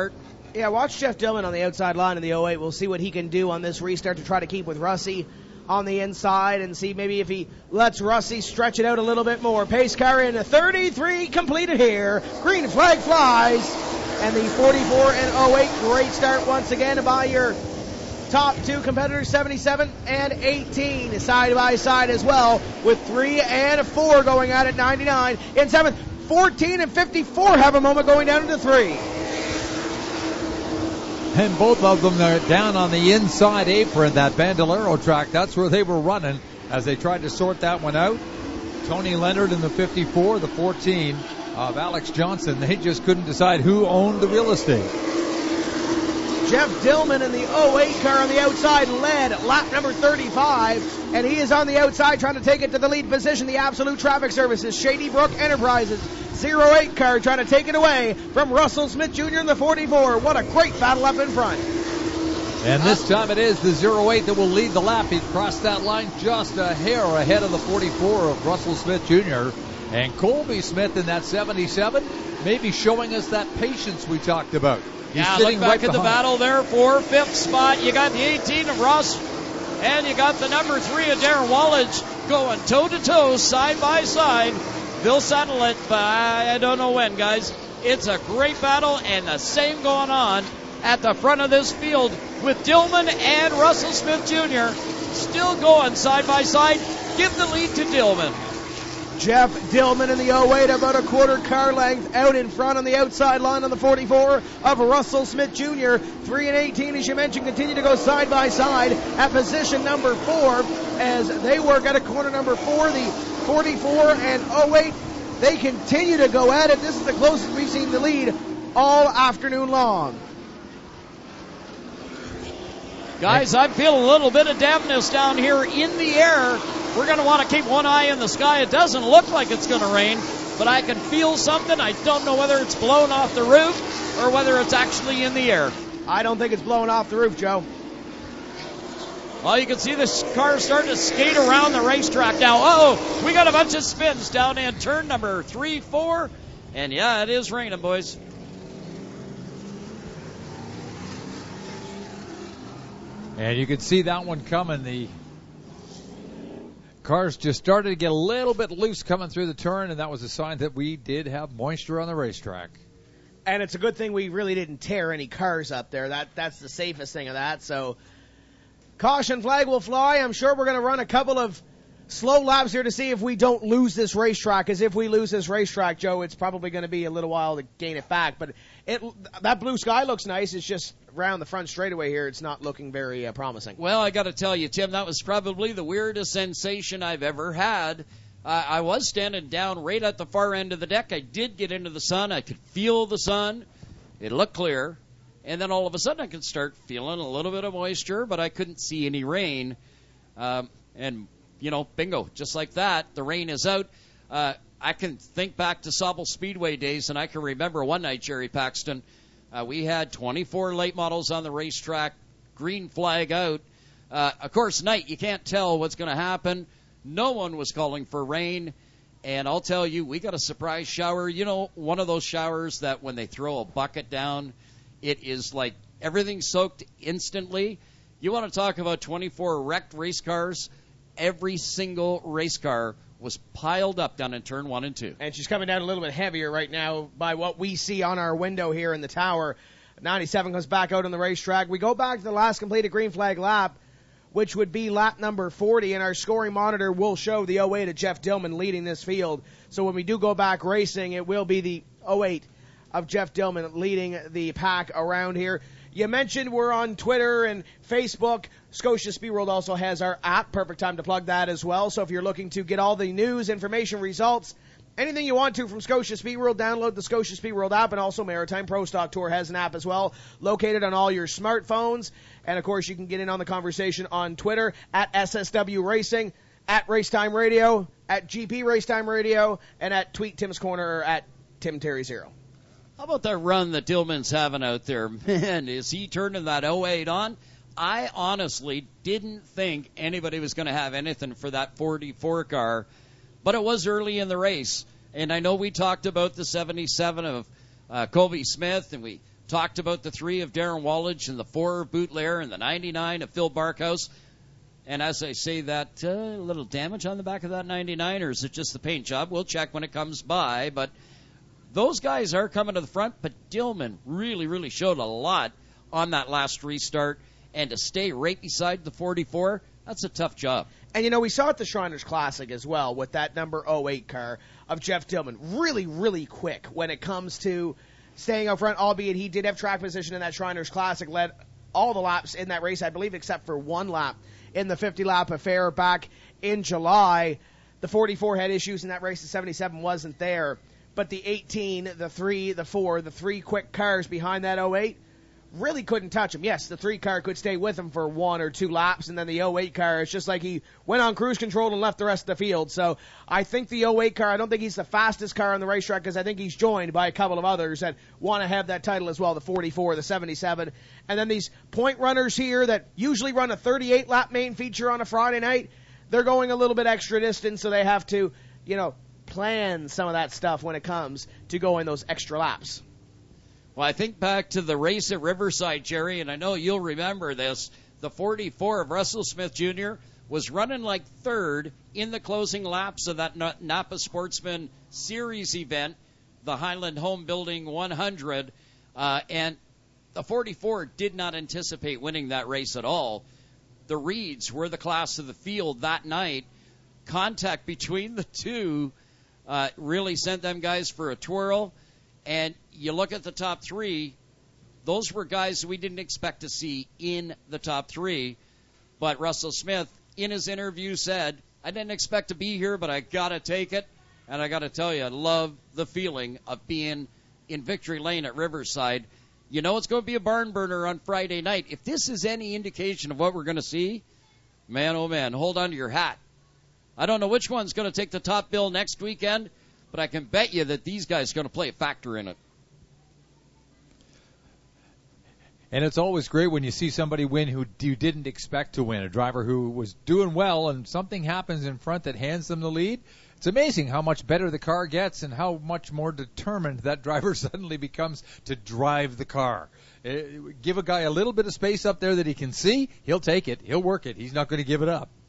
Yeah, watch Jeff Dillman on the outside line in the oh eight. We'll see what he can do on this restart to try to keep with Rusty on the inside and see maybe if he lets Rusty stretch it out a little bit more. Pace car in thirty-three completed here. Green flag flies. And the forty-four and oh eight, great start once again by your top two competitors, seventy-seven and eighteen, side by side as well, with three and four going out at ninety-nine. In seventh, fourteen and fifty-four have a moment going down into three. And both of them are down on the inside apron, that Bandolero track. That's where they were running as they tried to sort that one out. Tony Leonard in the fifty-four, the fourteen of Alex Johnson. They just couldn't decide who owned the real estate. Jeff Dillman in the oh eight car on the outside led lap number thirty-five, and he is on the outside trying to take it to the lead position. The Absolute Traffic Services, Shady Brook Enterprises, oh eight car trying to take it away from Russell Smith Junior in the forty-four. What a great battle up in front. And this time it is the oh eight that will lead the lap. He crossed that line just a hair ahead of the forty-four of Russell Smith Junior And Colby Smith in that seventy-seven, maybe showing us that patience we talked about. He's yeah, look back right at the battle there for fifth spot. You got the eighteen of Ross, and you got the number three of Darren Wallage going toe-to-toe, side by side. They'll settle it, but I don't know when, guys. It's a great battle, and the same going on at the front of this field with Dillman and Russell Smith Junior still going side by side. Give the lead to Dillman. Jeff Dillman in the oh eight, about a quarter car length out in front on the outside line on the forty-four of Russell Smith Junior three and eighteen, as you mentioned, continue to go side by side at position number four as they work at a corner number four. The forty-four and oh eight, they continue to go at it. This is the closest we've seen the lead all afternoon long. Guys, I'm feeling a little bit of dampness down here in the air. We're going to want to keep one eye in the sky. It doesn't look like it's going to rain, but I can feel something. I don't know whether it's blown off the roof or whether it's actually in the air. I don't think it's blowing off the roof, Joe. Well, you can see this car starting to skate around the racetrack now. Uh-oh, we got a bunch of spins down in turn number three, four. And, yeah, it is raining, boys. And you can see that one coming. The cars just started to get a little bit loose coming through the turn, and that was a sign that we did have moisture on the racetrack. And it's a good thing we really didn't tear any cars up there. That That's the safest thing of that. So caution flag will fly. I'm sure we're going to run a couple of slow laps here to see if we don't lose this racetrack. Because if we lose this racetrack, Joe, it's probably going to be a little while to gain it back. But it that blue sky looks nice. It's just around the front straightaway here, it's not looking very uh, promising. Well, I got to tell you, Tim, that was probably the weirdest sensation I've ever had. Uh, I was standing down right at the far end of the deck. I did get into the sun. I could feel the sun. It looked clear. And then all of a sudden I could start feeling a little bit of moisture, but I couldn't see any rain. Um, and, you know, bingo, just like that, the rain is out. Uh, I can think back to Sauble Speedway days, and I can remember one night, Jerry Paxton, Uh, we had twenty-four late models on the racetrack, green flag out. Uh, of course, night, you can't tell what's going to happen. No one was calling for rain. And I'll tell you, we got a surprise shower. You know, one of those showers that when they throw a bucket down, it is like everything soaked instantly. You want to talk about twenty-four wrecked race cars? Every single race car was piled up down in turn one and two. And she's coming down a little bit heavier right now by what we see on our window here in the tower. ninety-seven comes back out on the racetrack. We go back to the last completed green flag lap, which would be lap number forty, and our scoring monitor will show the oh eight of Jeff Dillman leading this field. So when we do go back racing, it will be the oh eight of Jeff Dillman leading the pack around here. You mentioned we're on Twitter and Facebook. Scotia Speed World also has our app. Perfect time to plug that as well. So if you're looking to get all the news, information, results, anything you want to from Scotia Speed World, download the Scotia Speed World app. And also Maritime Pro Stock Tour has an app as well, located on all your smartphones. And, of course, you can get in on the conversation on Twitter at S S W Racing, at Racetime Radio, at G P Racetime Radio, and at Tweet Tim's Corner or at Tim Terry Zero. How about that run that Dillman's having out there? Man, is he turning that oh eight on? I honestly didn't think anybody was going to have anything for that forty-four car, but it was early in the race. And I know we talked about the seventy-seven of uh, Colby Smith, and we talked about the three of Darren Wallach and the four of Bootlair and the ninety-nine of Phil Barkhouse. And as I say that, uh, a little damage on the back of that ninety-nine, or is it just the paint job? We'll check when it comes by. But those guys are coming to the front, but Dillman really, really showed a lot on that last restart. And to stay right beside the forty-four, that's a tough job. And, you know, we saw at the Shriners Classic as well with that number oh eight car of Jeff Dillman. Really, really quick when it comes to staying up front, albeit he did have track position in that Shriners Classic, led all the laps in that race, I believe, except for one lap in the fifty-lap affair back in July. The forty-four had issues in that race. The seventy-seven wasn't there. But the eighteen, the three, the four, the three quick cars behind that oh eight really couldn't touch him. Yes, the three car could stay with him for one or two laps, and then the oh eight car, it's just like he went on cruise control and left the rest of the field. So I think the oh eight car, I don't think he's the fastest car on the racetrack, because I think he's joined by a couple of others that want to have that title as well, the forty-four, the seventy-seven. And then these point runners here that usually run a thirty-eight lap main feature on a Friday night, they're going a little bit extra distance, so they have to, you know, plan some of that stuff when it comes to going those extra laps. Well, I think back to the race at Riverside, Jerry, and I know you'll remember this. The forty-four of Russell Smith Junior was running like third in the closing laps of that Napa Sportsman Series event, the Highland Home Building one hundred, uh, and the forty-four did not anticipate winning that race at all. The Reeds were the class of the field that night. Contact between the two uh, really sent them guys for a twirl. And you look at the top three, those were guys we didn't expect to see in the top three. But Russell Smith, in his interview, said, I didn't expect to be here, but I got to take it. And I got to tell you, I love the feeling of being in Victory Lane at Riverside. You know it's going to be a barn burner on Friday night. If this is any indication of what we're going to see, man, oh man, hold on to your hat. I don't know which one's going to take the top bill next weekend, but I can bet you that these guys are going to play a factor in it. And it's always great when you see somebody win who you didn't expect to win, a driver who was doing well and something happens in front that hands them the lead. It's amazing how much better the car gets and how much more determined that driver suddenly becomes to drive the car. Uh, give a guy a little bit of space up there that he can see, he'll take it, he'll work it, he's not going to give it up.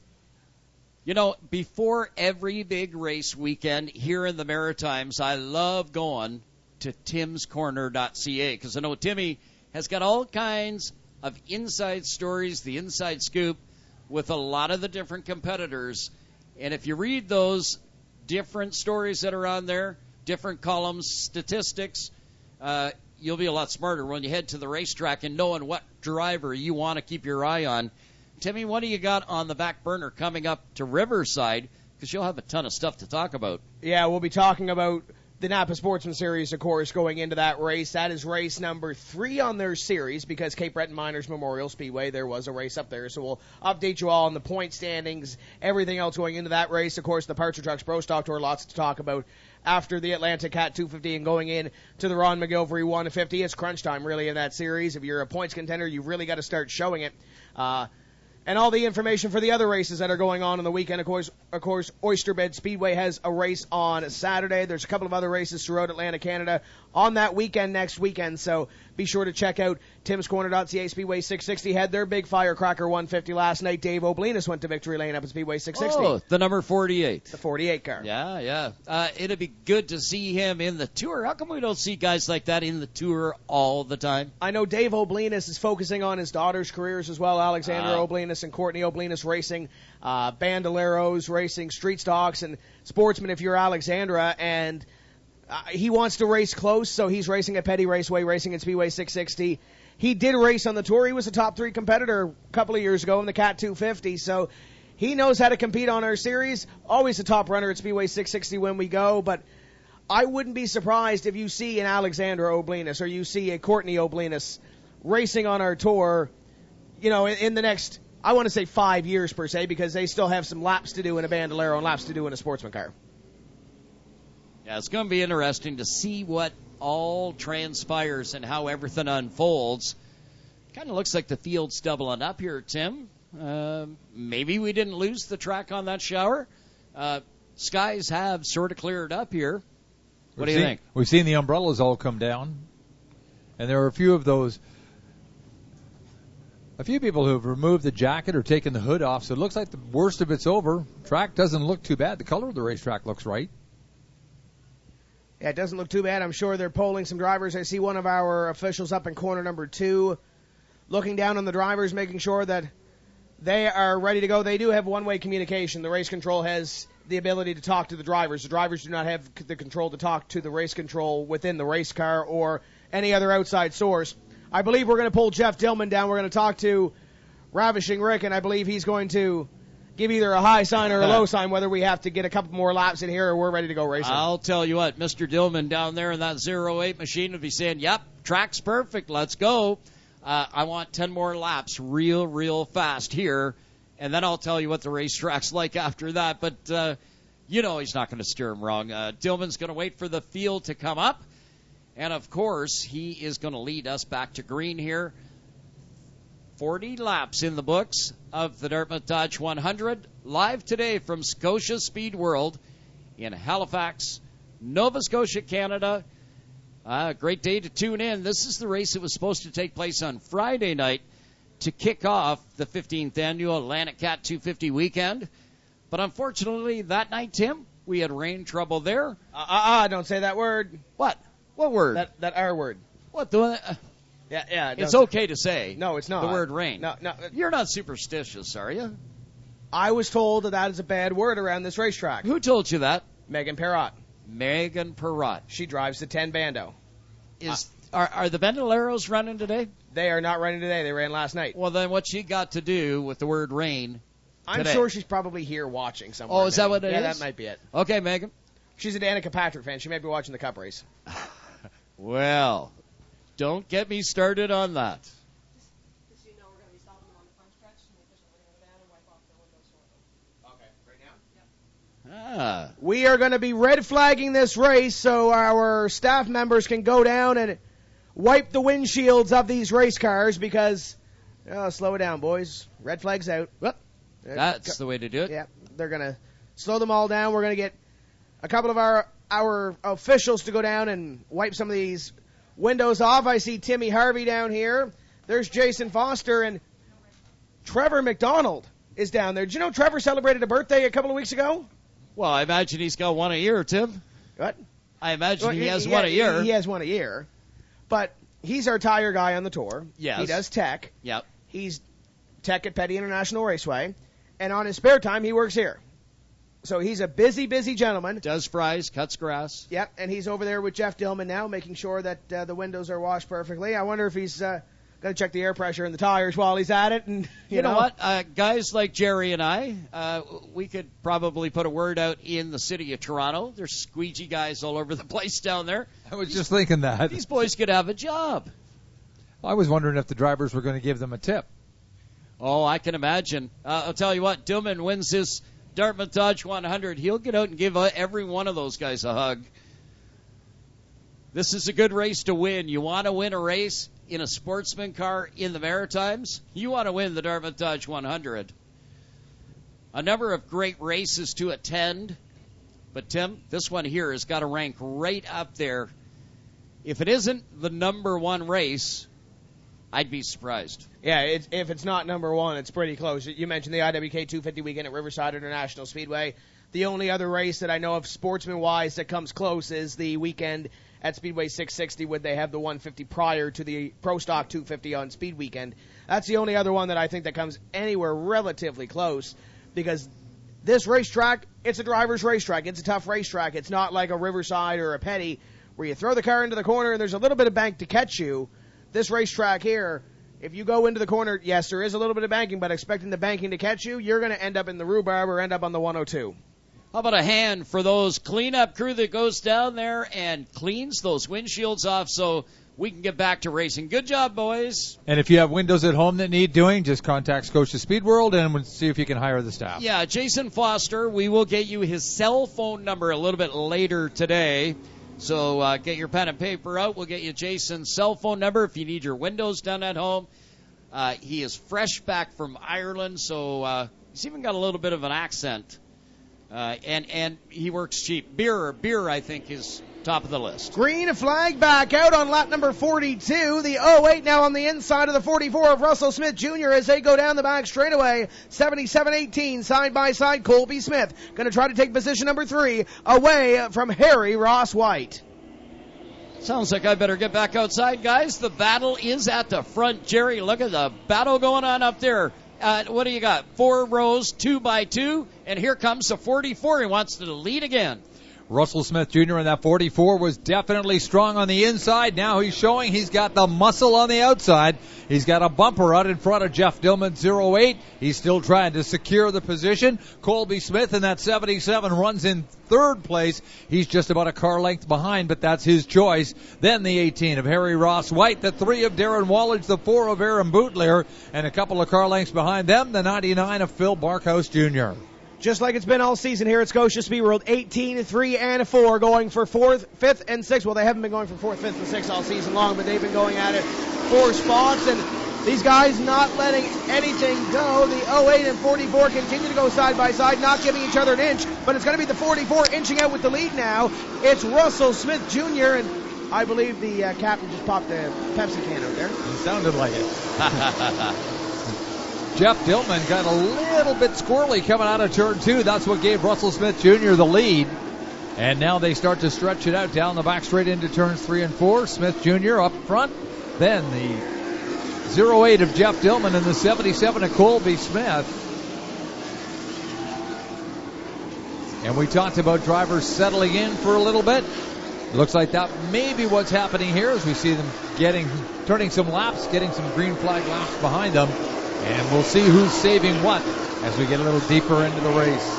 You know, before every big race weekend here in the Maritimes, I love going to tims corner dot c a because I know Timmy has got all kinds of inside stories, the inside scoop, with a lot of the different competitors. And if you read those different stories that are on there, different columns, statistics, uh, you'll be a lot smarter when you head to the racetrack and knowing what driver you want to keep your eye on. Timmy, what do you got on the back burner coming up to Riverside? Because you'll have a ton of stuff to talk about. Yeah, we'll be talking about the Napa Sportsman Series, of course, going into that race. That is race number three on their series because Cape Breton Miners Memorial Speedway, there was a race up there. So we'll update you all on the point standings, everything else going into that race. Of course, the Parts Trucks Pro Stock Tour, lots to talk about after the Atlanta Cat two fifty and going in to the Ron McGilvery one fifty. It's crunch time, really, in that series. If you're a points contender, you've really got to start showing it. Uh, And all the information for the other races that are going on in the weekend. Of course, of course, Oyster Bed Speedway has a race on Saturday. There's a couple of other races throughout Atlantic Canada on that weekend next weekend. So be sure to check out tims corner dot c a. Speedway six sixty had their big firecracker one fifty last night. Dave Oblinus went to Victory Lane up at Speedway six sixty. Oh, the number forty-eight. The forty-eight car. Yeah, yeah. Uh, it'd be good to see him in the Tour. How come we don't see guys like that in the Tour all the time? I know Dave Oblinus is focusing on his daughter's careers as well. Alexandra uh, Oblinus and Courtney Oblinus racing, uh, Bandoleros racing, street stocks, and sportsmen if you're Alexandra. And uh, he wants to race close, so he's racing at Petty Raceway, racing at Speedway six sixty. He did race on the Tour. He was a top three competitor a couple of years ago in the Cat two fifty, so he knows how to compete on our series. Always a top runner at Speedway six sixty when we go, but I wouldn't be surprised if you see an Alexandra Oblinus or you see a Courtney Oblinus racing on our Tour, you know, in, in the next, I want to say five years per se, because they still have some laps to do in a Bandolero and laps to do in a sportsman car. Yeah, it's going to be interesting to see what all transpires and how everything unfolds. Kind of looks like the field's doubling up here, Tim. Uh, maybe we didn't lose the track on that shower. Uh, skies have sort of cleared up here. What we've do you seen, think? We've seen the umbrellas all come down. And there are a few of those, a few people who have removed the jacket or taken the hood off, so it looks like the worst of it's over. Track doesn't look too bad. The color of the racetrack looks right. Yeah, it doesn't look too bad. I'm sure they're polling some drivers. I see one of our officials up in corner number two looking down on the drivers, making sure that they are ready to go. They do have one-way communication. The race control has the ability to talk to the drivers. The drivers do not have the control to talk to the race control within the race car or any other outside source. I believe we're going to pull Jeff Dillman down. We're going to talk to Ravishing Rick, and I believe he's going to give either a high sign or a low sign, whether we have to get a couple more laps in here or we're ready to go racing. I'll tell you what, Mister Dillman down there in that zero eight machine would be saying, yep, track's perfect, let's go. Uh, I want ten more laps real, real fast here, and then I'll tell you what the racetrack's like after that. But, uh, you know he's not going to steer him wrong. Uh, Dillman's going to wait for the field to come up, and, of course, he is going to lead us back to green here. forty laps in the books of the Dartmouth Dodge one hundred, live today from Scotia Speed World in Halifax, Nova Scotia, Canada. A uh, great day to tune in. This is the race that was supposed to take place on Friday night to kick off the fifteenth annual Atlantic Cat two fifty weekend. But unfortunately, that night, Tim, we had rain trouble there. Uh, uh, uh, don't say that word. What? What word? That, that R word. What the... Uh, Yeah, yeah. It's okay to say. No, it's not. The word rain. No, no. You're not superstitious, are you? I was told that that is a bad word around this racetrack. Who told you that? Megan Perrott. Megan Perrott. She drives the ten Bando. Is uh, are are the Bandoleros running today? They are not running today. They ran last night. Well, then what she got to do with the word rain? I'm today? sure she's probably here watching somewhere. Oh, is now. that what it yeah, is? Yeah, that might be it. Okay, Megan. She's a Danica Patrick fan. She may be watching the Cup race. Well, don't get me started on that. Ah. We are going to be red flagging this race so our staff members can go down and wipe the windshields of these race cars because, oh, slow it down, boys. Red flag's out. Whoop. That's the way to do it. Yeah, they're going to slow them all down. We're going to get a couple of our our officials to go down and wipe some of these windows off. I see Timmy Harvey down here. There's Jason Foster, and Trevor McDonald is down there. Did you know Trevor celebrated a birthday a couple of weeks ago? Well, I imagine he's got one a year, Tim. What? I imagine well, he has he, one a year. He has one a year. But he's our tire guy on the tour. Yes. He does tech. Yep. He's tech at Petty International Raceway. And on his spare time, he works here. So he's a busy, busy gentleman. Does fries, cuts grass. Yep, and he's over there with Jeff Dillman now, making sure that uh, the windows are washed perfectly. I wonder if he's uh, going to check the air pressure in the tires while he's at it. And You, you know, know what? Uh, guys like Jerry and I, uh, we could probably put a word out in the city of Toronto. There's squeegee guys all over the place down there. I was just thinking that. These boys could have a job. I was wondering if the drivers were going to give them a tip. Oh, I can imagine. Uh, I'll tell you what, Dillman wins this Dartmouth Dodge one hundred. He'll get out and give every one of those guys a hug. This is a good race to win. You want to win a race in a sportsman car in the Maritimes? You want to win the Dartmouth Dodge one hundred. A number of great races to attend. But, Tim, this one here has got to rank right up there. If it isn't the number one race, I'd be surprised. Yeah, it, if it's not number one, it's pretty close. You mentioned the I W K two fifty weekend at Riverside International Speedway. The only other race that I know of sportsman-wise that comes close is the weekend at Speedway six sixty when they have the one fifty prior to the Pro Stock two fifty on Speed Weekend. That's the only other one that I think that comes anywhere relatively close because this racetrack, it's a driver's racetrack. It's a tough racetrack. It's not like a Riverside or a Petty where you throw the car into the corner and there's a little bit of bank to catch you. This racetrack here, if you go into the corner, yes, there is a little bit of banking, but expecting the banking to catch you, you're going to end up in the rhubarb or end up on the one oh two. How about a hand for those cleanup crew that goes down there and cleans those windshields off so we can get back to racing. Good job, boys. And if you have windows at home that need doing, just contact Scotia Speed World and we'll see if you can hire the staff. Yeah, Jason Foster, we will get you his cell phone number a little bit later today. So uh, get your pen and paper out. We'll get you Jason's cell phone number if you need your windows done at home. Uh, he is fresh back from Ireland, so uh, he's even got a little bit of an accent. Uh, and, and he works cheap. Beer, beer, I think, is top of the list. Green flag back out on lap number forty-two. The oh eight now on the inside of the forty-four of Russell Smith Junior as they go down the back straightaway. seventy-seven eighteen side by side. Colby Smith going to try to take position number three away from Harry Ross White. Sounds like I better get back outside, guys. The battle is at the front. Jerry, look at the battle going on up there. Uh, what do you got? Four rows, two by two, and here comes the forty-four. He wants to lead again. Russell Smith Junior in that forty-four was definitely strong on the inside. Now he's showing he's got the muscle on the outside. He's got a bumper out in front of Jeff Dillman's oh eight. He's still trying to secure the position. Colby Smith in that seventy-seven runs in third place. He's just about a car length behind, but that's his choice. Then the eighteen of Harry Ross White, the three of Darren Wallage, the four of Aaron Bootlear, and a couple of car lengths behind them, the ninety-nine of Phil Barkhouse Junior Just like it's been all season here at Scotia Speed World, eighteen, three, and four going for fourth, fifth, and sixth. Well, they haven't been going for fourth, fifth, and sixth all season long, but they've been going at it four spots, and these guys not letting anything go. The oh eight and forty-four continue to go side by side, not giving each other an inch, but it's going to be the forty-four inching out with the lead now. It's Russell Smith Junior, and I believe the uh, captain just popped a Pepsi can out there. It sounded like it. Jeff Dillman got a little bit squirrely coming out of turn two. That's what gave Russell Smith Junior the lead. And now they start to stretch it out down the back straight into turns three and four. Smith Junior up front. Then the oh eight of Jeff Dillman and the seventy-seven of Colby Smith. And we talked about drivers settling in for a little bit. Looks like that may be what's happening here as we see them getting, turning some laps, getting some green flag laps behind them. And we'll see who's saving what as we get a little deeper into the race.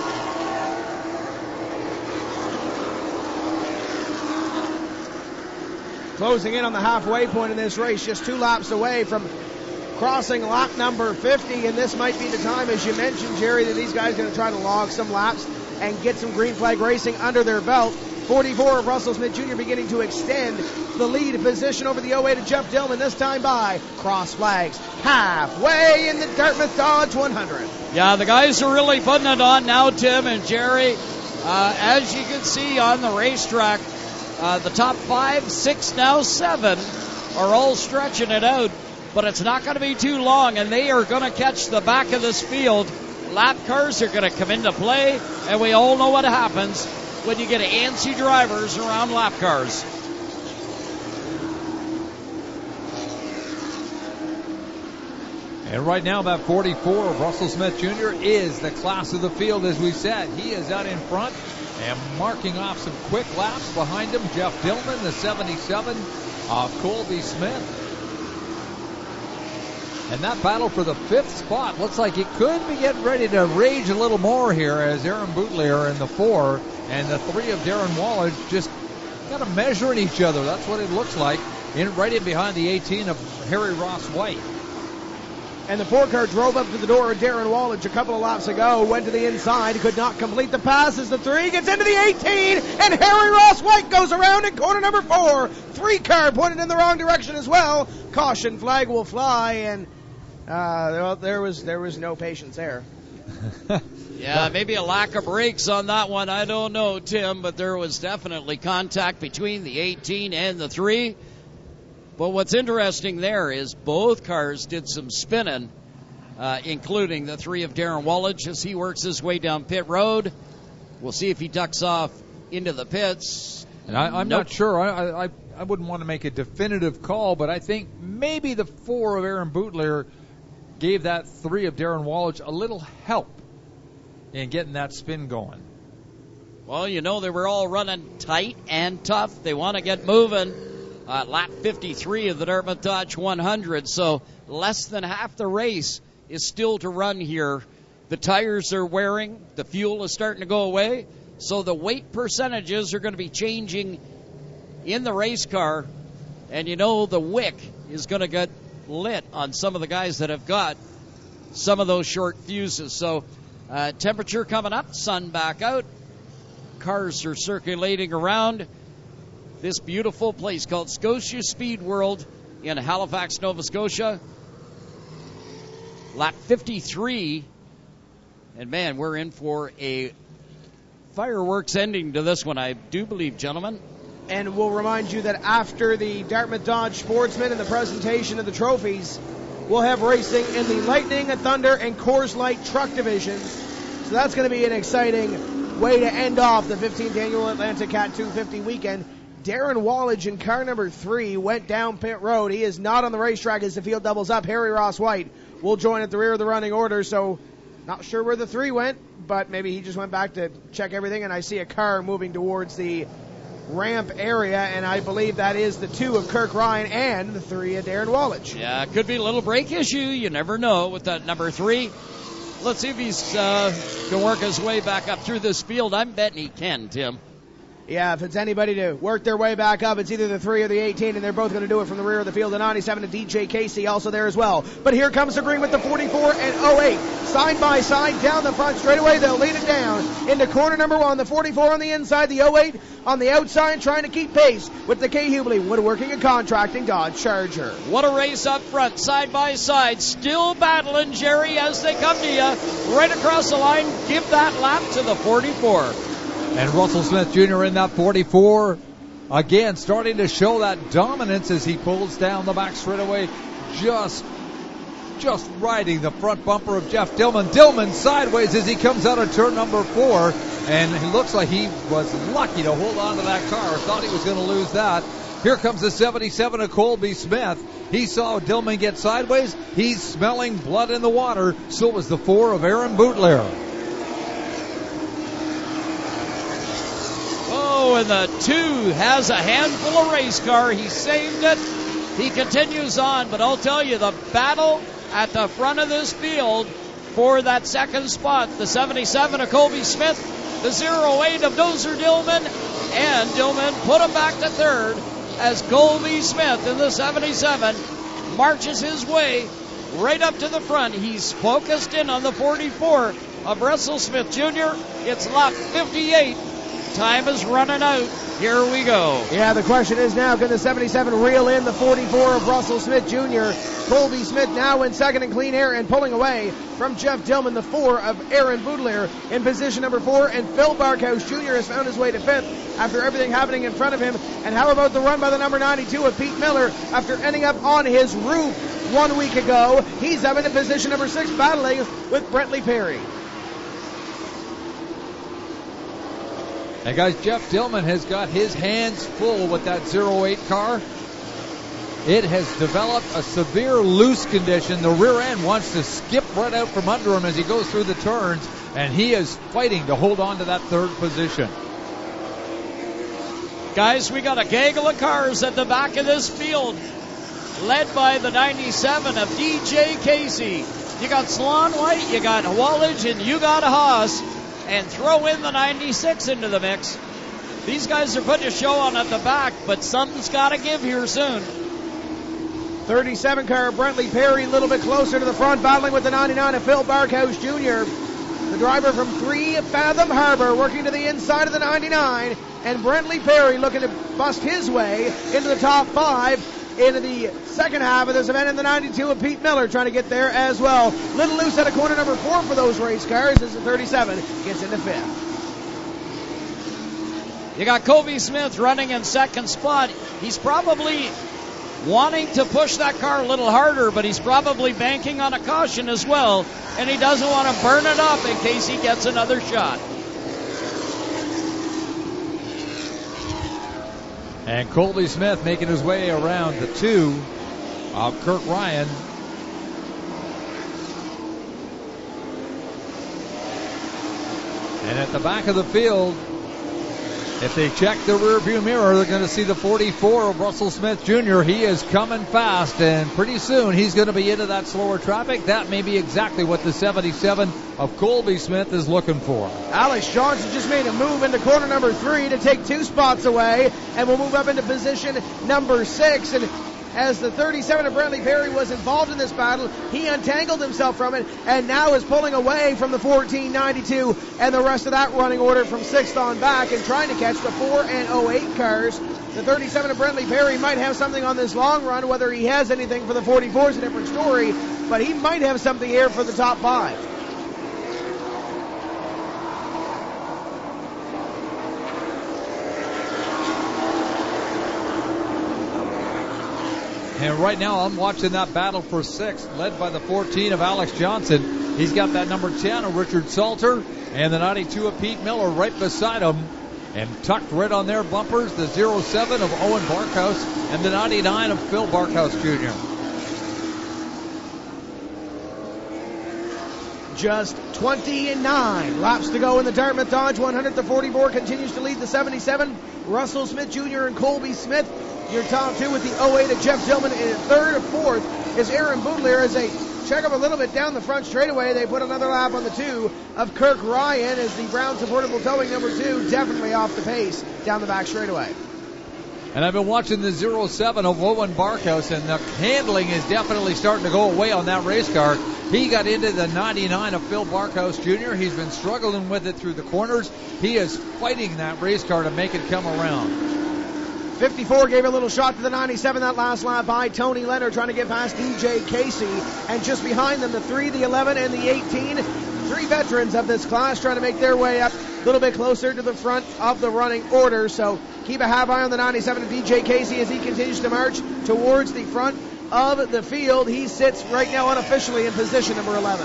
Closing in on the halfway point in this race, just two laps away from crossing lap number fifty, and this might be the time, as you mentioned, Jerry, that these guys are going to try to log some laps and get some green flag racing under their belt. forty-four of Russell Smith Junior beginning to extend the lead position over the oh eight of Jeff Dillman, this time by cross flags halfway in the Dartmouth Dodge one hundred. Yeah, the guys are really putting it on now, Tim and Jerry. Uh, as you can see on the racetrack, uh, the top five, six, now seven are all stretching it out, but it's not going to be too long, and they are going to catch the back of this field. Lap cars are going to come into play, and we all know what happens when you get antsy drivers around lap cars. And right now, that forty-four of Russell Smith Junior is the class of the field, as we said. He is out in front and marking off some quick laps behind him. Jeff Dillman, the seventy-seven of Colby Smith. And that battle for the fifth spot looks like it could be getting ready to rage a little more here as Aaron Bootlear in the four and the three of Darren Wallage just kind of measuring each other. That's what it looks like. In right in behind the eighteen of Harry Ross White. And the four car drove up to the door of Darren Wallage a couple of laps ago, went to the inside, could not complete the pass as the three gets into the eighteen, and Harry Ross White goes around in corner number four. Three car pointed in the wrong direction as well. Caution flag will fly, and uh, well, there was there was no patience there. Yeah, maybe a lack of brakes on that one. I don't know, Tim, but there was definitely contact between the eighteen and the three. But what's interesting there is both cars did some spinning, uh, including the three of Darren Wallage as he works his way down pit road. We'll see if he ducks off into the pits. And I, I'm nope. not sure. I, I I wouldn't want to make a definitive call, but I think maybe the four of Aaron Bootlear gave that three of Darren Wallage a little help in getting that spin going. Well, you know, they were all running tight and tough. They want to get moving. Uh, lap fifty-three of the Dartmouth Dodge one hundred, so less than half the race is still to run here. The tires are wearing, the fuel is starting to go away, so the weight percentages are going to be changing in the race car, and you know the wick is going to get lit on some of the guys that have got some of those short fuses. So uh, temperature coming up, sun back out, cars are circulating around this beautiful place called Scotia Speed World in Halifax, Nova Scotia. Lap fifty-three. And, man, we're in for a fireworks ending to this one, I do believe, gentlemen. And we'll remind you that after the Dartmouth Dodge Sportsman and the presentation of the trophies, we'll have racing in the Lightning, Thunder, and Coors Light truck divisions. So that's going to be an exciting way to end off the fifteenth Annual Atlantic Cat two fifty weekend. Darren Wallage in car number three went down pit road. He is not on the racetrack as the field doubles up. Harry Ross White will join at the rear of the running order, so not sure where the three went, but maybe he just went back to check everything, and I see a car moving towards the ramp area, and I believe that is the two of Kirk Ryan and the three of Darren Wallage. Yeah, it could be a little brake issue. You never know with that number three. Let's see if he's uh, can work his way back up through this field. I'm betting he can, Tim. Yeah, if it's anybody to work their way back up, it's either the three or the eighteen, and they're both going to do it from the rear of the field. The ninety-seven and D J Casey also there as well. But here comes the green with the forty-four and oh eight. Side by side down the front straightaway. They'll lead it down into corner number one. The forty-four on the inside, the oh eight on the outside, trying to keep pace with the K. Hubbley Woodworking and Contracting Dodge Charger. What a race up front, side by side. Still battling, Jerry, as they come to you. Right across the line, give that lap to the forty-four. And Russell Smith Junior in that forty-four, again, starting to show that dominance as he pulls down the back straightaway, just just riding the front bumper of Jeff Dillman. Dillman sideways as he comes out of turn number four, and it looks like he was lucky to hold on to that car. Thought he was going to lose that. Here comes the seventy-seven of Colby Smith. He saw Dillman get sideways. He's smelling blood in the water. So was the four of Aaron Bootler. Oh, and the two has a handful of race car. He saved it. He continues on, but I'll tell you, the battle at the front of this field for that second spot, the seventy-seven of Colby Smith, the oh eight of Dozer Dillman, and Dillman put him back to third as Colby Smith in the seventy-seven marches his way right up to the front. He's focused in on the forty-four of Russell Smith Junior It's lap fifty-eight. Time is running out. Here we go. Yeah, the question is now, can the seventy-seven reel in the forty-four of Russell Smith Junior? Colby Smith now in second in clean air and pulling away from Jeff Dillman, the four of Aaron Boudelier in position number four. And Phil Barkhouse Junior has found his way to fifth after everything happening in front of him. And how about the run by the number ninety-two of Pete Miller after ending up on his roof one week ago? He's up in position number six, battling with Brentley Perry. And guys, Jeff Dillman has got his hands full with that oh eight car. It has developed a severe loose condition. The rear end wants to skip right out from under him as he goes through the turns, and he is fighting to hold on to that third position. Guys, we got a gaggle of cars at the back of this field, led by the ninety-seven of D J Casey. You got Sloan White, you got Wallage, and you got Haas. And throw in the ninety-six into the mix. These guys are putting a show on at the back, but something's got to give here soon. thirty-seven car Brentley Perry a little bit closer to the front, battling with the ninety-nine of Phil Barkhouse Junior The driver from Three Fathom Harbor working to the inside of the ninety-nine. And Brentley Perry looking to bust his way into the top five into the second half of this event, in the ninety-two of Pete Miller trying to get there as well. Little loose at a corner number four for those race cars as the thirty-seven gets into fifth. You got Colby Smith running in second spot. He's probably wanting to push that car a little harder, but he's probably banking on a caution as well, and he doesn't want to burn it up in case he gets another shot. And Colby Smith making his way around the two of Kirk Ryan. And at the back of the field, if they check the rearview mirror, they're going to see the forty-four of Russell Smith Junior He is coming fast, and pretty soon he's going to be into that slower traffic. That may be exactly what the seventy-seven of Colby Smith is looking for. Alex Johnson just made a move into corner number three to take two spots away, and will move up into position number six. And as the thirty-seven of Brentley Perry was involved in this battle, he untangled himself from it and now is pulling away from the fourteen ninety-two and the rest of that running order from sixth on back and trying to catch the four and oh eight cars. The thirty-seven of Brentley Perry might have something on this long run. Whether he has anything for the forty-four is a different story, but he might have something here for the top five. And right now I'm watching that battle for sixth, led by the fourteen of Alex Johnson. He's got that number ten of Richard Salter and the ninety-two of Pete Miller right beside him. And tucked right on their bumpers, the oh seven of Owen Barkhouse and the ninety-nine of Phil Barkhouse Junior Just twenty-nine laps to go in the Dartmouth Dodge one hundred. The forty-four continues to lead the seventy-seven. Russell Smith Junior and Colby Smith, your top two, with the oh eight of Jeff Dillman. In third. Fourth is Aaron Boudelier as they check up a little bit down the front straightaway. They put another lap on the two of Kirk Ryan as the Brown Supportable Towing number two definitely off the pace down the back straightaway. And I've been watching the oh seven of Owen Barkhouse, and the handling is definitely starting to go away on that race car. He got into the ninety-nine of Phil Barkhouse Junior He's been struggling with it through the corners. He is fighting that race car to make it come around. fifty-four gave a little shot to the ninety-seven that last lap by Tony Leonard, trying to get past D J Casey. And just behind them, the three, the eleven, and the eighteen. Three veterans of this class trying to make their way up a little bit closer to the front of the running order. So keep a half eye on the ninety-seven of D J Casey as he continues to march towards the front of the field. He sits right now unofficially in position number eleven.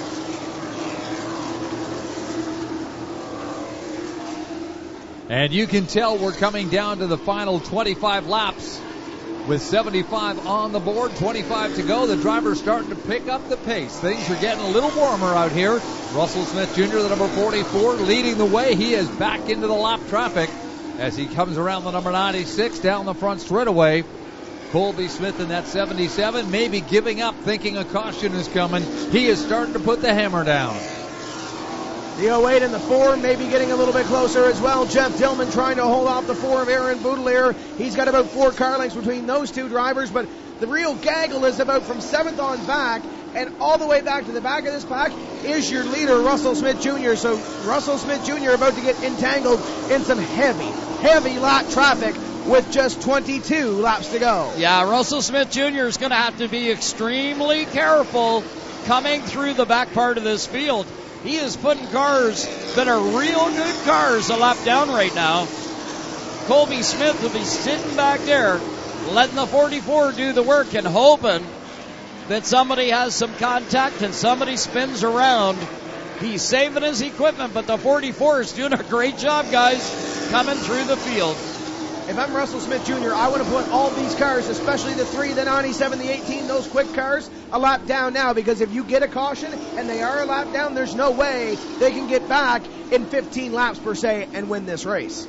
And you can tell we're coming down to the final twenty-five laps with seventy-five on the board, twenty-five to go. The driver's starting to pick up the pace. Things are getting a little warmer out here. Russell Smith Junior, the number forty-four, leading the way. He is back into the lap traffic as he comes around the number ninety-six down the front straightaway. Colby Smith in that seventy-seven, maybe giving up, thinking a caution is coming. He is starting to put the hammer down. The oh eight and the four maybe getting a little bit closer as well. Jeff Dillman trying to hold off the four of Aaron Boudelier. He's got about four car lengths between those two drivers, but the real gaggle is about from seventh on back and all the way back to the back of this pack is your leader, Russell Smith Junior So Russell Smith Junior about to get entangled in some heavy, heavy lap traffic with just twenty-two laps to go. Yeah, Russell Smith Junior is going to have to be extremely careful coming through the back part of this field. He is putting cars that are real good cars a lap down right now. Colby Smith will be sitting back there, letting the forty-four do the work and hoping that somebody has some contact and somebody spins around. He's saving his equipment, but the forty-four is doing a great job, guys, coming through the field. If I'm Russell Smith Junior, I want to put all these cars, especially the three, the ninety-seven, the eighteen, those quick cars, a lap down now, because if you get a caution and they are a lap down, there's no way they can get back in fifteen laps per se and win this race.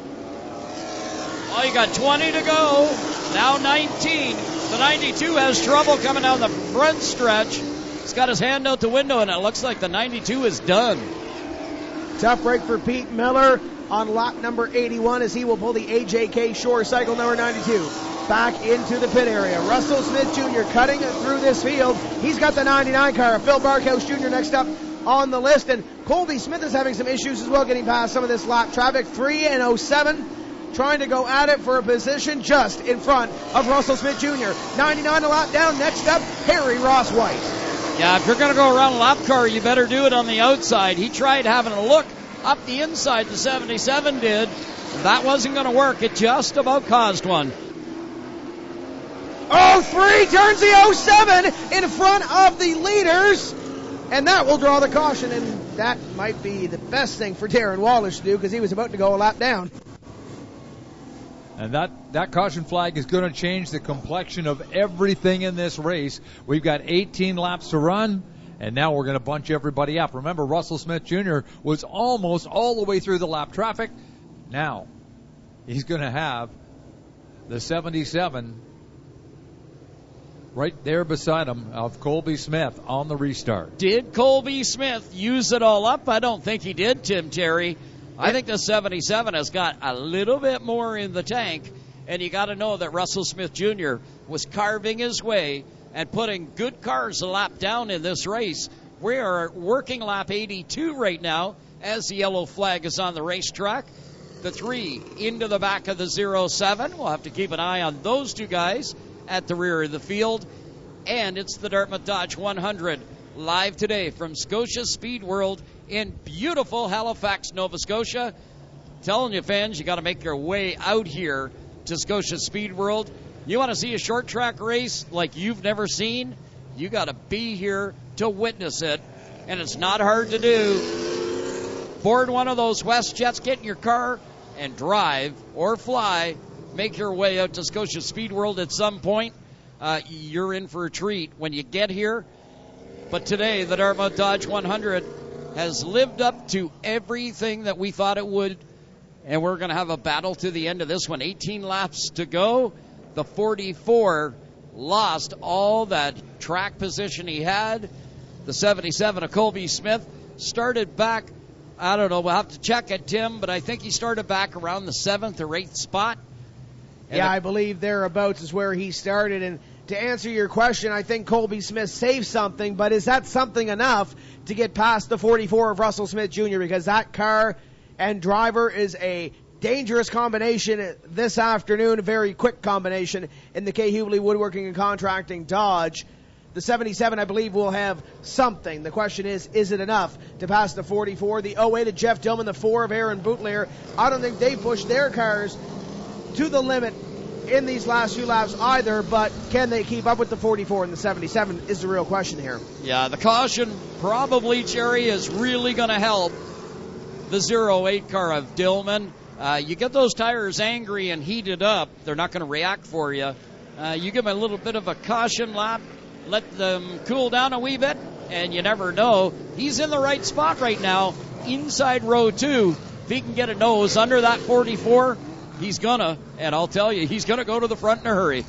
Oh, you got twenty to go. Now nineteen. The ninety-two has trouble coming down the front stretch. He's got his hand out the window, and it looks like the ninety-two is done. Tough break for Pete Miller on lap number eighty-one as he will pull the A J K Shore cycle number ninety-two back into the pit area. Russell Smith Junior cutting through this field. He's got the ninety-nine car. Phil Barkhouse Junior next up on the list, and Colby Smith is having some issues as well getting past some of this lap traffic. three and oh seven trying to go at it for a position just in front of Russell Smith Junior ninety-nine a lap down. Next up, Harry Ross White. Yeah, if you're going to go around a lap car, you better do it on the outside. He tried having a look up the inside, the seventy-seven did. That wasn't going to work. It just about caused one. oh three turns the oh seven in front of the leaders, and that will draw the caution, and that might be the best thing for Darren Wallace to do because he was about to go a lap down. And that, that caution flag is going to change the complexion of everything in this race. We've got eighteen laps to run, and now we're going to bunch everybody up. Remember, Russell Smith Junior was almost all the way through the lap traffic. Now he's going to have the seventy-seven right there beside him of Colby Smith on the restart. Did Colby Smith use it all up? I don't think he did, Tim Terry. I think the seventy-seven has got a little bit more in the tank, and you got to know that Russell Smith Junior was carving his way and putting good cars a lap down in this race. We are working lap eighty-two right now as the yellow flag is on the racetrack. The three into the back of the oh seven. We'll have to keep an eye on those two guys at the rear of the field. And it's the Dartmouth Dodge one hundred live today from Scotia Speed World in beautiful Halifax, Nova Scotia. Telling you, fans, you got to make your way out here to Scotia Speed World. You want to see a short track race like you've never seen? You got to be here to witness it, and it's not hard to do. Board one of those WestJets, get in your car and drive or fly. Make your way out to Scotia Speed World at some point. Uh, you're in for a treat when you get here. But today, the Dartmouth Dodge one hundred has lived up to everything that we thought it would, and we're going to have a battle to the end of this one. eighteen laps to go. The forty-four lost all that track position he had. The seventy-seven of Colby Smith started back, I don't know, we'll have to check it, Tim, but I think he started back around the seventh or eighth spot. And yeah, I believe thereabouts is where he started. And to answer your question, I think Colby Smith saved something, but is that something enough to get past the forty-four of Russell Smith Junior? Because that car and driver is a dangerous combination this afternoon, a very quick combination in the Kay Hubli Woodworking and Contracting Dodge. The seventy-seven, I believe, will have something. The question is, is it enough to pass the forty-four? The oh eight of Jeff Dillman, the four of Aaron Boutlier. I don't think they pushed their cars to the limit in these last few laps either, but can they keep up with the forty-four and the seventy-seven is the real question here. Yeah, the caution probably, Jerry, is really going to help the oh eight car of Dillman. Uh, you get those tires angry and heated up, they're not going to react for you. Uh, you give them a little bit of a caution lap, let them cool down a wee bit, and you never know. He's in the right spot right now, inside row two. If he can get a nose under that forty-four, he's gonna, and I'll tell you, he's gonna go to the front in a hurry.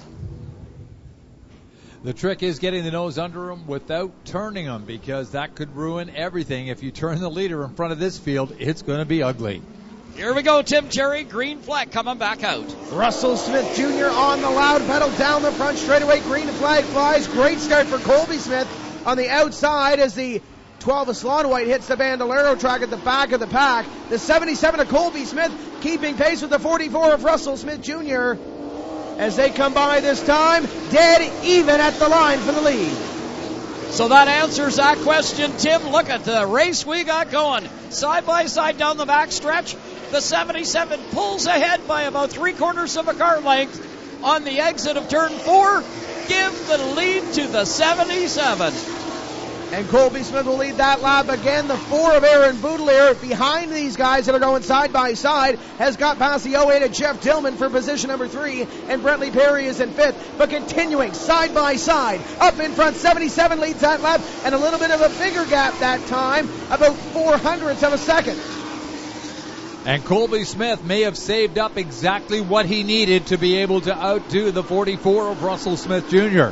The trick is getting the nose under him without turning him, because that could ruin everything. If you turn the leader in front of this field, it's going to be ugly. Here we go, Tim Cherry. Green flag coming back out. Russell Smith Junior on the loud pedal down the front straightaway. Green flag flies. Great start for Colby Smith on the outside as the twelve of Sloan White hits the Bandolero track at the back of the pack. The seventy-seven of Colby Smith keeping pace with the forty-four of Russell Smith Junior as they come by this time, dead even at the line for the lead. So that answers that question, Tim. Look at the race we got going. Side by side down the back stretch. The seventy-seven pulls ahead by about three quarters of a car length on the exit of turn four. Give the lead to the seventy-seven. And Colby Smith will lead that lap again. The four of Aaron Boutlier behind these guys that are going side by side has got past the oh eight of Jeff Dillman for position number three, and Brentley Perry is in fifth. But continuing side by side, up in front, seventy-seven leads that lap, and a little bit of a bigger gap that time, about four hundredths of a second. And Colby Smith may have saved up exactly what he needed to be able to outdo the forty-four of Russell Smith Junior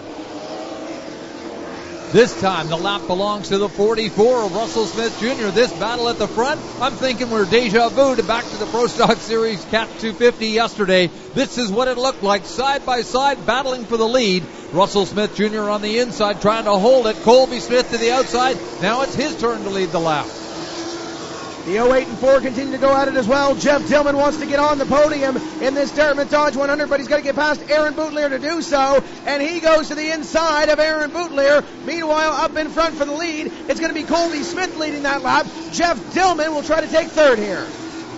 This time the lap belongs to the forty-four of Russell Smith Junior This battle at the front, I'm thinking we're deja vu to back to the Pro Stock Series Cat two fifty yesterday. This is what it looked like, side by side, battling for the lead. Russell Smith Junior on the inside trying to hold it. Colby Smith to the outside. Now it's his turn to lead the lap. The oh eight and four continue to go at it as well. Jeff Dillman wants to get on the podium in this Dartmouth Dodge one hundred, but he's got to get past Aaron Boutlier to do so, and he goes to the inside of Aaron Boutlier. Meanwhile, up in front for the lead, it's going to be Colby Smith leading that lap. Jeff Dillman will try to take third here.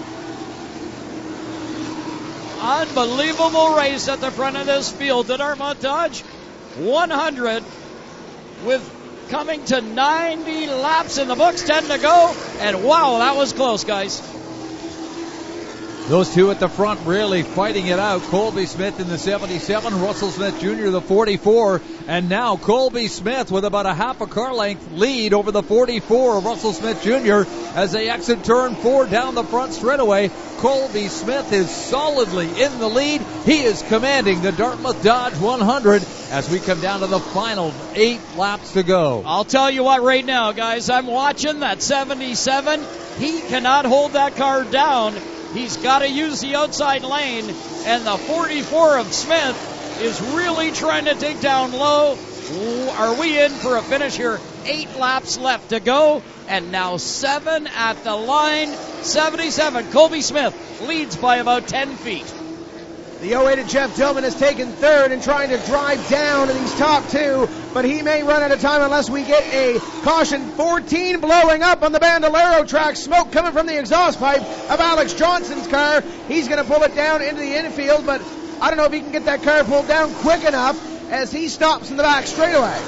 Unbelievable race at the front of this field. The Dartmouth Dodge one hundred with coming to ninety laps in the books, ten to go, and wow, that was close, guys. Those two at the front really fighting it out. Colby Smith in the seventy-seven, Russell Smith Junior the forty-four, and now Colby Smith with about a half a car length lead over the forty-four of Russell Smith Junior as they exit turn four down the front straightaway. Colby Smith is solidly in the lead. He is commanding the Dartmouth Dodge one hundred as we come down to the final eight laps to go. I'll tell you what right now, guys, I'm watching that seventy-seven. He cannot hold that car down. He's got to use the outside lane, and the forty-four of Smith is really trying to take down low. Are we in for a finish here? Eight laps left to go, and now seven at the line. seventy-seven, Colby Smith leads by about ten feet. The oh eight of Jeff Dillman has taken third and trying to drive down in these top two, but he may run out of time unless we get a caution. fourteen blowing up on the Bandolero track. Smoke coming from the exhaust pipe of Alex Johnson's car. He's going to pull it down into the infield, but I don't know if he can get that car pulled down quick enough as he stops in the back straightaway.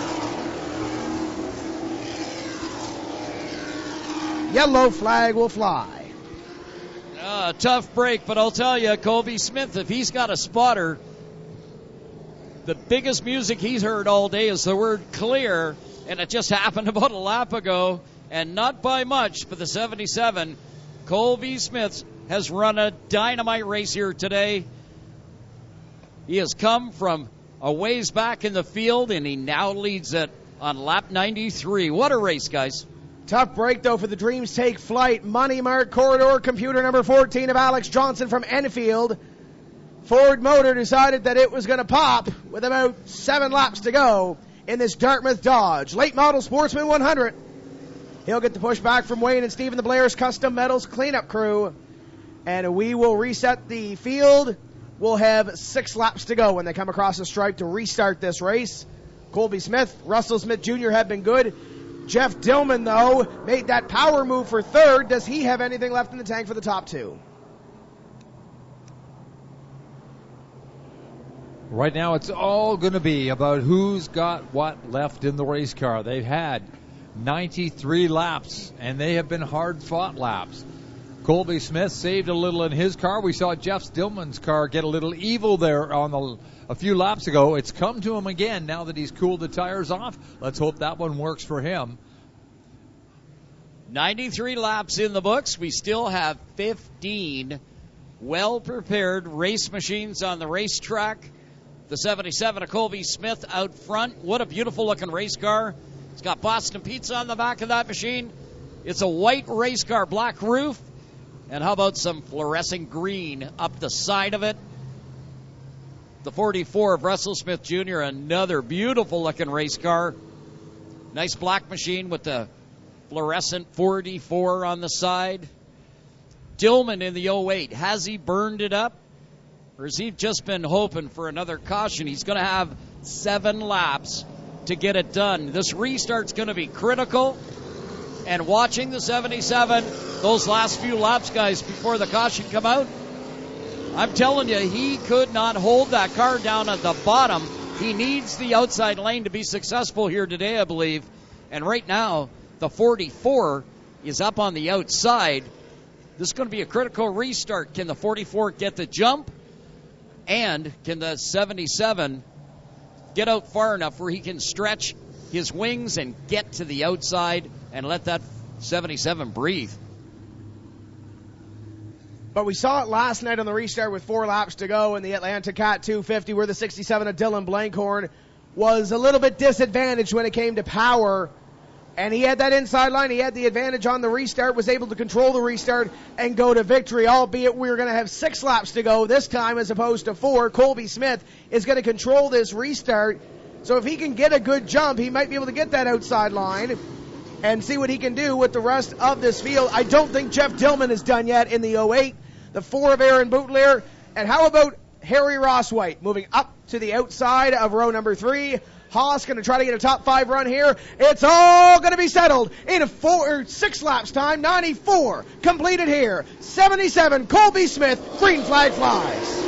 Yellow flag will fly. Uh, tough break, but I'll tell you, Colby Smith, if he's got a spotter, the biggest music he's heard all day is the word clear, and it just happened about a lap ago, and not by much for the seventy-seven. Colby Smith has run a dynamite race here today. He has come from a ways back in the field, and he now leads it on lap ninety-three. What a race, guys. Tough break, though, for the Dreams Take Flight. Money Mark Corridor, computer number fourteen of Alex Johnson from Enfield. Ford Motor decided that it was going to pop with about seven laps to go in this Dartmouth Dodge. Late model Sportsman one hundred. He'll get the push back from Wayne and Stephen, the Blair's Custom Metals cleanup crew. And we will reset the field. We'll have six laps to go when they come across the stripe to restart this race. Colby Smith, Russell Smith Junior have been good. Jeff Dillman, though, made that power move for third. Does he have anything left in the tank for the top two? Right now, it's all going to be about who's got what left in the race car. They've had ninety-three laps, and they have been hard-fought laps. Colby Smith saved a little in his car. We saw Jeff Dillman's car get a little evil there on the a few laps ago. It's come to him again now that he's cooled the tires off. Let's hope that one works for him. ninety-three laps in the books. We still have fifteen well-prepared race machines on the racetrack. The seventy-seven of Colby Smith out front. What a beautiful-looking race car. It's got Boston Pizza on the back of that machine. It's a white race car, black roof. And how about some fluorescent green up the side of it? The forty-four of Russell Smith Junior, another beautiful-looking race car. Nice black machine with the fluorescent forty-four on the side. Dillman in the oh eight. Has he burned it up? Or has he just been hoping for another caution? He's going to have seven laps to get it done. This restart's going to be critical. And watching the seventy-seven, those last few laps, guys, before the caution come out, I'm telling you, he could not hold that car down at the bottom. He needs the outside lane to be successful here today, I believe. And right now, the forty-four is up on the outside. This is going to be a critical restart. Can the forty-four get the jump? And can the seventy-seven get out far enough where he can stretch his wings and get to the outside and let that seventy-seven breathe? But we saw it last night on the restart with four laps to go in the Atlanta Cat two fifty, where the sixty-seven of Dylan Blankhorn was a little bit disadvantaged when it came to power. And he had that inside line. He had the advantage on the restart, was able to control the restart and go to victory, albeit we were going to have six laps to go this time as opposed to four. Colby Smith is going to control this restart. So if he can get a good jump, he might be able to get that outside line and see what he can do with the rest of this field. I don't think Jeff Dillman is done yet in the oh eight. The four of Aaron Boutlier. And how about Harry Ross-White moving up to the outside of row number three? Haas going to try to get a top five run here. It's all going to be settled in a four or six laps time. ninety-four completed here. seventy-seven, Colby Smith, green flag flies.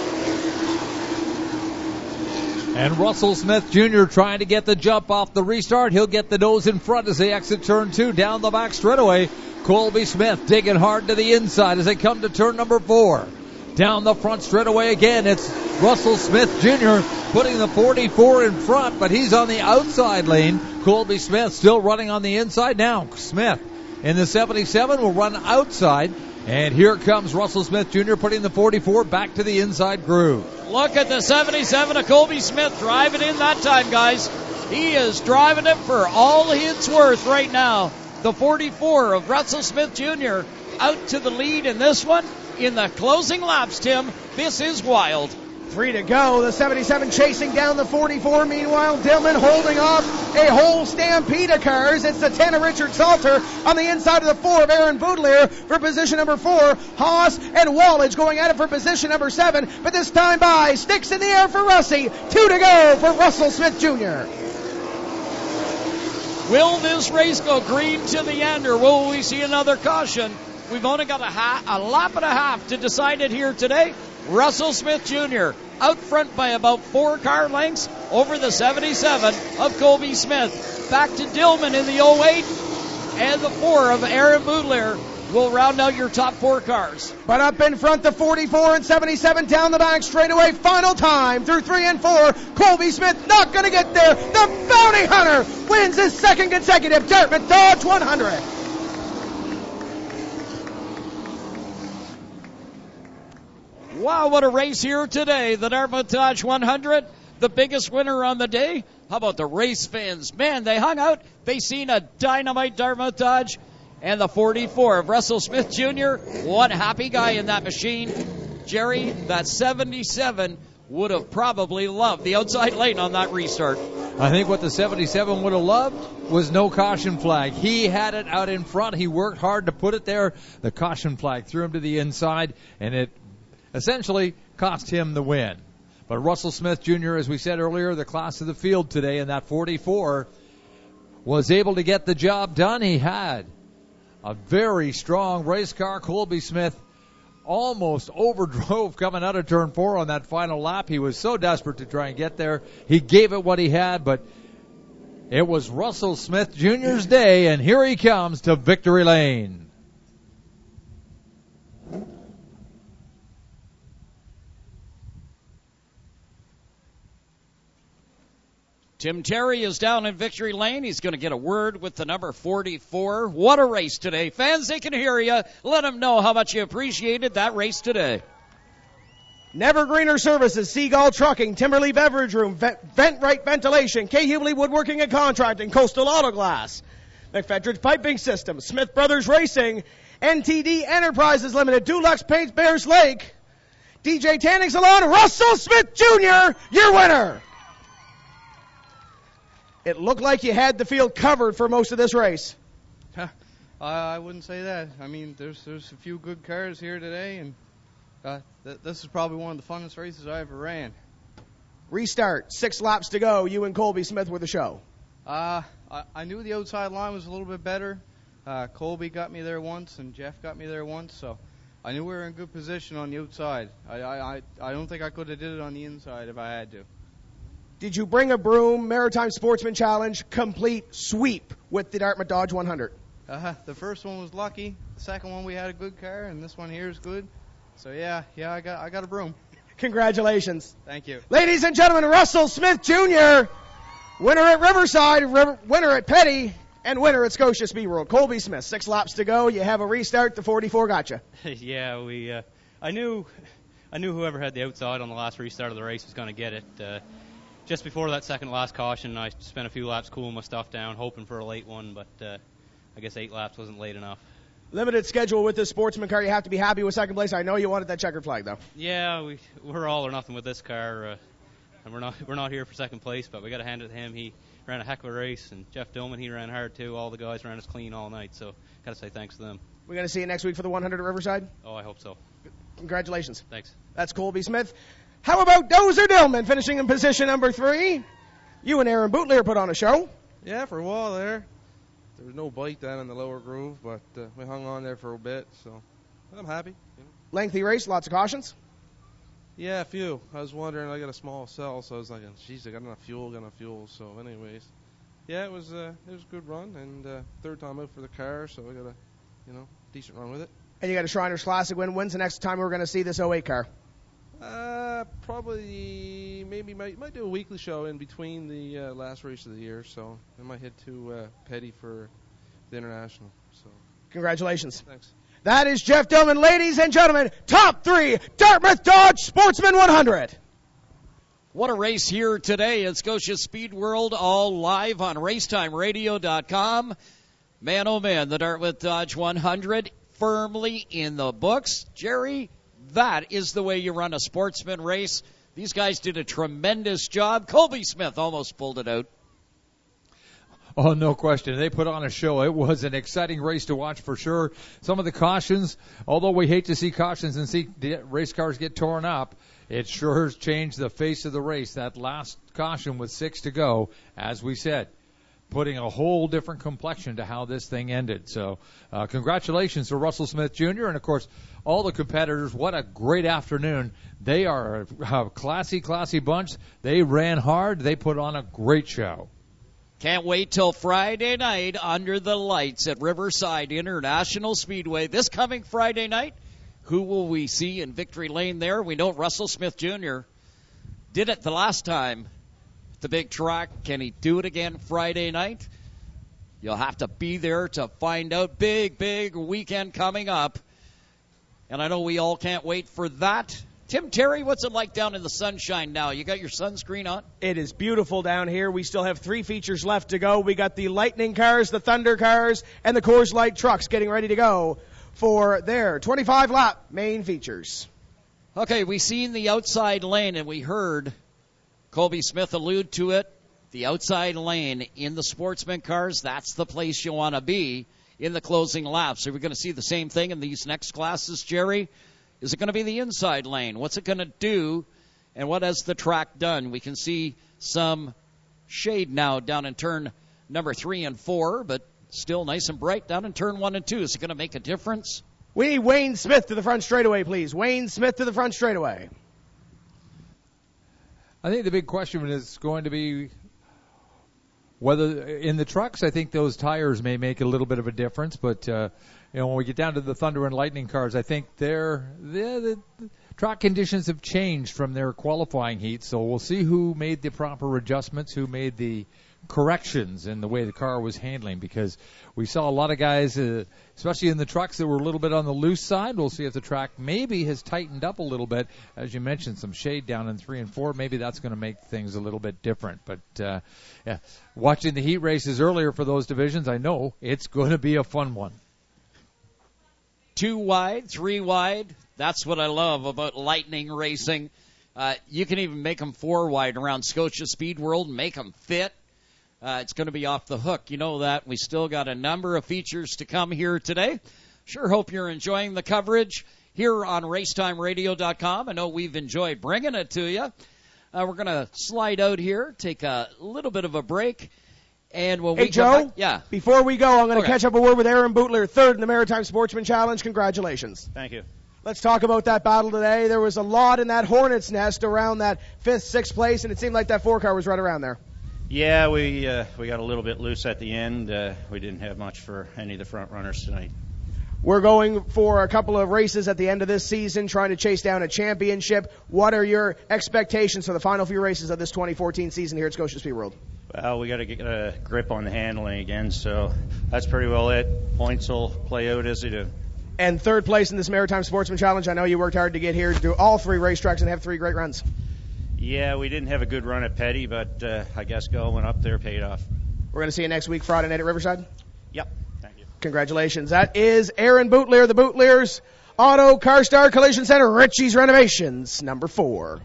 And Russell Smith Junior trying to get the jump off the restart. He'll get the nose in front as they exit turn two down the back straightaway. Colby Smith digging hard to the inside as they come to turn number four. Down the front straightaway again, it's Russell Smith Junior putting the forty-four in front, but he's on the outside lane. Colby Smith still running on the inside now. Smith in the seventy-seven will run outside, and here comes Russell Smith Junior putting the forty-four back to the inside groove. Look at the seventy-seven of Colby Smith driving in that time, guys. He is driving it for all it's worth right now. The forty-four of Russell Smith Junior out to the lead in this one. In the closing laps, Tim, this is wild. Three to go. The seventy-seven chasing down the forty-four. Meanwhile, Dillman holding off a whole stampede of cars. It's the ten of Richard Salter on the inside of the four of Aaron Boutlier for position number four. Haas and Wallage going at it for position number seven. But this time by, sticks in the air for Russie. Two to go for Russell Smith Junior Will this race go green to the end, or will we see another caution? We've only got a, ha- a lap and a half to decide it here today. Russell Smith Junior out front by about four car lengths over the seventy-seven of Colby Smith. Back to Dillman in the oh eight, and the four of Aaron Boudlier will round out your top four cars. But up in front, the forty-four and seventy-seven down the back straightaway. Final time through three and four. Colby Smith not going to get there. The Bounty Hunter wins his second consecutive Dartmouth Dodge one hundred. Wow, what a race here today. The Dartmouth Dodge one hundred, the biggest winner on the day. How about the race fans? Man, they hung out. They seen a dynamite Dartmouth Dodge. And the forty-four of Russell Smith Junior One happy guy in that machine. Jerry, that seventy-seven would have probably loved the outside lane on that restart. I think what the seventy-seven would have loved was no caution flag. He had it out in front. He worked hard to put it there. The caution flag threw him to the inside, and it essentially cost him the win. But Russell Smith Junior, as we said earlier, the class of the field today in that forty-four, was able to get the job done. He had a very strong race car. Colby Smith almost overdrove coming out of turn four on that final lap. He was so desperate to try and get there. He gave it what he had, but it was Russell Smith Junior's day, and here he comes to victory lane. Tim Terry is down in victory lane. He's going to get a word with the number forty-four. What a race today. Fans, they can hear you. Let them know how much you appreciated that race today. Never Greener Services, Seagull Trucking, Timberley Beverage Room, Vent Right Ventilation, K. Hubley Woodworking and Contracting, Coastal Auto Glass, McFedridge Piping System, Smith Brothers Racing, N T D Enterprises Limited, Dulux Paints Bears Lake, D J Tanning Salon, Russell Smith Junior, your winner. It looked like you had the field covered for most of this race. uh, I wouldn't say that. I mean, there's there's a few good cars here today, and uh, th- this is probably one of the funnest races I ever ran. Restart. Six laps to go. You and Colby Smith were the show. Uh, I, I knew the outside line was a little bit better. Uh, Colby got me there once, and Jeff got me there once, so I knew we were in good position on the outside. I I, I, I don't think I could have did it on the inside if I had to. Did you bring a broom, Maritime Sportsman Challenge, complete sweep with the Dartmouth Dodge one hundred? Uh, the first one was lucky. The second one we had a good car, and this one here is good. So yeah, yeah, I got I got a broom. Congratulations. Thank you. Ladies and gentlemen, Russell Smith Junior, winner at Riverside, river, winner at Petty, and winner at Scotia Speed World. Colby Smith, six laps to go. You have a restart. The forty-four gotcha. yeah, we. Uh, I knew, I knew whoever had the outside on the last restart of the race was going to get it. Uh, Just before that second last caution, I spent a few laps cooling my stuff down, hoping for a late one, but uh, I guess eight laps wasn't late enough. Limited schedule with this sportsman car. You have to be happy with second place. I know you wanted that checkered flag, though. Yeah, we, we're all or nothing with this car, uh, and we're not we're not here for second place, but we got to hand it to him. He ran a heck of a race, and Jeff Dillman, he ran hard too. All the guys ran us clean all night, so got to say thanks to them. We're going to see you next week for the one hundred at Riverside? Oh, I hope so. Congratulations. Thanks. That's Colby Smith. How about Dozer Dillman finishing in position number three? You and Aaron Boudlier put on a show. Yeah, for a while there. There was no bite down in the lower groove, but uh, we hung on there for a bit, so I'm happy. You know. Lengthy race, lots of cautions? Yeah, a few. I was wondering, I got a small cell, so I was like, geez, I got enough fuel, got enough fuel. So anyways, yeah, it was, uh, it was a good run, and uh, third time out for the car, so I got a, you know, decent run with it. And you got a Shriners Classic win. When's the next time we're going to see this oh eight car? Uh, probably, maybe might might do a weekly show in between the uh, last race of the year, so I might head to uh, Petty for the International. So congratulations. Thanks. That is Jeff Dillman, ladies and gentlemen. Top three Dartmouth Dodge Sportsman one hundred. What a race here today at Scotia Speed World, all live on racetime radio dot com. Man, oh man, the Dartmouth Dodge one hundred firmly in the books. Jerry, that is the way you run a sportsman race. These guys did a tremendous job. Colby Smith almost pulled it out. Oh, no question. They put on a show. It was an exciting race to watch for sure. Some of the cautions, although we hate to see cautions and see race cars get torn up, it sure has changed the face of the race. That last caution with six to go, as we said, putting a whole different complexion to how this thing ended. So uh, congratulations to Russell Smith Junior and, of course, all the competitors. What a great afternoon. They are a classy, classy bunch. They ran hard. They put on a great show. Can't wait till Friday night under the lights at Riverside International Speedway. This coming Friday night, who will we see in Victory Lane there? We know Russell Smith Junior did it the last time. The big track. Can he do it again Friday night? You'll have to be there to find out. Big, big weekend coming up. And I know we all can't wait for that. Tim Terry, what's it like down in the sunshine now? You got your sunscreen on? It is beautiful down here. We still have three features left to go. We got the Lightning cars, the Thunder cars, and the Coors Light trucks getting ready to go for their twenty-five lap main features. Okay, we seen the outside lane, and we heard Colby Smith allude to it. The outside lane in the sportsman cars, that's the place you want to be in the closing laps. Are we going to see the same thing in these next classes, Jerry? Is it going to be the inside lane? What's it going to do, and what has the track done? We can see some shade now down in turn number three and four, but still nice and bright down in turn one and two. Is it going to make a difference? We need Wayne Smith to the front straightaway, please. Wayne Smith to the front straightaway. I think the big question is going to be whether in the trucks, I think those tires may make a little bit of a difference, but uh, you know, when we get down to the Thunder and Lightning cars, I think they're, they're, the track conditions have changed from their qualifying heat, so we'll see who made the proper adjustments, who made the corrections in the way the car was handling, because we saw a lot of guys, uh, especially in the trucks, that were a little bit on the loose side. We'll see if the track maybe has tightened up a little bit. As you mentioned, some shade down in three and four. Maybe that's going to make things a little bit different. But uh, yeah, watching the heat races earlier for those divisions, I know it's going to be a fun one. Two wide, three wide. That's what I love about Lightning racing. Uh, you can even make them four wide around Scotia Speed World and make them fit. Uh, it's going to be off the hook. You know that. We still got a number of features to come here today. Sure hope you're enjoying the coverage here on racetime radio dot com. I know we've enjoyed bringing it to you. Uh, we're going to slide out here, take a little bit of a break. And when hey, we Joe, back, yeah. before we go, I'm going to okay. catch up a word with Aaron Bootler, third in the Maritime Sportsman Challenge. Congratulations. Thank you. Let's talk about that battle today. There was a lot in that hornet's nest around that fifth, sixth place, and it seemed like that four car was right around there. Yeah, we uh, we got a little bit loose at the end. Uh, we didn't have much for any of the front runners tonight. We're going for a couple of races at the end of this season, trying to chase down a championship. What are your expectations for the final few races of this twenty fourteen season here at Scotia Speed World? Well, we got to get a grip on the handling again, so that's pretty well it. Points will play out as they do. And third place in this Maritime Sportsman Challenge. I know you worked hard to get here to do all three racetracks and have three great runs. Yeah, we didn't have a good run at Petty, but uh, I guess going up there paid off. We're going to see you next week, Friday night at Riverside? Yep. Thank you. Congratulations. That is Aaron Bootler, the Bootleers Auto Car Star Collision Center, Ritchie's Renovations, number four.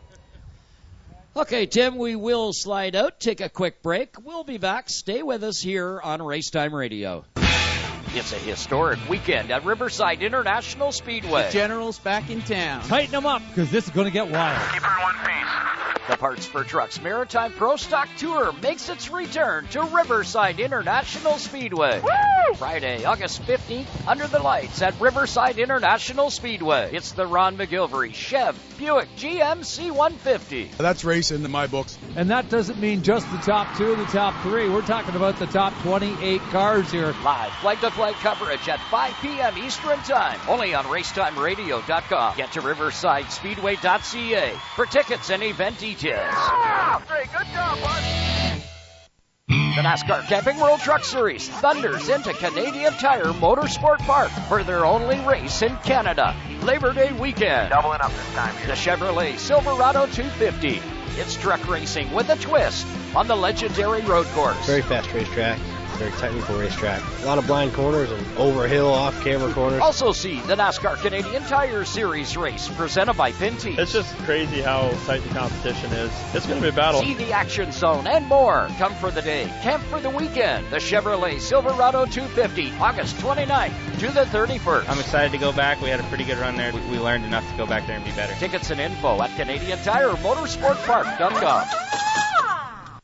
Okay, Tim, we will slide out, take a quick break. We'll be back. Stay with us here on Racetime Radio. It's a historic weekend at Riverside International Speedway. The General's back in town. Tighten them up, because this is going to get wild. Keep her in one piece. The Parts for Trucks Maritime Pro Stock Tour makes its return to Riverside International Speedway. Woo! Friday, August fifteenth, under the lights at Riverside International Speedway. It's the Ron McGilvery Chev Buick G M C one fifty. That's racing in my books. And that doesn't mean just the top two, the top three. We're talking about the top twenty-eight cars here. Live flight-to-flight coverage at five p.m. Eastern Time, only on racetime radio dot com. Get to riverside speedway dot c a for tickets and event details. Ah, great, good job, bud. The NASCAR Camping World Truck Series thunders into Canadian Tire Motorsport Park for their only race in Canada. Labor Day weekend. Doubling up this time here. The Chevrolet Silverado two fifty. It's truck racing with a twist on the legendary road course. Very fast racetrack. Very technical racetrack. A lot of blind corners and over hill, off camera corners. Also see the NASCAR Canadian Tire Series race presented by Pinty. It's just crazy how tight the competition is. It's going to be a battle. See the action zone and more. Come for the day, camp for the weekend. The Chevrolet Silverado two fifty, August twenty-ninth to the thirty-first. I'm excited to go back. We had a pretty good run there. We, we learned enough to go back there and be better. Tickets and info at Canadian Tire Motorsport Park dot com.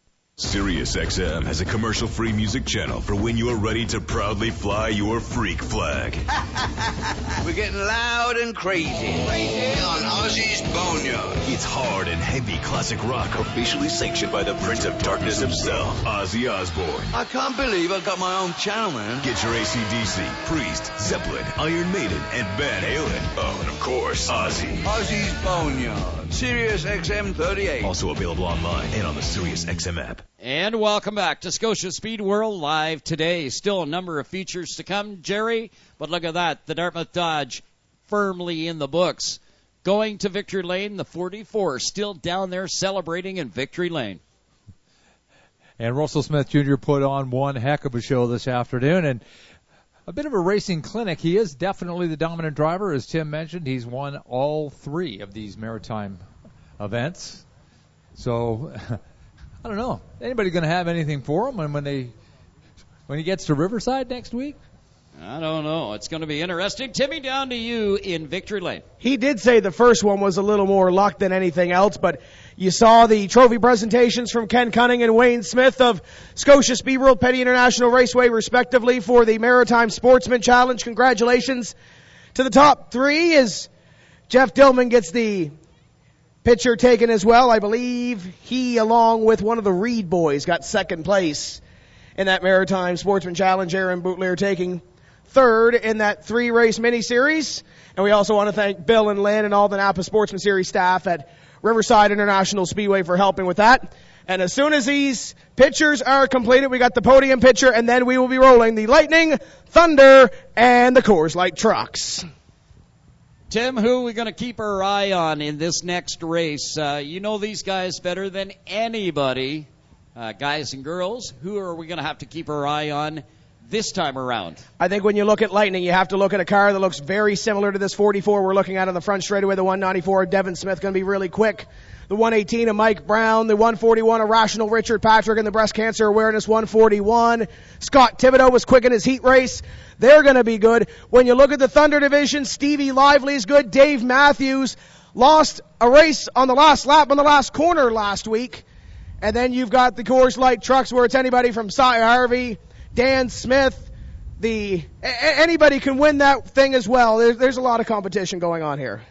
SiriusXM has a commercial-free music channel for when you're ready to proudly fly your freak flag. We're getting loud and crazy. Crazy on Ozzy's Boneyard. It's hard and heavy classic rock, officially sanctioned by the Prince of Darkness himself, Ozzy Osbourne. I can't believe I got my own channel, man. Get your A C D C, Priest, Zeppelin, Iron Maiden, and Van Halen. Oh, and of course, Ozzy. Ozzy's Boneyard. Sirius X M thirty-eight. Also available online and on the SiriusXM app. And welcome back to Scotia Speed World live today. Still a number of features to come, Jerry. But look at that. The Dartmouth Dodge firmly in the books. Going to Victory Lane, the forty-four still down there celebrating in Victory Lane. And Russell Smith Junior put on one heck of a show this afternoon. And a bit of a racing clinic. He is definitely the dominant driver. As Tim mentioned, he's won all three of these maritime events. So I don't know. Anybody going to have anything for him when, when they when he gets to Riverside next week? I don't know. It's going to be interesting. Timmy, down to you in Victory Lane. He did say the first one was a little more luck than anything else, but you saw the trophy presentations from Ken Cunning and Wayne Smith of Scotia Speed World Petty International Raceway, respectively, for the Maritime Sportsman Challenge. Congratulations to the top three as Jeff Dillman gets the picture taken as well. I believe he, along with one of the Reed boys, got second place in that Maritime Sportsman Challenge. Aaron Boutlier taking third in that three-race mini-series. And we also want to thank Bill and Lynn and all the Napa Sportsman Series staff at Riverside International Speedway for helping with that. And as soon as these pictures are completed, we got the podium picture, and then we will be rolling the Lightning, Thunder, and the Coors Light trucks. Tim, who are we going to keep our eye on in this next race? Uh, you know these guys better than anybody, uh, guys and girls. Who are we going to have to keep our eye on this time around? I think when you look at Lightning, you have to look at a car that looks very similar to this forty-four we're looking at on the front straightaway. The one ninety-four of Devin Smith, going to be really quick. The one eighteen of Mike Brown, the one forty-one of Rational Richard Patrick, and the Breast Cancer Awareness one forty-one. Scott Thibodeau was quick in his heat race. They're going to be good. When you look at the Thunder division, Stevie Lively is good. Dave Matthews lost a race on the last lap on the last corner last week. And then you've got the Coors Light trucks where it's anybody from Cy Harvey, Dan Smith. The a- anybody can win that thing as well. There's, there's a lot of competition going on here.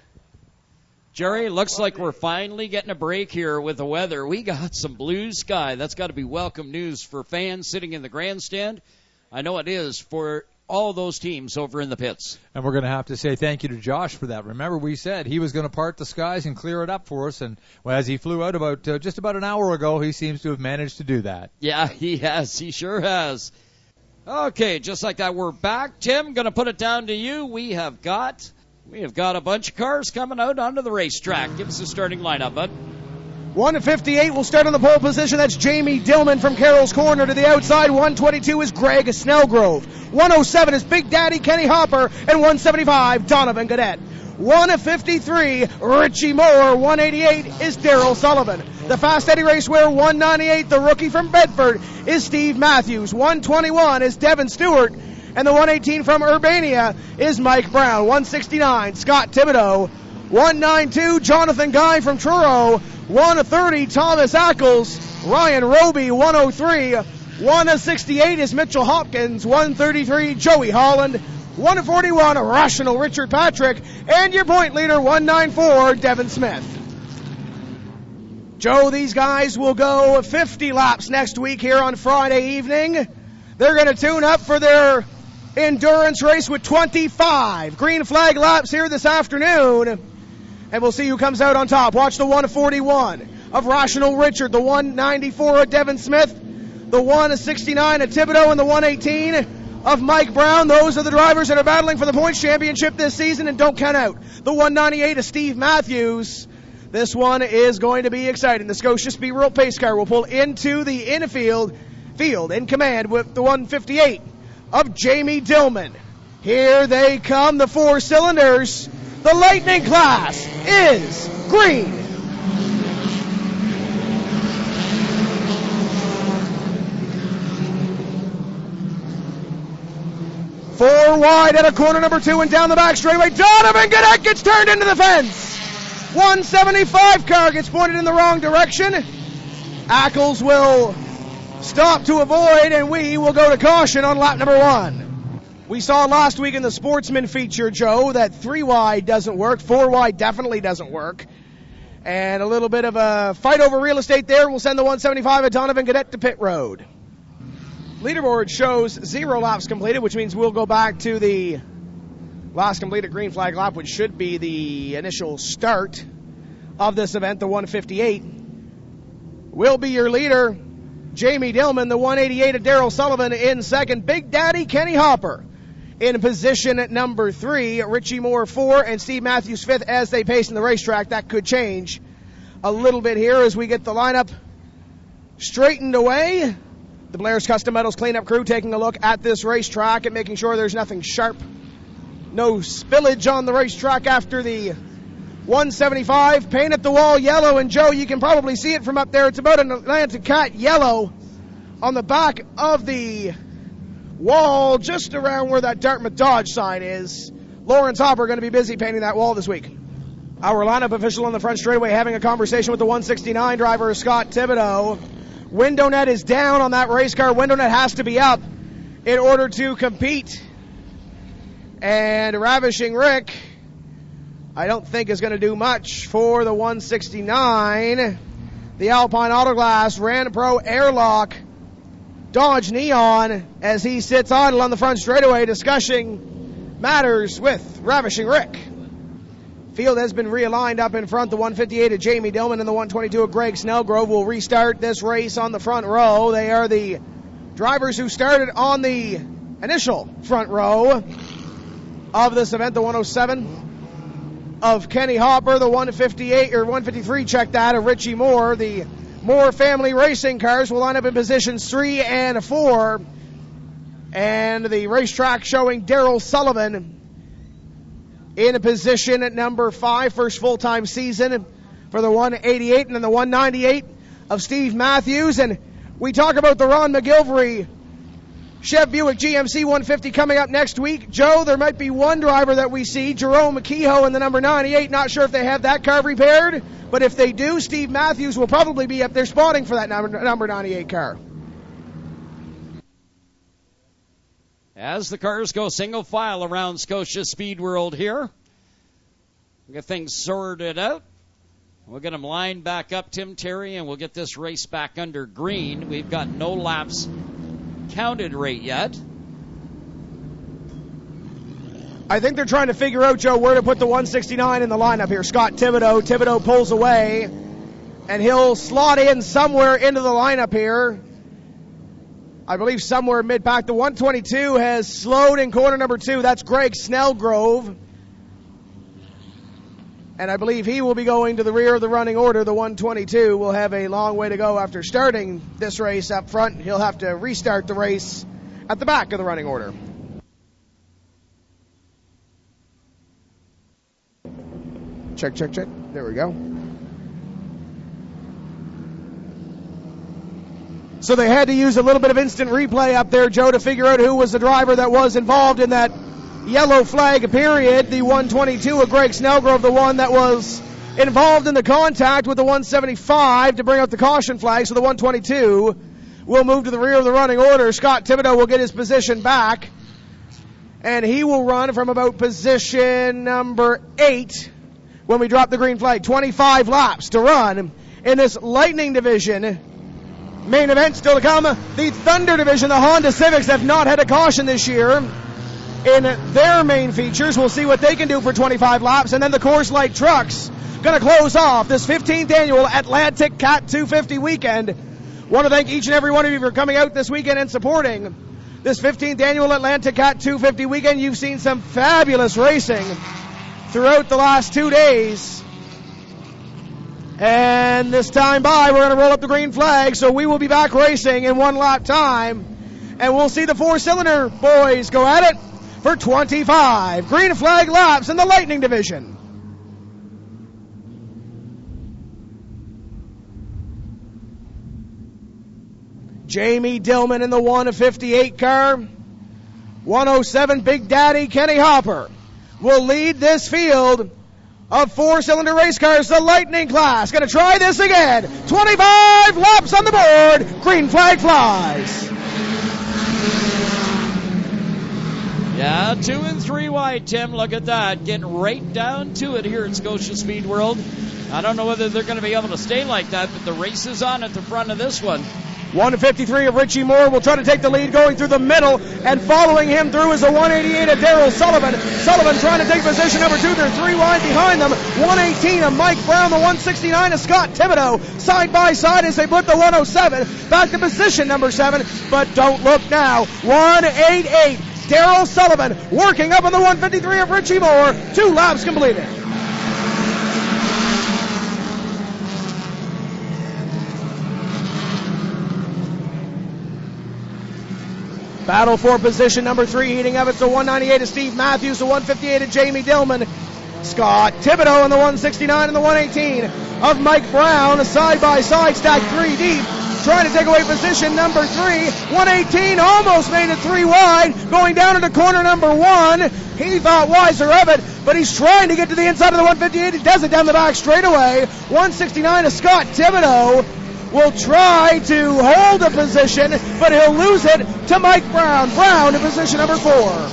Jerry, looks like we're finally getting a break here with the weather. We got some blue sky. That's got to be welcome news for fans sitting in the grandstand. I know it is for all those teams over in the pits. And we're going to have to say thank you to Josh for that. Remember, we said he was going to part the skies and clear it up for us, and well, as he flew out about uh, just about an hour ago, he seems to have managed to do that. Yeah, he has. He sure has. Okay, just like that, we're back. Tim, going to put it down to you. We have got we have got a bunch of cars coming out onto the racetrack. Give us the starting lineup, bud. one fifty-eight will start on the pole position. That's Jamie Dillman from Carroll's Corner to the outside. one twenty-two is Greg Snellgrove. one oh seven is Big Daddy Kenny Hopper. And one seventy-five, Donovan Gadet. one fifty-three, Richie Moore. one eighty-eight is Daryl Sullivan. The Fast Eddie Raceway, one ninety-eight, the rookie from Bedford, is Steve Matthews. one twenty-one is Devin Stewart. And the one eighteen from Urbania is Mike Brown. one sixty-nine, Scott Thibodeau. one ninety-two, Jonathan Guy from Truro. one thirty, Thomas Ackles. Ryan Roby, one oh three. one sixty-eight is Mitchell Hopkins. one thirty-three, Joey Holland. one forty-one, Rational Richard Patrick. And your point leader, one ninety-four, Devin Smith. Joe, these guys will go fifty laps next week here on Friday evening. They're going to tune up for their endurance race with twenty-five green flag laps here this afternoon. And we'll see who comes out on top. Watch the one forty-one of Rational Richard, the one ninety-four of Devin Smith, the one sixty-nine of Thibodeau, and the one eighteen of Mike Brown. Those are the drivers that are battling for the points championship this season, and don't count out the one ninety-eight of Steve Matthews. This one is going to be exciting. The Scotia Speed World Pace Car will pull into the infield field in command with the one fifty-eight of Jamie Dillman. Here they come, the four cylinders. The Lightning class is green. Four wide at a corner number two and down the back straightaway. Donovan Gadet gets turned into the fence. one seventy-five car gets pointed in the wrong direction. Ackles will stop to avoid, and we will go to caution on lap number one. We saw last week in the Sportsman feature, Joe, that three wide doesn't work, four wide definitely doesn't work. And a little bit of a fight over real estate there will send the one seventy-five at Donovan Cadet to pit road. Leaderboard shows zero laps completed, which means we'll go back to the last completed green flag lap, which should be the initial start of this event, the one fifty-eight. Will be your leader, Jamie Dillman, the one eighty-eight of Daryl Sullivan in second. Big Daddy Kenny Hopper in position at number three. Richie Moore four and Steve Matthews fifth as they pace in the racetrack. That could change a little bit here as we get the lineup straightened away. The Blair's Custom Metals cleanup crew taking a look at this racetrack and making sure there's nothing sharp. No spillage on the racetrack after the one seventy-five. Paint at the wall yellow, and Joe, you can probably see it from up there. It's about an Atlantic Cat yellow on the back of the wall, just around where that Dartmouth Dodge sign is. Lawrence Hopper going to be busy painting that wall this week. Our lineup official on the front straightaway having a conversation with the one sixty-nine driver, Scott Thibodeau. Window net is down on that race car. Window net has to be up in order to compete. And Ravishing Rick, I don't think is going to do much for the one sixty-nine. The Alpine Autoglass Ran Pro Airlock Dodge Neon as he sits idle on the front straightaway discussing matters with Ravishing Rick. Field has been realigned up in front. The one fifty-eight of Jamie Dillman and the one twenty-two of Greg Snellgrove will restart this race on the front row. They are the drivers who started on the initial front row of this event. The one oh seven of Kenny Hopper, the one fifty-eight or one fifty-three, check that, of Richie Moore. The Moore family racing cars will line up in positions three and four. And the racetrack showing Daryl Sullivan in a position at number five, first full-time season for the one eighty-eight, and then the one ninety-eight of Steve Matthews. And we talk about the Ron McGilvery Chev Buick G M C one fifty coming up next week. Joe, there might be one driver that we see, Jerome McKehoe in the number ninety-eight. Not sure if they have that car repaired, but if they do, Steve Matthews will probably be up there spotting for that number, number ninety-eight car. As the cars go single file around Scotia Speed World here, we'll get things sorted out. We'll get them lined back up, Tim Terry, and we'll get this race back under green. We've got no laps counted rate yet. I think they're trying to figure out, Joe, where to put the one sixty-nine in the lineup here. Scott Thibodeau. Thibodeau pulls away, and he'll slot in somewhere into the lineup here. I believe somewhere mid-pack. The one twenty-two has slowed in corner number two. That's Greg Snellgrove. And I believe he will be going to the rear of the running order. The one twenty-two will have a long way to go after starting this race up front. He'll have to restart the race at the back of the running order. Check, check, check. There we go. So they had to use a little bit of instant replay up there, Joe, to figure out who was the driver that was involved in that yellow flag period. The one twenty-two of Greg Snellgrove, the one that was involved in the contact with the one seventy-five to bring out the caution flag. So the one twenty-two will move to the rear of the running order. Scott Thibodeau will get his position back, and he will run from about position number eight when we drop the green flag. twenty-five laps to run in this Lightning division. Main event still to come. The Thunder division, the Honda Civics, have not had a caution this year in their main features. We'll see what they can do for twenty-five laps. And then the Coors Light Trucks going to close off this fifteenth annual Atlantic Cat two fifty weekend. Want to thank each and every one of you for coming out this weekend and supporting this fifteenth annual Atlantic Cat two fifty weekend. You've seen some fabulous racing throughout the last two days. And this time by, we're going to roll up the green flag, so we will be back racing in one lap time. And we'll see the four-cylinder boys go at it for twenty-five green flag laps in the Lightning division. Jamie Dillman in the one fifty-eight car. one oh seven Big Daddy Kenny Hopper will lead this field of four-cylinder race cars, the Lightning class. Going to try this again. twenty-five laps on the board. Green flag flies. Yeah, two and three wide, Tim. Look at that. Getting right down to it here at Scotia Speed World. I don't know whether they're going to be able to stay like that, but the race is on at the front of this one. one fifty-three of Richie Moore will try to take the lead going through the middle, and following him through is a one eighty-eight of Daryl Sullivan. Sullivan trying to take position number two. They're three wide behind them. one eighteen of Mike Brown, the one sixty-nine of Scott Thibodeau. Side by side as they put the one oh seven back to position number seven, but don't look now. one eighty-eight, Daryl Sullivan working up on the one fifty-three of Richie Moore. Two laps completed. Battle for position number three, heating up. It's the one ninety-eight of Steve Matthews, the one fifty-eight of Jamie Dillman. Scott Thibodeau and the one sixty-nine and the one eighteen of Mike Brown. A side-by-side stack three deep. Trying to take away position number three. one eighteen almost made it three wide. Going down into corner number one. He thought wiser of it, but he's trying to get to the inside of the one fifty-eight. He does it down the back straightaway. one sixty-nine of Scott Thibodeau will try to hold a position, but he'll lose it to Mike Brown. Brown in position number four.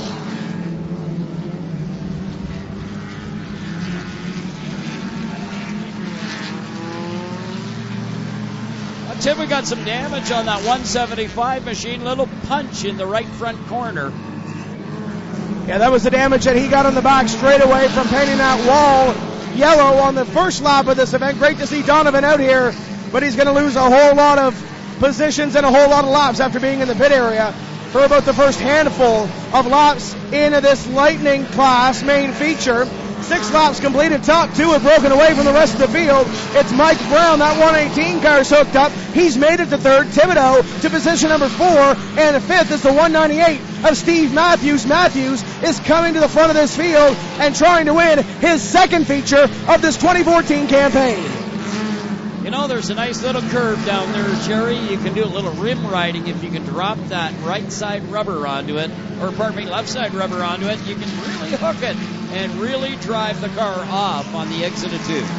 Tim, we got some damage on that one seventy-five machine. Little punch in the right front corner. Yeah, that was the damage that he got on the back straightaway from painting that wall yellow on the first lap of this event. Great to see Donovan out here, but he's going to lose a whole lot of positions and a whole lot of laps after being in the pit area for about the first handful of laps in this Lightning class main feature. Six laps completed. Top two have broken away from the rest of the field. It's Mike Brown. That one eighteen car's hooked up. He's made it to third. Thibodeau to position number four. And fifth is the one ninety-eight of Steve Matthews. Matthews is coming to the front of this field and trying to win his second feature of this twenty fourteen campaign. You know, there's a nice little curve down there, Jerry. You can do a little rim riding if you can drop that right side rubber onto it, or pardon me, left side rubber onto it. You can really hook it and really drive the car off on the exit of two.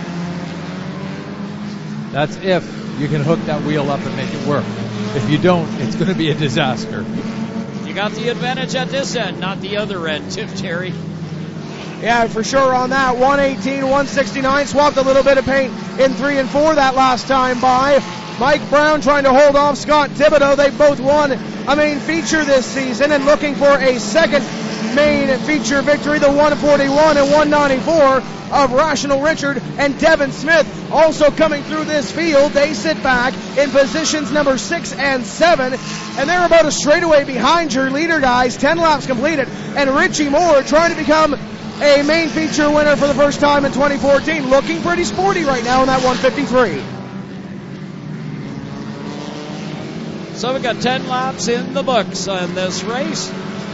That's if you can hook that wheel up and make it work. If you don't, it's going to be a disaster. You got the advantage at this end, not the other end, Tim Terry. Yeah, for sure on that. one eighteen, one sixty-nine, swapped a little bit of paint in three and four that last time by. Mike Brown trying to hold off Scott Thibodeau. They both won a main feature this season and looking for a second main feature victory, the one forty-one and one ninety-four of Rational Richard and Devin Smith also coming through this field. They sit back in positions number six and seven, and they're about a straightaway behind your leader guys. Ten laps completed, and Richie Moore trying to become a main feature winner for the first time in twenty fourteen. Looking pretty sporty right now in that one fifty-three. So we got ten laps in the books on this race.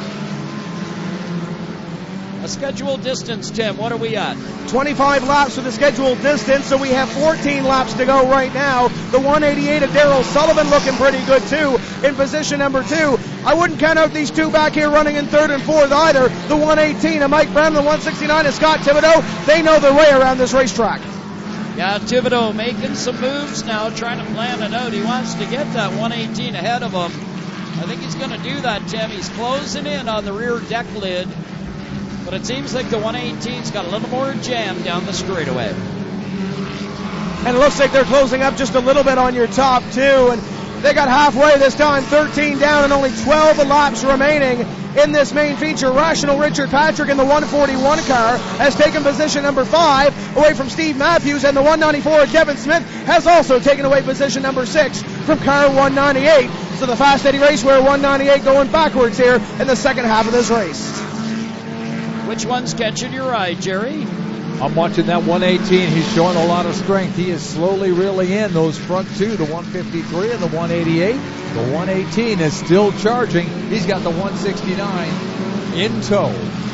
A scheduled distance, Tim, what are we at? twenty-five laps for the scheduled distance, so we have fourteen laps to go right now. The one eighty-eight of Daryl Sullivan looking pretty good, too, in position number two. I wouldn't count out these two back here running in third and fourth either. The one eighteen of Mike Brown, the one sixty-nine of Scott Thibodeau. They know their way around this racetrack. Yeah, Thibodeau making some moves now, trying to plan it out. He wants to get that one eighteen ahead of him. I think he's going to do that, Tim. He's closing in on the rear deck lid. But it seems like the one eighteen's got a little more jam down the straightaway. And it looks like they're closing up just a little bit on your top two. And they got halfway this time, thirteen down and only twelve laps remaining in this main feature. Rational Richard Patrick in the one forty-one car has taken position number five away from Steve Matthews, and the one ninety-four of Devin Smith has also taken away position number six from car one ninety-eight. So the Fast Eddie Raceway one ninety-eight going backwards here in the second half of this race. Which one's catching your eye, Jerry? I'm watching that one eighteen. He's showing a lot of strength. He is slowly reeling in those front two, the one fifty-three and the one eighty-eight. The one eighteen is still charging. He's got the one sixty-nine in tow.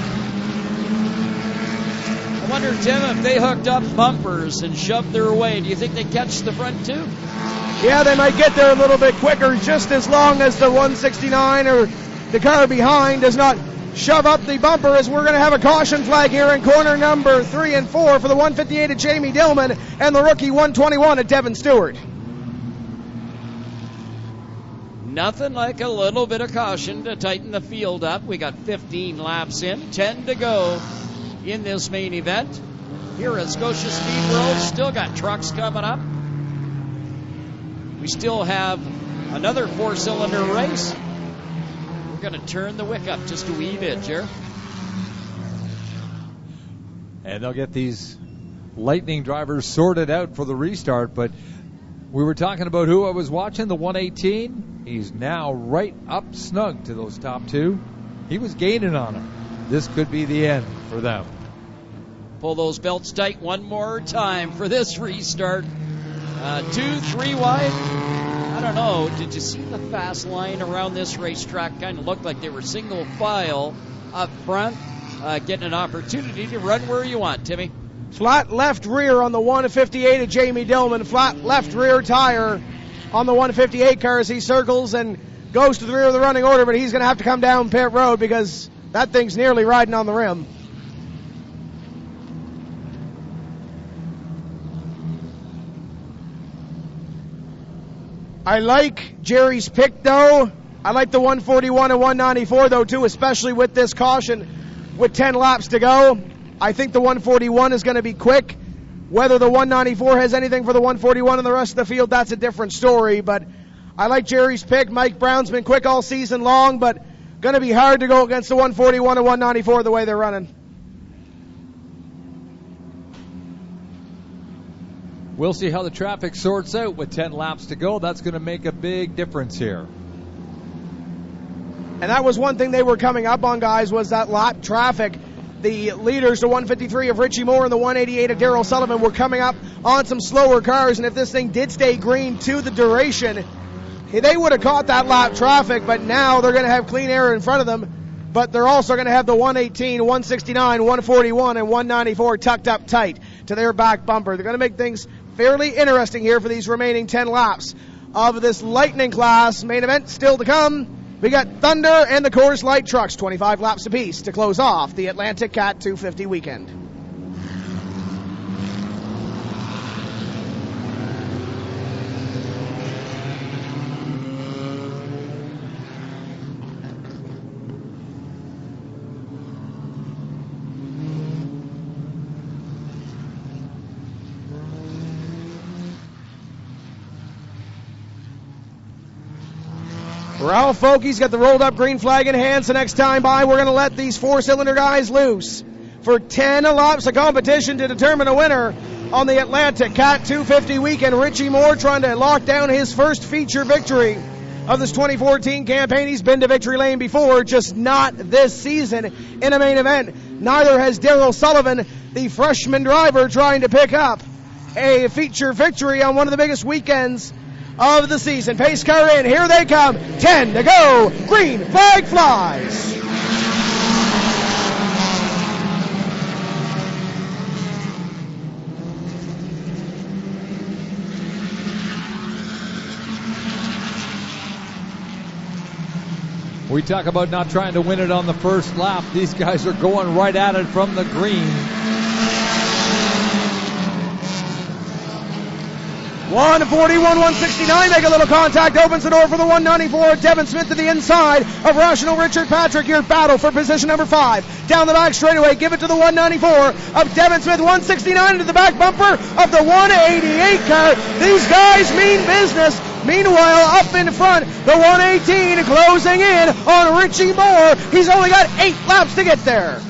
I wonder, Tim, if they hooked up bumpers and shoved their way, do you think they catch the front two? Yeah, they might get there a little bit quicker, just as long as the one sixty-nine or the car behind does not shove up the bumper as we're going to have a caution flag here in corner number three and four for the one fifty-eight of Jamie Dillman and the rookie one twenty-one of Devin Stewart. Nothing like a little bit of caution to tighten the field up. We got fifteen laps in, ten to go in this main event. Here at Scotia Speed World, still got trucks coming up. We still have another four-cylinder race. We're going to turn the wick up just a wee bit, Jer. And they'll get these Lightning drivers sorted out for the restart, but we were talking about who I was watching, the one eighteen. He's now right up snug to those top two. He was gaining on him. This could be the end for them. Pull those belts tight one more time for this restart. Uh, two, three wide. I don't know. Did you see the fast line around this racetrack? Kind of looked like they were single file up front, uh, getting an opportunity to run where you want, Timmy. Flat left rear on the one fifty-eight of Jamie Dillman. Flat left rear tire on the one fifty-eight car as he circles and goes to the rear of the running order, but he's going to have to come down pit road because that thing's nearly riding on the rim. I like Jerry's pick, though. I like the one forty-one and one ninety-four, though, too, especially with this caution with ten laps to go. I think the one forty-one is going to be quick. Whether the one ninety-four has anything for the one forty-one and the rest of the field, that's a different story. But I like Jerry's pick. Mike Brown's been quick all season long, but going to be hard to go against the one forty-one and one ninety-four the way they're running. We'll see how the traffic sorts out with ten laps to go. That's going to make a big difference here. And that was one thing they were coming up on, guys, was that lap traffic. The leaders, the one fifty-three of Richie Moore and the one eighty-eight of Darrell Sullivan, were coming up on some slower cars. And if this thing did stay green to the duration, they would have caught that lap traffic. But now they're going to have clean air in front of them. But they're also going to have the one eighteen, one sixty-nine, one forty-one, and one ninety-four tucked up tight to their back bumper. They're going to make things fairly interesting here for these remaining ten laps of this Lightning class. Main event still to come. We got Thunder and the Coors Light trucks, twenty-five laps apiece to close off the Atlantic Cat two fifty weekend. Ralph Folke's got the rolled up green flag in hand, so next time by we're going to let these four-cylinder guys loose for ten laps of competition to determine a winner on the Atlantic Cat two fifty weekend. Richie Moore trying to lock down his first feature victory of this twenty fourteen campaign. He's been to victory lane before, just not this season in a main event. Neither has Darrell Sullivan, the freshman driver, trying to pick up a feature victory on one of the biggest weekends of the season. Pace car in, here they come, ten to go, green flag flies. We talk about not trying to win it on the first lap. These guys are going right at it from the green. one forty-one, one sixty-nine, make a little contact, opens the door for the one ninety-four. Devin Smith to the inside of Rational Richard Patrick. Here, battle for position number five. Down the back straightaway, give it to the one ninety-four of Devin Smith. one sixty-nine into the back bumper of the one eighty-eight car. These guys mean business. Meanwhile, up in front, the one eighteen closing in on Richie Moore. He's only got eight laps to get there.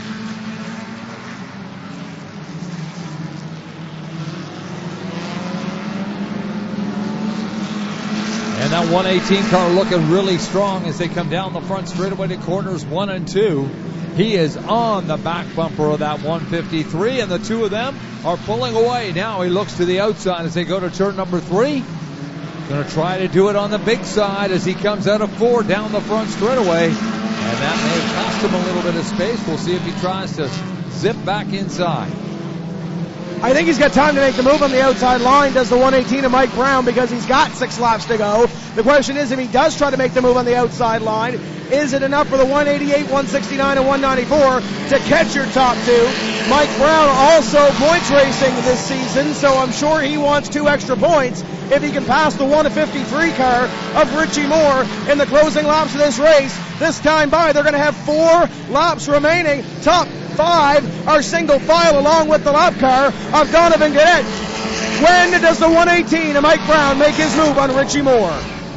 And that one eighteen car looking really strong as they come down the front straightaway to corners one and two. He is on the back bumper of that one fifty-three, and the two of them are pulling away. Now he looks to the outside as they go to turn number three. Going to try to do it on the big side as he comes out of four down the front straightaway. And that may cost him a little bit of space. We'll see if he tries to zip back inside. I think he's got time to make the move on the outside line, does the one eighteen of Mike Brown, because he's got six laps to go. The question is, if he does try to make the move on the outside line, Is it enough for the one eighty-eight, one sixty-nine, and one ninety-four to catch your top two? Mike Brown also points racing this season, so I'm sure he wants two extra points if he can pass the one fifty-three car of Richie Moore in the closing laps of this race. This time by, they're going to have four laps remaining. Top five are single file along with the lap car of Donovan Cadet. When does the one eighteen of Mike Brown make his move on Richie Moore?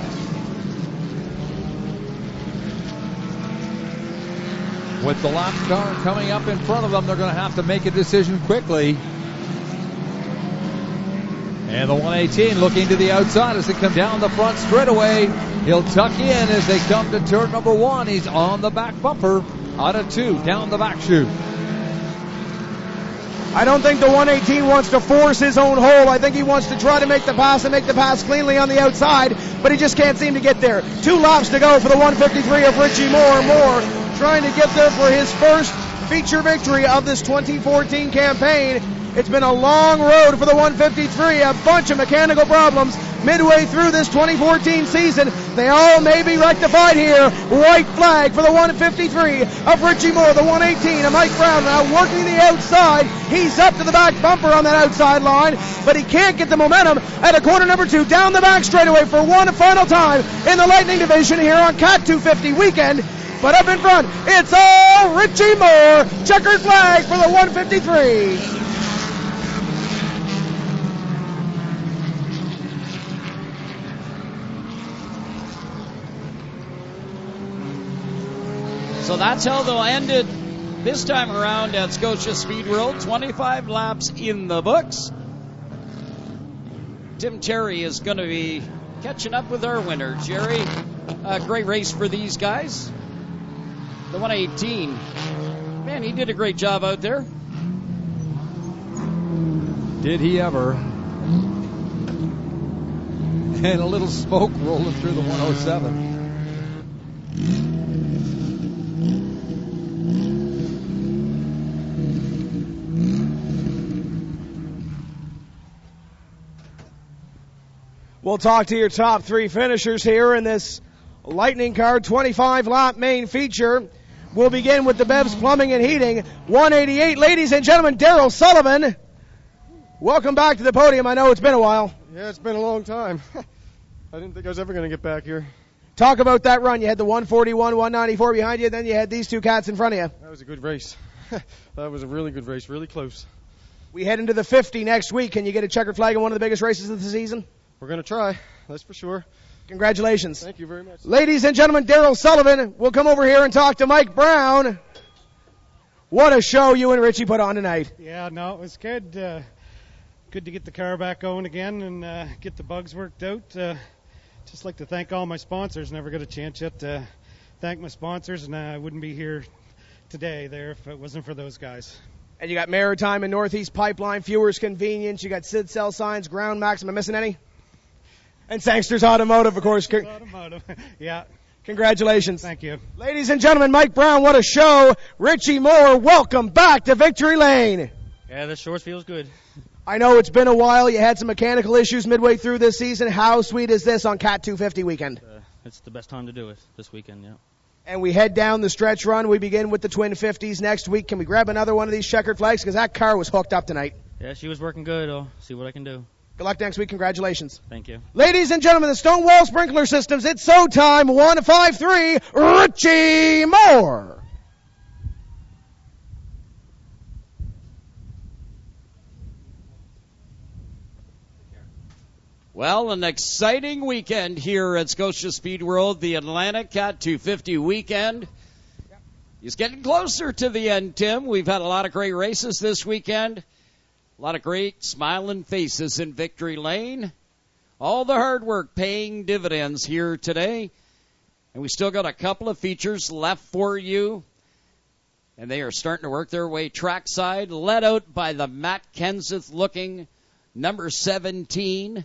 With the lap car coming up in front of them, they're going to have to make a decision quickly. And the one eighteen looking to the outside as they come down the front straightaway. He'll tuck in as they come to turn number one. He's on the back bumper. Out of two, down the back chute. I don't think the one eighteen wants to force his own hole. I think he wants to try to make the pass and make the pass cleanly on the outside, but he just can't seem to get there. Two laps to go for the one fifty-three of Richie Moore. Moore trying to get there for his first feature victory of this twenty fourteen campaign. It's been a long road for the one fifty-three, a bunch of mechanical problems midway through this twenty fourteen season. They all may be rectified here. White flag for the one fifty-three of Richie Moore, the one eighteen of Mike Brown now working the outside. He's up to the back bumper on that outside line, but he can't get the momentum at a corner number two down the back straightaway for one final time in the Lightning division here on Cat two fifty weekend. But up in front, it's all Richie Moore. Checkered flag for the one fifty-three. So that's how they'll end it this time around at Scotia Speed World. twenty-five laps in the books. Tim Terry is going to be catching up with our winner. Jerry, a great race for these guys. The one eighteen. Man, he did a great job out there. Did he ever? And a little smoke rolling through the one oh seven. We'll talk to your top three finishers here in this Lightning Car twenty-five lap main feature. We'll begin with the Bev's Plumbing and Heating. one eighty-eight, ladies and gentlemen, Daryl Sullivan. Welcome back to the podium. I know it's been a while. Yeah, it's been a long time. I didn't think I was ever going to get back here. Talk about that run. You had the one forty-one, one ninety-four behind you, then you had these two cats in front of you. That was a good race. That was a really good race, really close. We head into the fifty next week. Can you get a checkered flag in one of the biggest races of the season? We're going to try, that's for sure. Congratulations. Thank you very much. Ladies and gentlemen, Daryl Sullivan will come over here and talk to Mike Brown. What a show you and Richie put on tonight. Yeah, no, it was good. Uh, good to get the car back going again and uh, get the bugs worked out. Uh, just like to thank all my sponsors. Never got a chance yet to thank my sponsors, and I wouldn't be here today there if it wasn't for those guys. And you got Maritime and Northeast Pipeline, Fuelers Convenience. You got Sid Cell Signs, Ground Max. Am I missing any? And Sangster's Automotive, of course. Sangster's Automotive, yeah. Congratulations. Thank you. Ladies and gentlemen, Mike Brown, what a show. Richie Moore, welcome back to Victory Lane. Yeah, this short feels good. I know it's been a while. You had some mechanical issues midway through this season. How sweet is this on Cat two fifty weekend? Uh, it's the best time to do it this weekend, yeah. And we head down the stretch run. We begin with the Twin fifties next week. Can we grab another one of these checkered flags? Because that car was hooked up tonight. Yeah, she was working good. I'll see what I can do. Good luck next week. Congratulations. Thank you. Ladies and gentlemen, the Stonewall Sprinkler Systems, it's so time. one five three, Richie Moore. Well, an exciting weekend here at Scotia Speed World, the Atlantic Cat two fifty weekend. It's getting closer to the end, Tim. We've had a lot of great races this weekend. A lot of great smiling faces in Victory Lane. All the hard work paying dividends here today. And we still got a couple of features left for you. And they are starting to work their way trackside, led out by the Matt Kenseth looking number seventeen.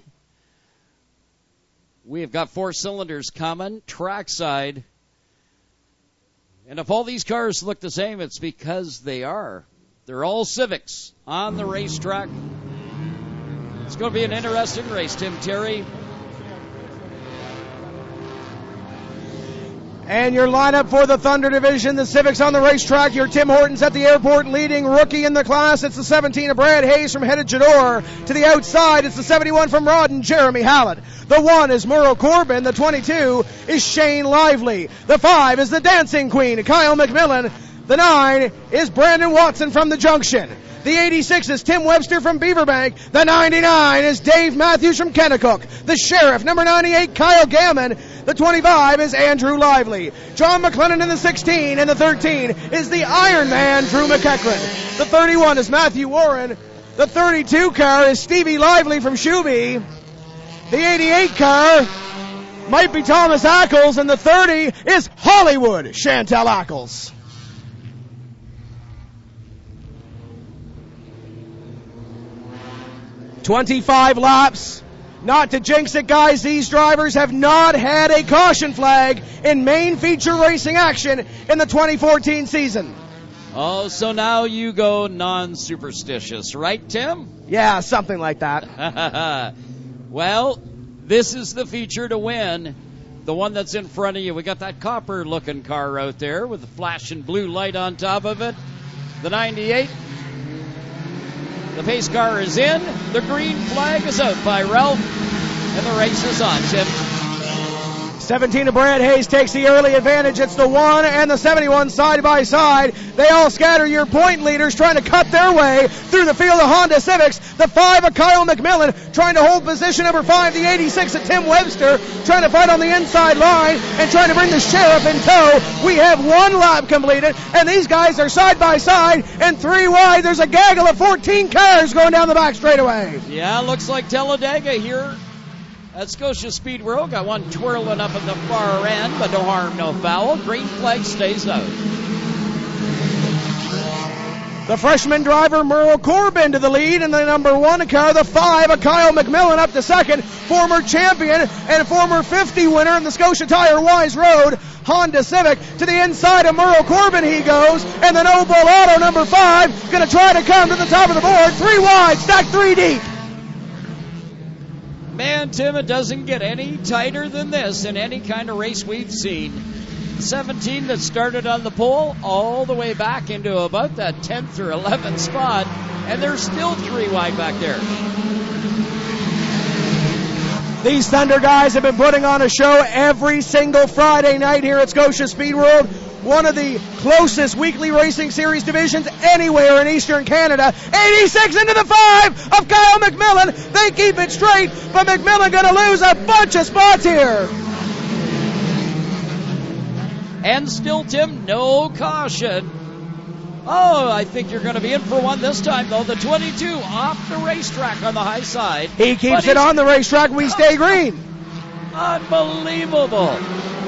We have got four cylinders coming, trackside. And if all these cars look the same, it's because they are. They're all Civics on the racetrack. It's going to be an interesting race, Tim Terry. And your lineup for the Thunder Division, the Civics on the racetrack. Your Tim Hortons at the airport, leading rookie in the class. It's the seventeen of Brad Hayes from Hedda-Jador. To the outside, it's the seventy-one from Rawdon, Jeremy Hallett. The one is Merle Corbin. The twenty-two is Shane Lively. The five is the Dancing Queen, Kyle McMillan. The nine is Brandon Watson from the Junction. The eighty-six is Tim Webster from Beaverbank. The ninety-nine is Dave Matthews from Kennecook. The Sheriff, number ninety-eight, Kyle Gammon. The twenty-five is Andrew Lively. John McLennan in the sixteen, and the thirteen is the Iron Man, Drew McEachran. The thirty-one is Matthew Warren. The thirty-two car is Stevie Lively from Shuby. The eighty-eight car might be Thomas Ackles, and the thirty is Hollywood, Chantel Ackles. twenty-five laps. Not to jinx it, guys, these drivers have not had a caution flag in main feature racing action in the twenty fourteen season. Oh, so now you go non-superstitious, right, Tim? Yeah, something like that. Well, this is the feature to win. The one that's in front of you. We got that copper-looking car out there with the flashing blue light on top of it. The ninety-eight. The pace car is in. The green flag is out by Ralph. And the race is on, Tim. seventeen of Brad Hayes takes the early advantage. It's the one and the seventy-one side by side. They all scatter, your point leaders trying to cut their way through the field of Honda Civics. The five of Kyle McMillan trying to hold position number five. The eighty-six of Tim Webster trying to fight on the inside line and trying to bring the Sheriff in tow. We have one lap completed, and these guys are side by side and three wide. There's a gaggle of fourteen cars going down the back straightaway. Yeah, looks like Talladega here at Scotia Speedway. Got one twirling up at the far end, but no harm, no foul. Green flag stays out. The freshman driver, Merle Corbin, to the lead, and the number one car, the five, of Kyle McMillan, up to second. Former champion and former fifty winner in the Scotia Tire Wise Road Honda Civic. To the inside of Merle Corbin he goes, and the No Bull Auto, number five, going to try to come to the top of the board. Three wide, stacked three deep. Man, Tim, it doesn't get any tighter than this in any kind of race we've seen. seventeen that started on the pole all the way back into about that tenth or eleventh spot, and there's still three wide back there. These Thunder guys have been putting on a show every single Friday night here at Scotia Speed World. One of the closest weekly racing series divisions anywhere in Eastern Canada. eighty-six into the five of Kyle McMillan. They keep it straight, but McMillan going to lose a bunch of spots here. And still, Tim, no caution. Oh, I think you're going to be in for one this time, though. The twenty-two off the racetrack on the high side. He keeps it on the racetrack. We stay green. Unbelievable.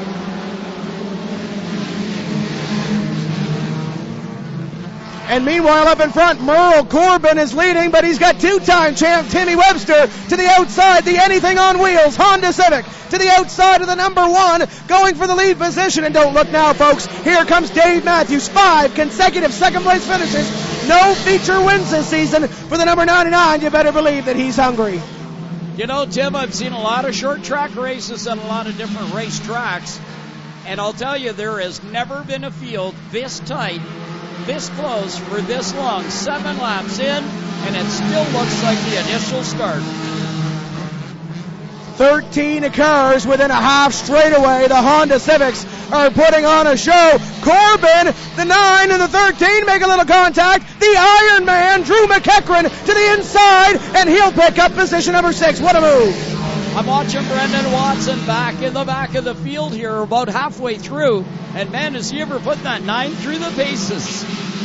And meanwhile, up in front, Merle Corbin is leading, but he's got two-time champ Timmy Webster to the outside. The Anything on Wheels Honda Civic to the outside of the number one, going for the lead position. And don't look now, folks. Here comes Dave Matthews. Five consecutive second-place finishes. No feature wins this season for the number ninety-nine. You better believe that he's hungry. You know, Tim, I've seen a lot of short track races on a lot of different race tracks, and I'll tell you, there has never been a field this tight, this close for this long. Seven laps in, and it still looks like the initial start. thirteen cars within a half straightaway. The Honda Civics are putting on a show. Corbin, the nine and the thirteen make a little contact. The Iron Man, Drew McEachran, to the inside, and he'll pick up position number six. What a move. I'm watching Brendan Watson back in the back of the field here, about halfway through, and man, is he ever put that nine through the paces.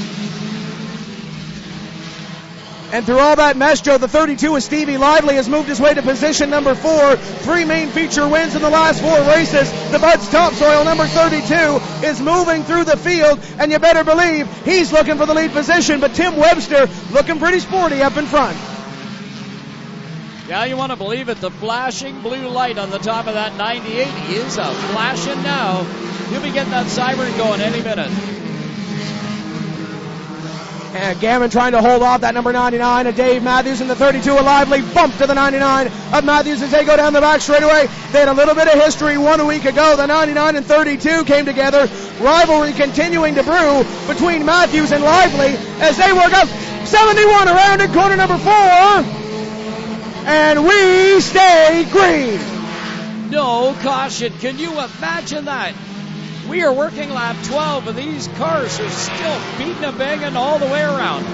And through all that mess, Joe, the thirty-two of Stevie Lively has moved his way to position number four. Three main feature wins in the last four races. The Bud's Topsoil, number thirty-two, is moving through the field, and you better believe he's looking for the lead position. But Tim Webster looking pretty sporty up in front. Yeah, you want to believe it. The flashing blue light on the top of that ninety-eight is out. Flashing now. He'll be getting that siren going any minute. And Gammon trying to hold off that number ninety-nine of Dave Matthews, and the thirty-two of Lively bump to the ninety-nine of Matthews as they go down the back straightaway. They had a little bit of history one week ago. The ninety-nine and thirty-two came together. Rivalry continuing to brew between Matthews and Lively as they work up. seventy-one around in corner number four. And we stay green. No caution. Can you imagine that? We are working lap twelve, and these cars are still beating and banging all the way around.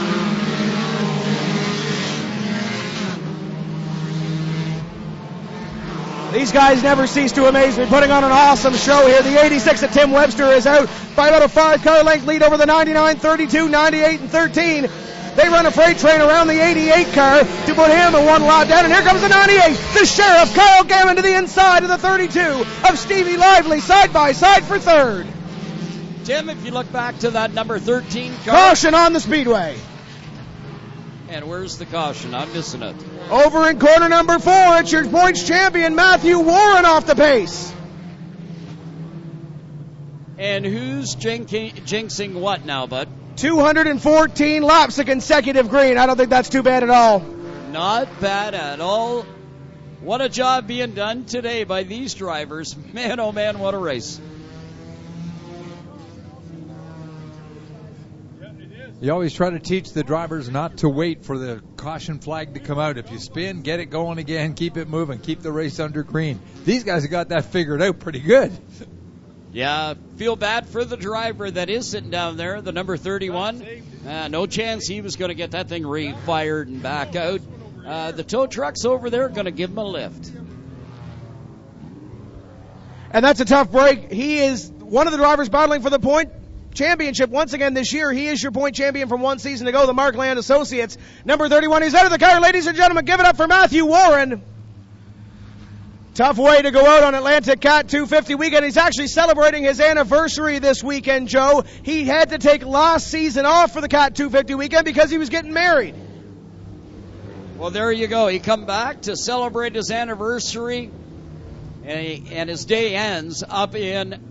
These guys never cease to amaze me, putting on an awesome show here. The eighty-six of Tim Webster is out by about a five-car length lead over the ninety-nine, thirty-two, ninety-eight, and thirteen. They run a freight train around the eighty-eight car to put him a one lot down, and here comes the ninety-eight. The Sheriff, Kyle Gammon, to the inside of the thirty-two of Stevie Lively, side by side for third. Tim, if you look back to that number thirteen car. Caution on the speedway. And where's the caution? I'm missing it. Over in corner number four, it's your points champion, Matthew Warren, off the pace. And who's jinxing, jinxing what now, bud? two hundred fourteen laps of consecutive green. I don't think that's too bad at all. Not bad at all. What a job being done today by these drivers. Man, oh man, what a race. You always try to teach the drivers not to wait for the caution flag to come out. If you spin, get it going again, keep it moving, keep the race under green. These guys have got that figured out pretty good. Yeah, feel bad for the driver that is sitting down there, the number thirty-one. Uh, no chance he was going to get that thing refired and back out. Uh, the tow truck's over there going to give him a lift. And that's a tough break. He is one of the drivers battling for the point championship once again this year. He is your point champion from one season ago, the Markland Associates. Number thirty-one, he's out of the car. Ladies and gentlemen, give it up for Matthew Warren. Tough way to go out on Atlantic Cat two fifty weekend. He's actually celebrating his anniversary this weekend, Joe. He had to take last season off for the Cat two fifty weekend because he was getting married. Well, there you go. He come back to celebrate his anniversary, and, he, and his day ends up in,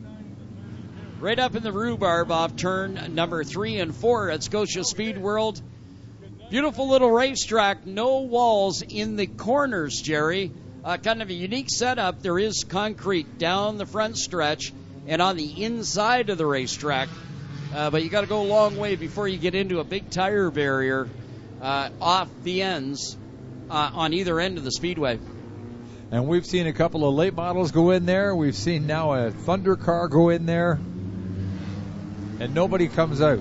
right up in the rhubarb off turn number three and four at Scotia Speed World. Beautiful little racetrack, no walls in the corners, Jerry. Uh, kind of a unique setup. There is concrete down the front stretch and on the inside of the racetrack. Uh, but you got to go a long way before you get into a big tire barrier uh, off the ends uh, on either end of the speedway. And we've seen a couple of late models go in there. We've seen now a Thunder car go in there. And nobody comes out.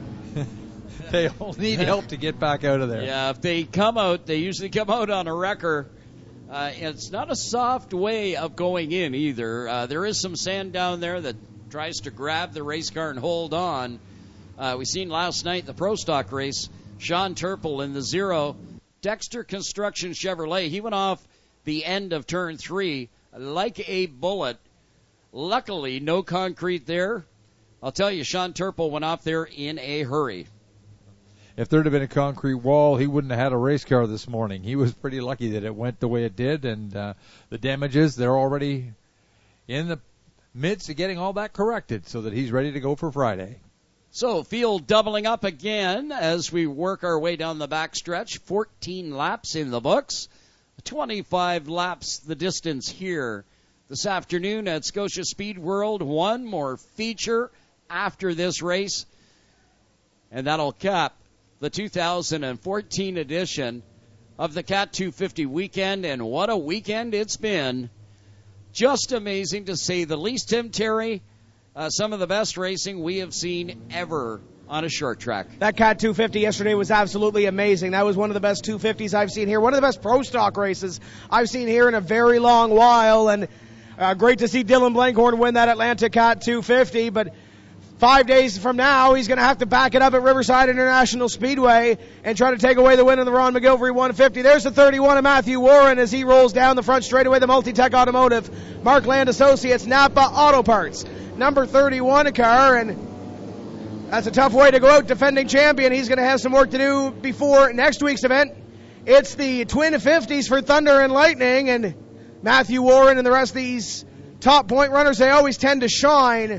They all need help to get back out of there. Yeah, if they come out, they usually come out on a wrecker. Uh, it's not a soft way of going in either. Uh, there is some sand down there that tries to grab the race car and hold on. Uh, we seen last night the Pro Stock race, Sean Turple in the zero. Dexter Construction Chevrolet, he went off the end of turn three like a bullet. Luckily, no concrete there. I'll tell you, Sean Turple went off there in a hurry. If there'd have been a concrete wall, he wouldn't have had a race car this morning. He was pretty lucky that it went the way it did, and uh, the damages, they're already in the midst of getting all that corrected so that he's ready to go for Friday. So field doubling up again as we work our way down the backstretch. fourteen laps in the books. twenty-five laps the distance here this afternoon at Scotia Speed World. One more feature after this race, and that'll cap the two thousand fourteen edition of the Cat two fifty weekend, and what a weekend it's been. Just amazing to say the least, Tim Terry. Uh, some of the best racing we have seen ever on a short track. That Cat two fifty yesterday was absolutely amazing. That was one of the best two fifties I've seen here. One of the best Pro Stock races I've seen here in a very long while, and uh, great to see Dylan Blankhorn win that Atlanta Cat two fifty, but Five days from now, he's going to have to back it up at Riverside International Speedway and try to take away the win in the Ron McGilvery one fifty. There's the thirty-one of Matthew Warren as he rolls down the front straightaway. The Multitech Automotive, Markland Associates, Napa Auto Parts. Number thirty-one, a car, and that's a tough way to go out. Defending champion. He's going to have some work to do before next week's event. It's the Twin fifties for Thunder and Lightning, and Matthew Warren and the rest of these top point runners, they always tend to shine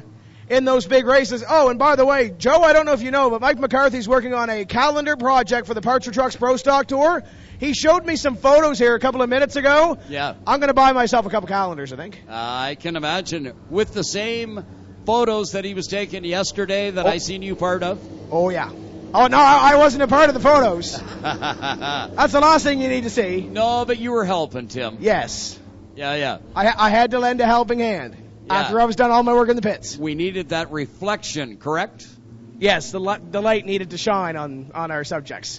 in those big races. Oh, and by the way, Joe, I don't know if you know, but Mike McCarthy's working on a calendar project for the Parcher Trucks Pro Stock Tour. He showed me some photos here a couple of minutes ago. Yeah. I'm going to buy myself a couple calendars, I think. Uh, I can imagine. With the same photos that he was taking yesterday that oh. I seen you part of. Oh, yeah. Oh, no, I wasn't a part of the photos. That's the last thing you need to see. No, but you were helping, Tim. Yes. Yeah, yeah. I, I had to lend a helping hand yeah. after I was done all my work in the pits. We needed that reflection, correct? Yes, the, the light needed to shine on, on our subjects.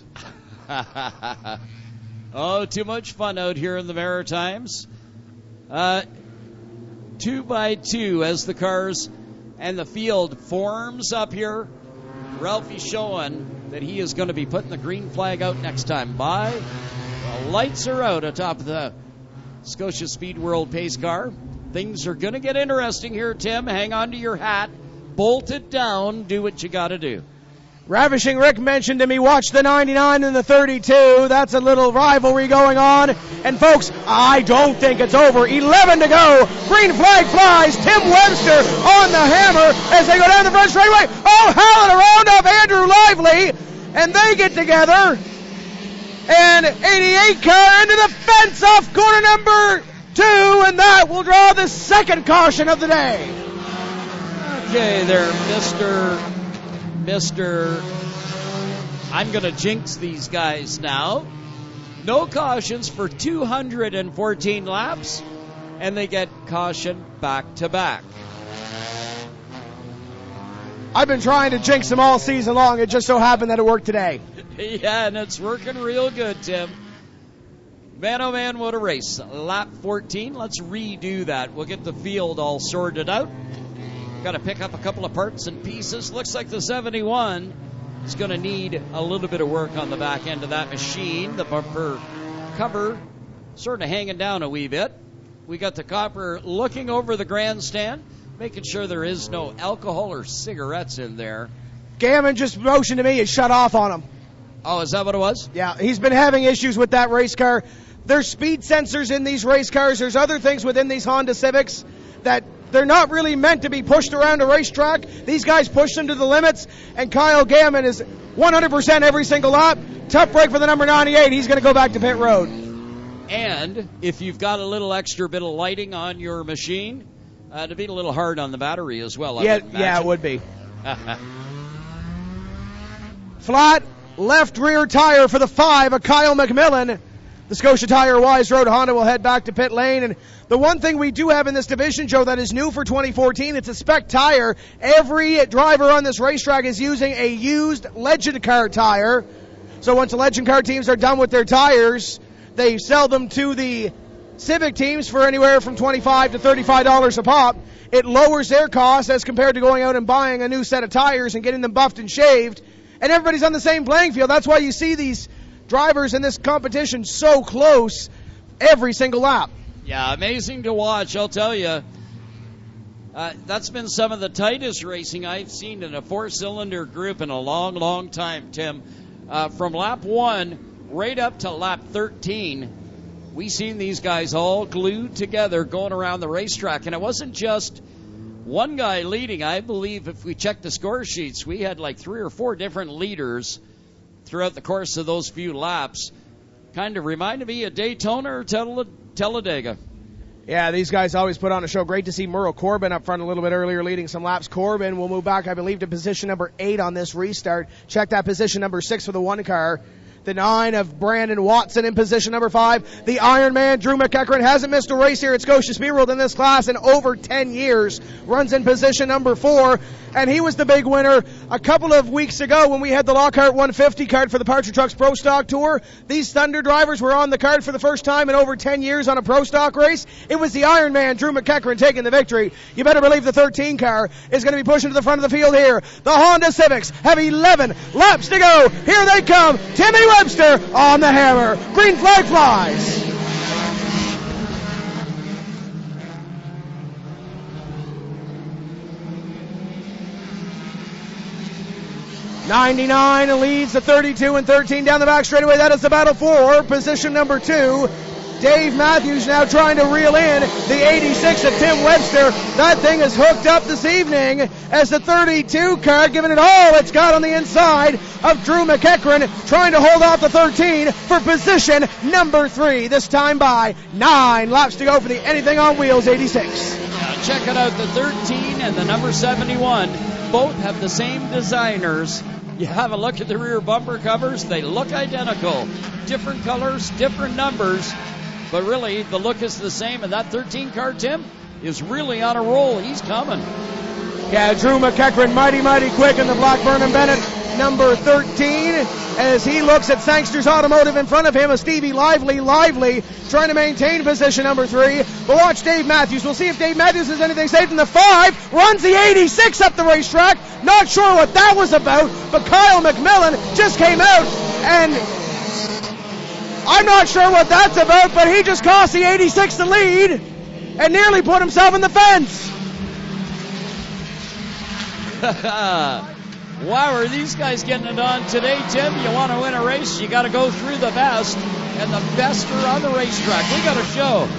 Oh, too much fun out here in the Maritimes. Uh, two by two as the cars and the field forms up here. Ralphie showing that he is going to be putting the green flag out next time by. The lights are out atop the Scotia Speed World pace car. Things are going to get interesting here, Tim. Hang on to your hat. Bolt it down. Do what you got to do. Ravishing Rick mentioned to me, watch the ninety-nine and the thirty-two. That's a little rivalry going on. And folks, I don't think it's over. eleven to go. Green flag flies. Tim Webster on the hammer as they go down the front straightaway. Oh, howling around of Andrew Lively. And they get together. And eighty-eight car into the fence off corner number two. And that will draw the second caution of the day. Okay there, Mister Mister I'm going to jinx these guys now. No cautions for two hundred fourteen laps, and they get caution back to back. I've been trying to jinx them all season long. It just so happened that it worked today. Yeah, and it's working real good, Tim. Man, oh man, what a race. Lap fourteen. Let's redo that. We'll get the field all sorted out. Got to pick up a couple of parts and pieces. Looks like the seventy-one is going to need a little bit of work on the back end of that machine. The bumper cover sort of hanging down a wee bit. We got the copper looking over the grandstand, making sure there is no alcohol or cigarettes in there. Gammon just motioned to me and shut off on him. Oh, is that what it was? Yeah, he's been having issues with that race car. There's speed sensors in these race cars. There's other things within these Honda Civics that they're not really meant to be pushed around a racetrack. These guys push them to the limits, and Kyle Gammon is one hundred percent every single lap. Tough break for the number ninety-eight. He's going to go back to pit road. And if you've got a little extra bit of lighting on your machine, uh, it'd be a little hard on the battery as well. I yeah, would yeah, it would be. Flat left rear tire for the five of Kyle McMillan. The Scotia Tire Wise Road Honda will head back to pit lane. And the one thing we do have in this division, Joe, that is new for twenty fourteen, it's a spec tire. Every driver on this racetrack is using a used Legend Car tire. So once the Legend Car teams are done with their tires, they sell them to the Civic teams for anywhere from twenty-five to thirty-five dollars a pop. It lowers their costs as compared to going out and buying a new set of tires and getting them buffed and shaved. And everybody's on the same playing field. That's why you see these drivers in this competition so close every single lap. Yeah, amazing to watch, I'll tell you. Uh, that's been some of the tightest racing I've seen in a four-cylinder group in a long, long time, Tim. Uh, from lap one right up to lap thirteen, we seen these guys all glued together going around the racetrack. And it wasn't just one guy leading. I believe if we check the score sheets, we had like three or four different leaders throughout the course of those few laps. Kind of reminded me of Daytona or Tel- Talladega. Yeah, these guys always put on a show. Great to see Merle Corbin up front a little bit earlier leading some laps. Corbin will move back, I believe, to position number eight on this restart. Check that position number six for the one car. The nine of Brandon Watson in position number five. The Iron Man, Drew McEachran, hasn't missed a race here at Scotia Speed World in this class in over ten years. Runs in position number four. And he was the big winner a couple of weeks ago when we had the Lockhart one fifty card for the Parcher Trucks Pro Stock Tour. These Thunder drivers were on the card for the first time in over ten years on a Pro Stock race. It was the Iron Man, Drew McEachran, taking the victory. You better believe the thirteen car is going to be pushing to the front of the field here. The Honda Civics have eleven laps to go. Here they come. Timmy Webster on the hammer. Green flag flies. ninety-nine leads the thirty-two and thirteen down the back straightaway. That is the battle for position number two. Dave Matthews now trying to reel in the eighty-six of Tim Webster. That thing is hooked up this evening as the thirty-two car giving it all it's got on the inside of Drew McEachran, trying to hold off the thirteen for position number three. This time by nine laps to go for the Anything on Wheels eighty-six. Now check it out, the thirteen and the number seventy-one both have the same designers. You have a look at the rear bumper covers, they look identical. Different colors, different numbers, but really the look is the same. And that thirteen car, Tim, is really on a roll. He's coming. Yeah, Drew McEachran mighty, mighty quick in the Blackburn and Bennett number thirteen as he looks at Sangster's Automotive in front of him. A Stevie Lively, Lively trying to maintain position number three. But watch Dave Matthews. We'll see if Dave Matthews has anything saved in the five. Runs the eighty-six up the racetrack. Not sure what that was about, but Kyle McMillan just came out and I'm not sure what that's about, but he just cost the eighty-six the lead and nearly put himself in the fence. Wow, are these guys getting it on today, Tim? You want to win a race, you got to go through the best, and the best are on the racetrack. We got a show.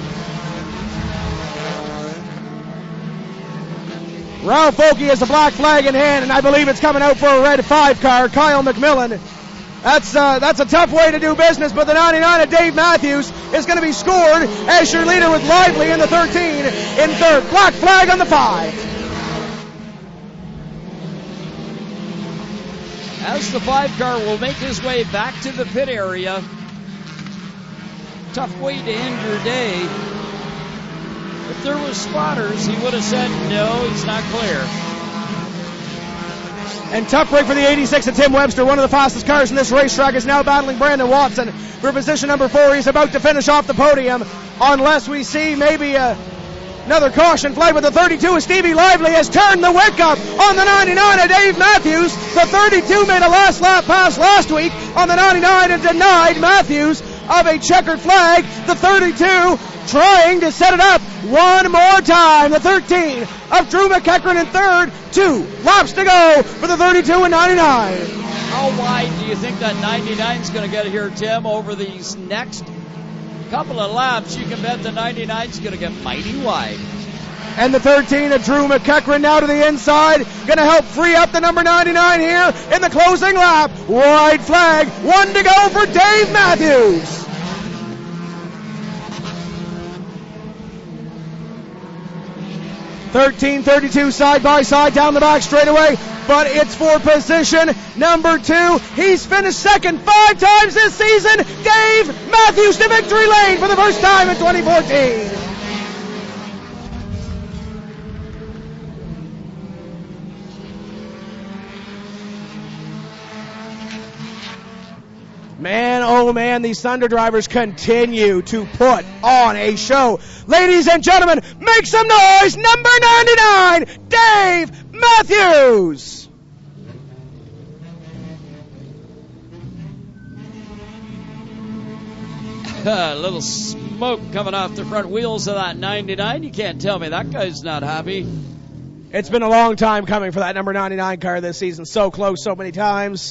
Ralph Oakey has the black flag in hand, and I believe it's coming out for a red five car. Kyle McMillan. That's uh, that's a tough way to do business, but the ninety-nine of Dave Matthews is going to be scored as your leader with Lively in the thirteen in third. Black flag on the five. As the five car will make his way back to the pit area. Tough way to end your day. If there was spotters, he would have said, no, he's not clear. And tough break for the eighty-six of Tim Webster. One of the fastest cars in this racetrack is now battling Brandon Watson for position number four. He's about to finish off the podium unless we see maybe a another caution flag, but the thirty-two of Stevie Lively has turned the wick up on the ninety-nine of Dave Matthews. The thirty-two made a last lap pass last week on the ninety-nine and denied Matthews of a checkered flag. The thirty-two trying to set it up one more time. The thirteen of Drew McEachran in third. Two laps to go for the thirty-two and ninety-nine. How wide do you think that ninety-nine is going to get here, Tim, over these next couple of laps? You can bet the ninety-nine is going to get mighty wide. And the thirteen of Drew McEachran now to the inside, going to help free up the number ninety-nine here in the closing lap. Wide flag, one to go for Dave Matthews. thirteen thirty-two side by side down the back straightaway, but it's for position number two. He's finished second five times this season. Dave Matthews to victory lane for the first time in twenty fourteen. Man, oh man, these Thunder drivers continue to put on a show. Ladies and gentlemen, make some noise. Number ninety-nine, Dave Matthews. A little smoke coming off the front wheels of that ninety-nine. You can't tell me that guy's not happy. It's been a long time coming for that number ninety-nine car this season. So close so many times.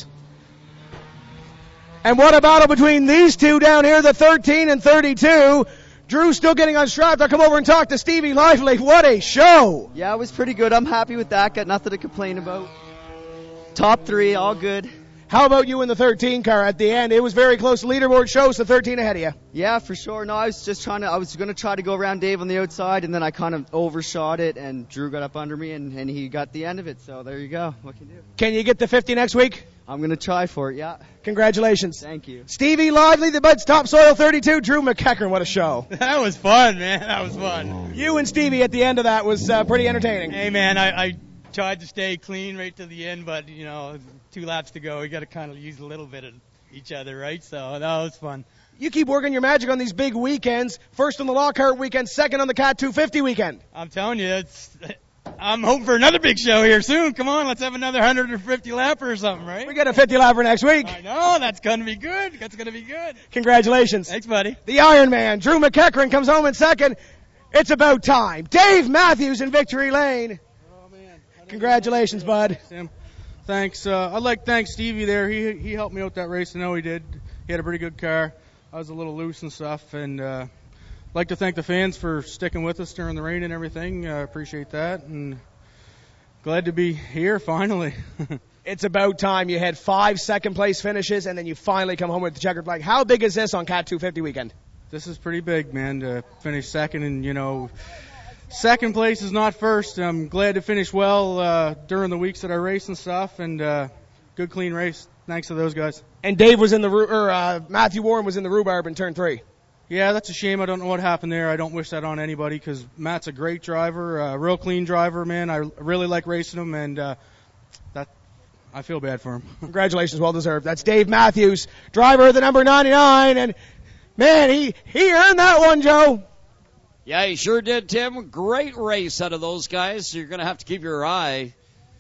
And what a battle between these two down here, the thirteen and thirty-two. Drew still getting unstrapped. I'll come over and talk to Stevie Lively. What a show. Yeah, it was pretty good. I'm happy with that. Got nothing to complain about. Top three, all good. How about you in the thirteen car at the end? It was very close. The leaderboard shows the thirteen ahead of you. Yeah, for sure. No, I was just trying to, I was going to try to go around Dave on the outside, and then I kind of overshot it, and Drew got up under me, and, and he got the end of it. So there you go. What can you do? Can you get the fifty next week? I'm going to try for it, yeah. Congratulations. Thank you. Stevie Lively, the Bud's Topsoil thirty-two, Drew McEachran. What a show. That was fun, man. That was fun. You and Stevie at the end of that was uh, pretty entertaining. Hey, man, I, I tried to stay clean right to the end, but, you know, two laps to go. We got to kind of use a little bit of each other, right? So that was fun. You keep working your magic on these big weekends. First on the Lockhart weekend, second on the Cat two fifty weekend. I'm telling you, it's... I'm hoping for another big show here soon. Come on, let's have another one hundred fifty lapper or something, right? We got a fifty lapper next week. I know, that's going to be good. That's going to be good. Congratulations. Thanks, buddy. The Iron Man, Drew McEachran, comes home in second. It's about time. Dave Matthews in victory lane. Oh, man. Congratulations, bud. Tim. Thanks. Uh, I'd like to thank Stevie there. He he helped me out that race. I know he did. He had a pretty good car. I was a little loose and stuff, and uh, like to thank the fans for sticking with us during the rain and everything. I uh, appreciate that, and glad to be here finally. It's about time. You had five second-place finishes, and then you finally come home with the checkered flag. How big is this on Cat two fifty weekend? This is pretty big, man, to finish second, and, you know, second place is not first. I'm glad to finish well uh, during the weeks that I race and stuff, and uh, good, clean race. Thanks to those guys. And Dave was in the, or uh, Matthew Warren was in the rhubarb in turn three. Yeah, that's a shame. I don't know what happened there. I don't wish that on anybody because Matt's a great driver, a real clean driver, man. I really like racing him, and uh, that I feel bad for him. Congratulations, well deserved. That's Dave Matthews, driver of the number ninety-nine, and man, he, he earned that one, Joe. Yeah, he sure did, Tim. Great race out of those guys. You're going to have to keep your eye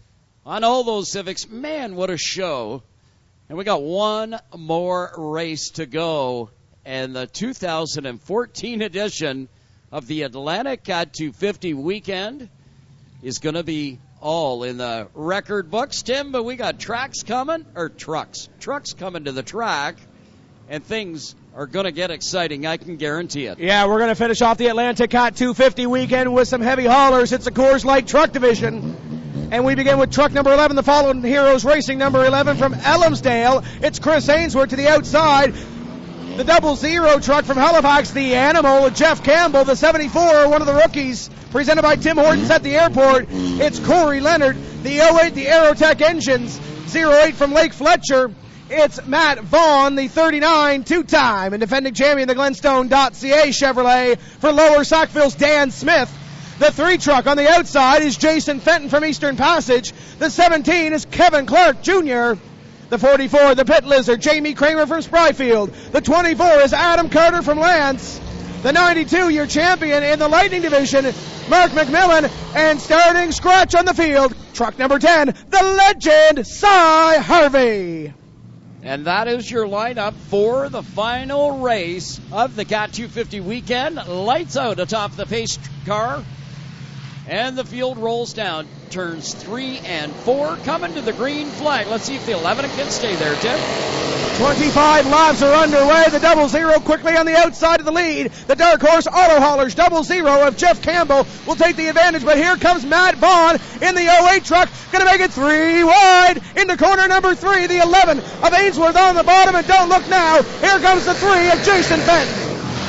on all those Civics. Man, what a show. And we got one more race to go. And the two thousand fourteen edition of the Atlantic Cat two fifty weekend is going to be all in the record books, Tim. But we got tracks coming, or trucks, trucks coming to the track, and things are going to get exciting. I can guarantee it. Yeah, we're going to finish off the Atlantic Cat two fifty weekend with some heavy haulers. It's the Coors Light Truck Division. And we begin with truck number eleven, the Fallen Heroes Racing number eleven from Elmsdale. It's Chris Ainsworth to the outside. The double zero truck from Halifax, the Animal, Jeff Campbell, the seventy-four, one of the rookies, presented by Tim Hortons at the airport. It's Corey Leonard, the oh eight, the Aerotech Engines, oh eight from Lake Fletcher. It's Matt Vaughn, the thirty-nine, two-time and defending champion, the Glenstone dot C A Chevrolet. For Lower Sackville's Dan Smith. The three truck on the outside is Jason Fenton from Eastern Passage. The seventeen is Kevin Clark Junior The forty-four, the Pit Lizard, Jamie Kramer from Spryfield. The twenty-four is Adam Carter from Lance. The ninety-two, your champion in the Lightning Division, Mark McMillan. And starting scratch on the field, truck number ten, the legend, Cy Harvey. And that is your lineup for the final race of the Cat two fifty weekend. Lights out atop the pace car. And the field rolls down. Turns three and four coming to the green flag. Let's see if the eleven can stay there, Tim. twenty-five laps are underway. The double zero quickly on the outside of the lead. The Dark Horse Auto Haulers double zero of Jeff Campbell will take the advantage. But here comes Matt Vaughn in the oh eight truck. Going to make it three wide into corner number three. The eleven of Ainsworth on the bottom. And don't look now. Here comes the three of Jason Fenton.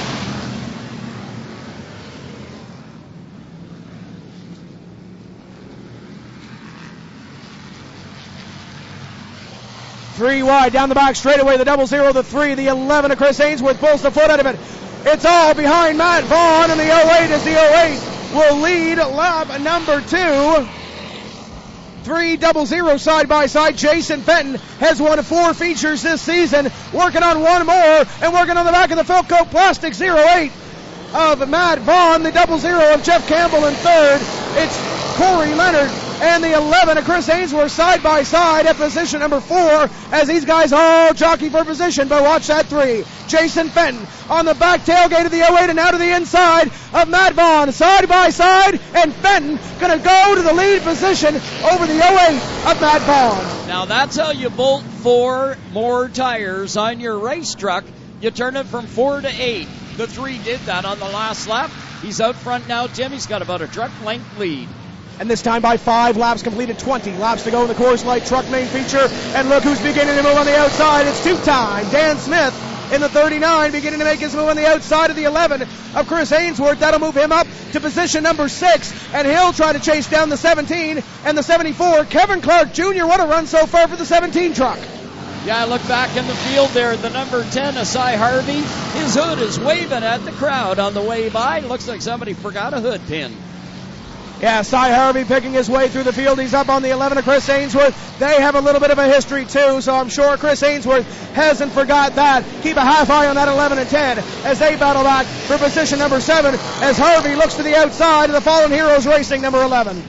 Three wide down the back straightaway. The double zero, the three, the eleven of Chris Ainsworth pulls the foot out of it. It's all behind Matt Vaughn, and the oh eight is the oh eight will lead lap number two. Three double zero side by side. Jason Fenton has won four features this season, working on one more and working on the back of the Philco Plastic oh eight of Matt Vaughn. The double zero of Jeff Campbell in third. It's Corey Leonard and the eleven of Chris Ainsworth side by side at position number four as these guys all jockey for position. But watch that three. Jason Fenton on the back tailgate of the oh eight and out of the inside of Matt Vaughn side by side, and Fenton going to go to the lead position over the oh eight of Matt Vaughn. Now that's how you bolt four more tires on your race truck. You turn it from four to eight. The three did that on the last lap. He's out front now, Tim. He's got about a truck length lead. And this time by five laps completed, twenty laps to go in the Coors Light Truck main feature. And look who's beginning to move on the outside. It's two-time Dan Smith in the thirty-nine, beginning to make his move on the outside of the eleven of Chris Ainsworth. That'll move him up to position number six, and he'll try to chase down the seventeen and the seventy-four. Kevin Clark Junior, what a run so far for the seventeen truck. Yeah, look back in the field there. The number ten, Asai Harvey. His hood is waving at the crowd on the way by. Looks like somebody forgot a hood pin. Yeah, Cy Harvey picking his way through the field. He's up on the eleven of Chris Ainsworth. They have a little bit of a history too, so I'm sure Chris Ainsworth hasn't forgot that. Keep a half eye on that eleven and ten as they battle back for position number seven as Harvey looks to the outside of the Fallen Heroes Racing number eleven.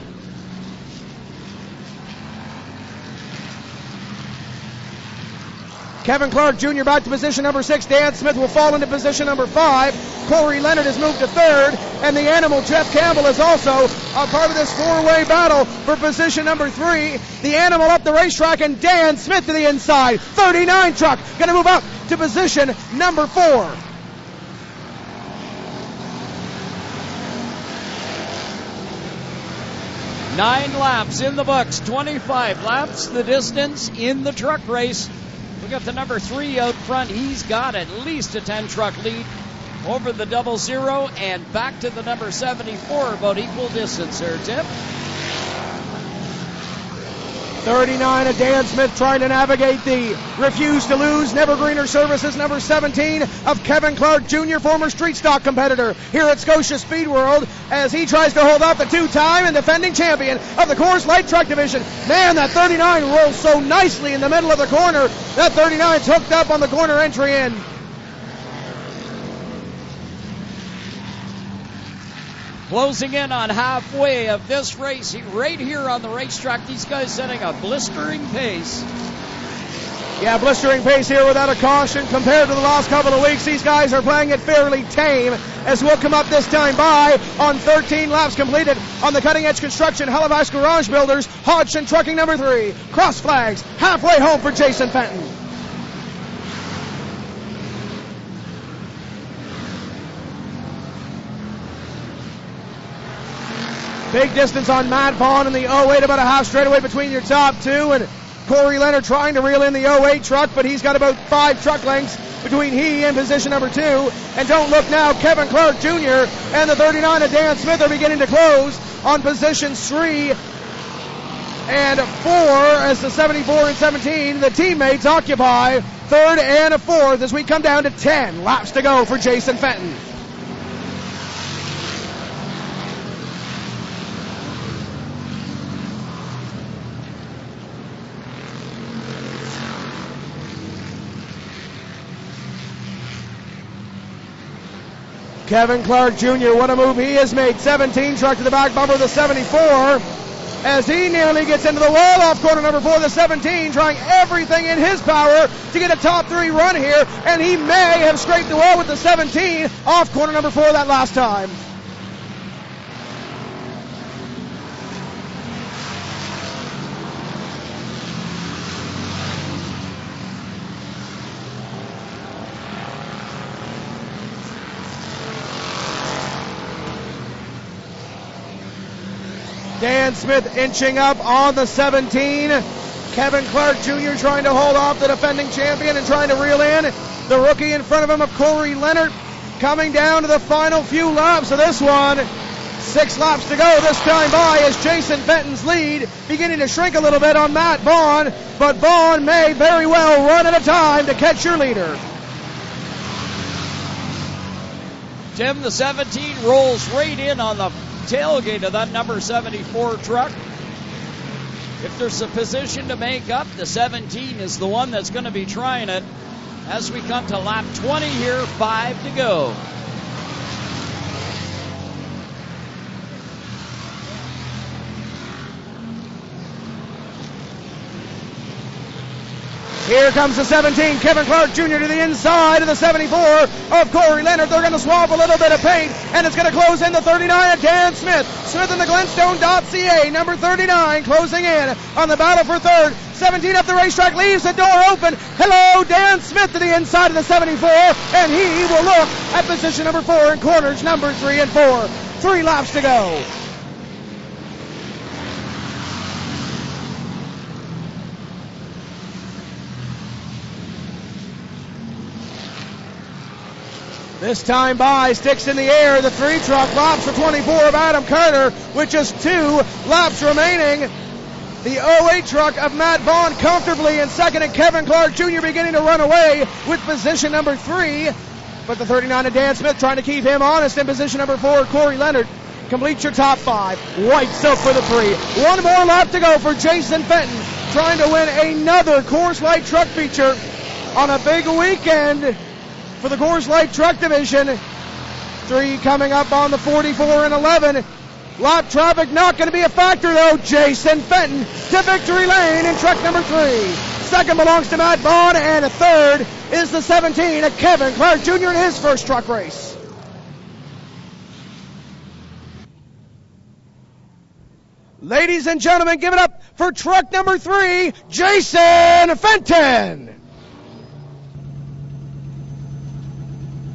Kevin Clark Junior back to position number six. Dan Smith will fall into position number five. Corey Leonard has moved to third. And the Animal, Jeff Campbell, is also a part of this four-way battle for position number three. The Animal up the racetrack, and Dan Smith to the inside. thirty-nine truck going to move up to position number four. Nine laps in the books, twenty-five laps the distance in the truck race. Look at the number three out front. He's got at least a ten truck lead over the double zero and back to the number seventy-four, about equal distance there, Tim. thirty-nine of Dan Smith trying to navigate the refuse to lose. Never Greener Services, number seventeen of Kevin Clark Junior, former street stock competitor here at Scotia Speed World, as he tries to hold up the two-time and defending champion of the Coors Light Truck Division. Man, that thirty-nine rolls so nicely in the middle of the corner. That thirty-nine's hooked up on the corner entry in. Closing in on halfway of this race, right here on the racetrack. These guys setting a blistering pace. Yeah, blistering pace here without a caution compared to the last couple of weeks. These guys are playing it fairly tame, as we'll come up this time by on thirteen laps completed on the Cutting Edge Construction Halifax Garage Builders Hodgson Trucking number three. Cross flags halfway home for Jason Fenton. Big distance on Matt Vaughn in the oh eight, about a half straightaway between your top two, and Corey Leonard trying to reel in the oh eight truck, but he's got about five truck lengths between he and position number two. And don't look now, Kevin Clark Junior and the thirty-nine of Dan Smith are beginning to close on positions three and four, as the seventy-four and seventeen, the teammates occupy third and a fourth as we come down to ten laps to go for Jason Fenton. Kevin Clark Junior, what a move he has made. seventeen truck to the back bumper of the seventy-four as he nearly gets into the wall off corner number four, the seventeen, trying everything in his power to get a top three run here, and he may have scraped the wall with the seventeen off corner number four that last time. Dan Smith inching up on the seventeen. Kevin Clark Junior trying to hold off the defending champion and trying to reel in the rookie in front of him of Corey Leonard. Coming down to the final few laps of this one. Six laps to go this time by as Jason Fenton's lead beginning to shrink a little bit on Matt Vaughn, but Vaughn may very well run at a time to catch your leader. Tim, the seventeen rolls right in on the tailgate of that number seventy-four truck. If there's a position to make up, the seventeen is the one that's going to be trying it as we come to lap twenty here, five to go. Here comes the seventeen, Kevin Clark Junior to the inside of the seventy-four of Corey Leonard. They're going to swap a little bit of paint, and it's going to close in the thirty-nine of Dan Smith. Smith in the Glenstone dot C A, number thirty-nine, closing in on the battle for third. seventeen up the racetrack, leaves the door open. Hello, Dan Smith to the inside of the seventy-four, and he will look at position number four in corners number three and four. Three laps to go. This time by, sticks in the air, the three truck laps for twenty-four of Adam Carter with just two laps remaining. The oh eight truck of Matt Vaughn comfortably in second, and Kevin Clark Junior beginning to run away with position number three. But the thirty-nine of Dan Smith trying to keep him honest in position number four. Corey Leonard completes your top five. White Silk for the three. One more lap to go for Jason Fenton, trying to win another Coors Light Truck feature on a big weekend for the Coors Light Truck Division. Three coming up on the forty-four and eleven. Lap traffic not going to be a factor though. Jason Fenton to victory lane in truck number three. Second belongs to Matt Vaughn, and a third is the seventeen of Kevin Clark Junior in his first truck race. Ladies and gentlemen, give it up for truck number three, Jason Fenton.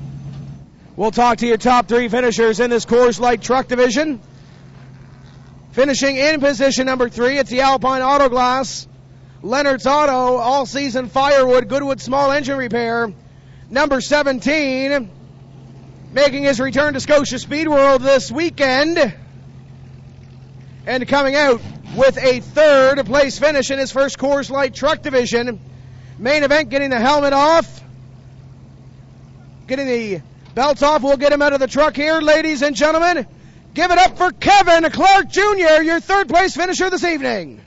We'll talk to your top three finishers in this Coors Light Truck Division. Finishing in position number three, it's the Alpine Auto Glass. Leonard's Auto, all season firewood, Goodwood small engine repair. Number seventeen, making his return to Scotia Speed World this weekend. And coming out with a third place finish in his first Coors Light Truck Division. Main event, getting the helmet off. Getting the belts off. We'll get him out of the truck here, ladies and gentlemen. Give it up for Kevin Clark Junior, your third place finisher this evening.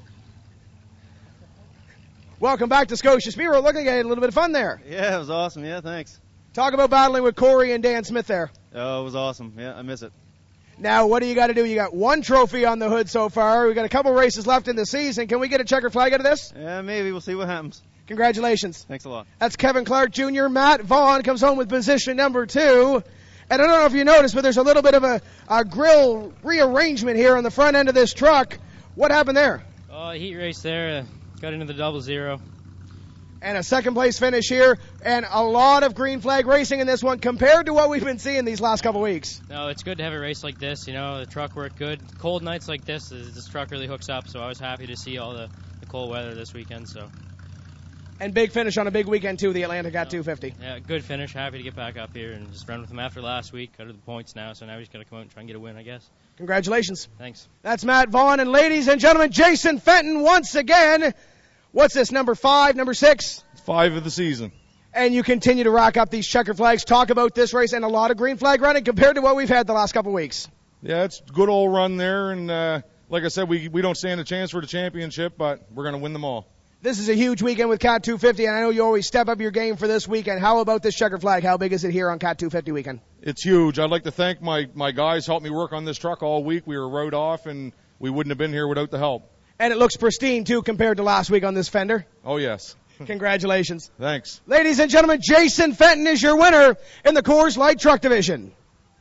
Welcome back to Scotia Speed World. Looking at a little bit of fun there. Yeah, it was awesome. Yeah, thanks. Talk about battling with Corey and Dan Smith there. Oh, it was awesome. Yeah, I miss it. Now, what do you got to do? You got one trophy on the hood so far. We've got a couple races left in the season. Can we get a checker flag out of this? Yeah, maybe. We'll see what happens. Congratulations. Thanks a lot. That's Kevin Clark Junior Matt Vaughn comes home with position number two. And I don't know if you noticed, but there's a little bit of a, a grill rearrangement here on the front end of this truck. What happened there? Oh, heat race there. Uh, got into the double zero. And a second place finish here, and a lot of green flag racing in this one compared to what we've been seeing these last couple weeks. No, it's good to have a race like this. You know, the truck worked good. Cold nights like this, this truck really hooks up, so I was happy to see all the, the cold weather this weekend. So. And big finish on a big weekend, too, the Atlanta Cat two fifty. Yeah, good finish. Happy to get back up here and just run with him after last week. Got to the points now, so now he's got to come out and try and get a win, I guess. Congratulations. Thanks. That's Matt Vaughn, and ladies and gentlemen, Jason Fenton once again. What's this, number five, number six? Five of the season. And you continue to rack up these checker flags. Talk about this race and a lot of green flag running compared to what we've had the last couple weeks. Yeah, it's a good old run there, and uh, like I said, we we don't stand a chance for the championship, but we're going to win them all. This is a huge weekend with Cat two fifty, and I know you always step up your game for this weekend. How about this checker flag? How big is it here on Cat two fifty weekend? It's huge. I'd like to thank my, my guys who helped me work on this truck all week. We were rode off, and we wouldn't have been here without the help. And it looks pristine, too, compared to last week on this fender. Oh, yes. Congratulations. Thanks. Ladies and gentlemen, Jason Fenton is your winner in the Coors Light Truck Division.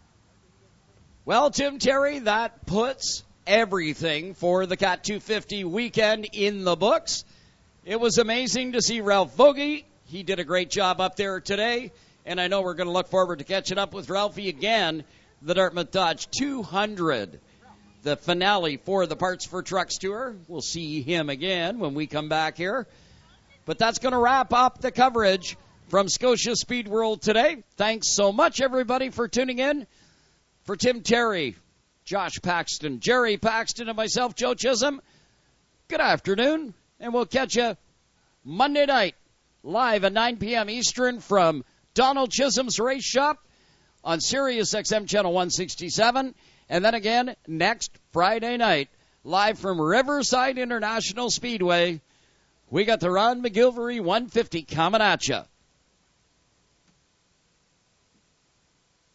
Well, Tim Terry, that puts everything for the Cat two fifty weekend in the books. It was amazing to see Ralph Vogie. He did a great job up there today, and I know we're going to look forward to catching up with Ralphie again, the Dartmouth Dodge two hundred. The finale for the Parts for Trucks Tour. We'll see him again when we come back here. But that's going to wrap up the coverage from Scotia Speed World today. Thanks so much, everybody, for tuning in. For Tim Terry, Josh Paxton, Jerry Paxton, and myself, Joe Chisholm, good afternoon, and we'll catch you Monday night live at nine p.m. Eastern from Donald Chisholm's Race Shop on Sirius X M Channel one sixty-seven. And then again, next Friday night, live from Riverside International Speedway, we got the Ron McGilvery one fifty coming at you.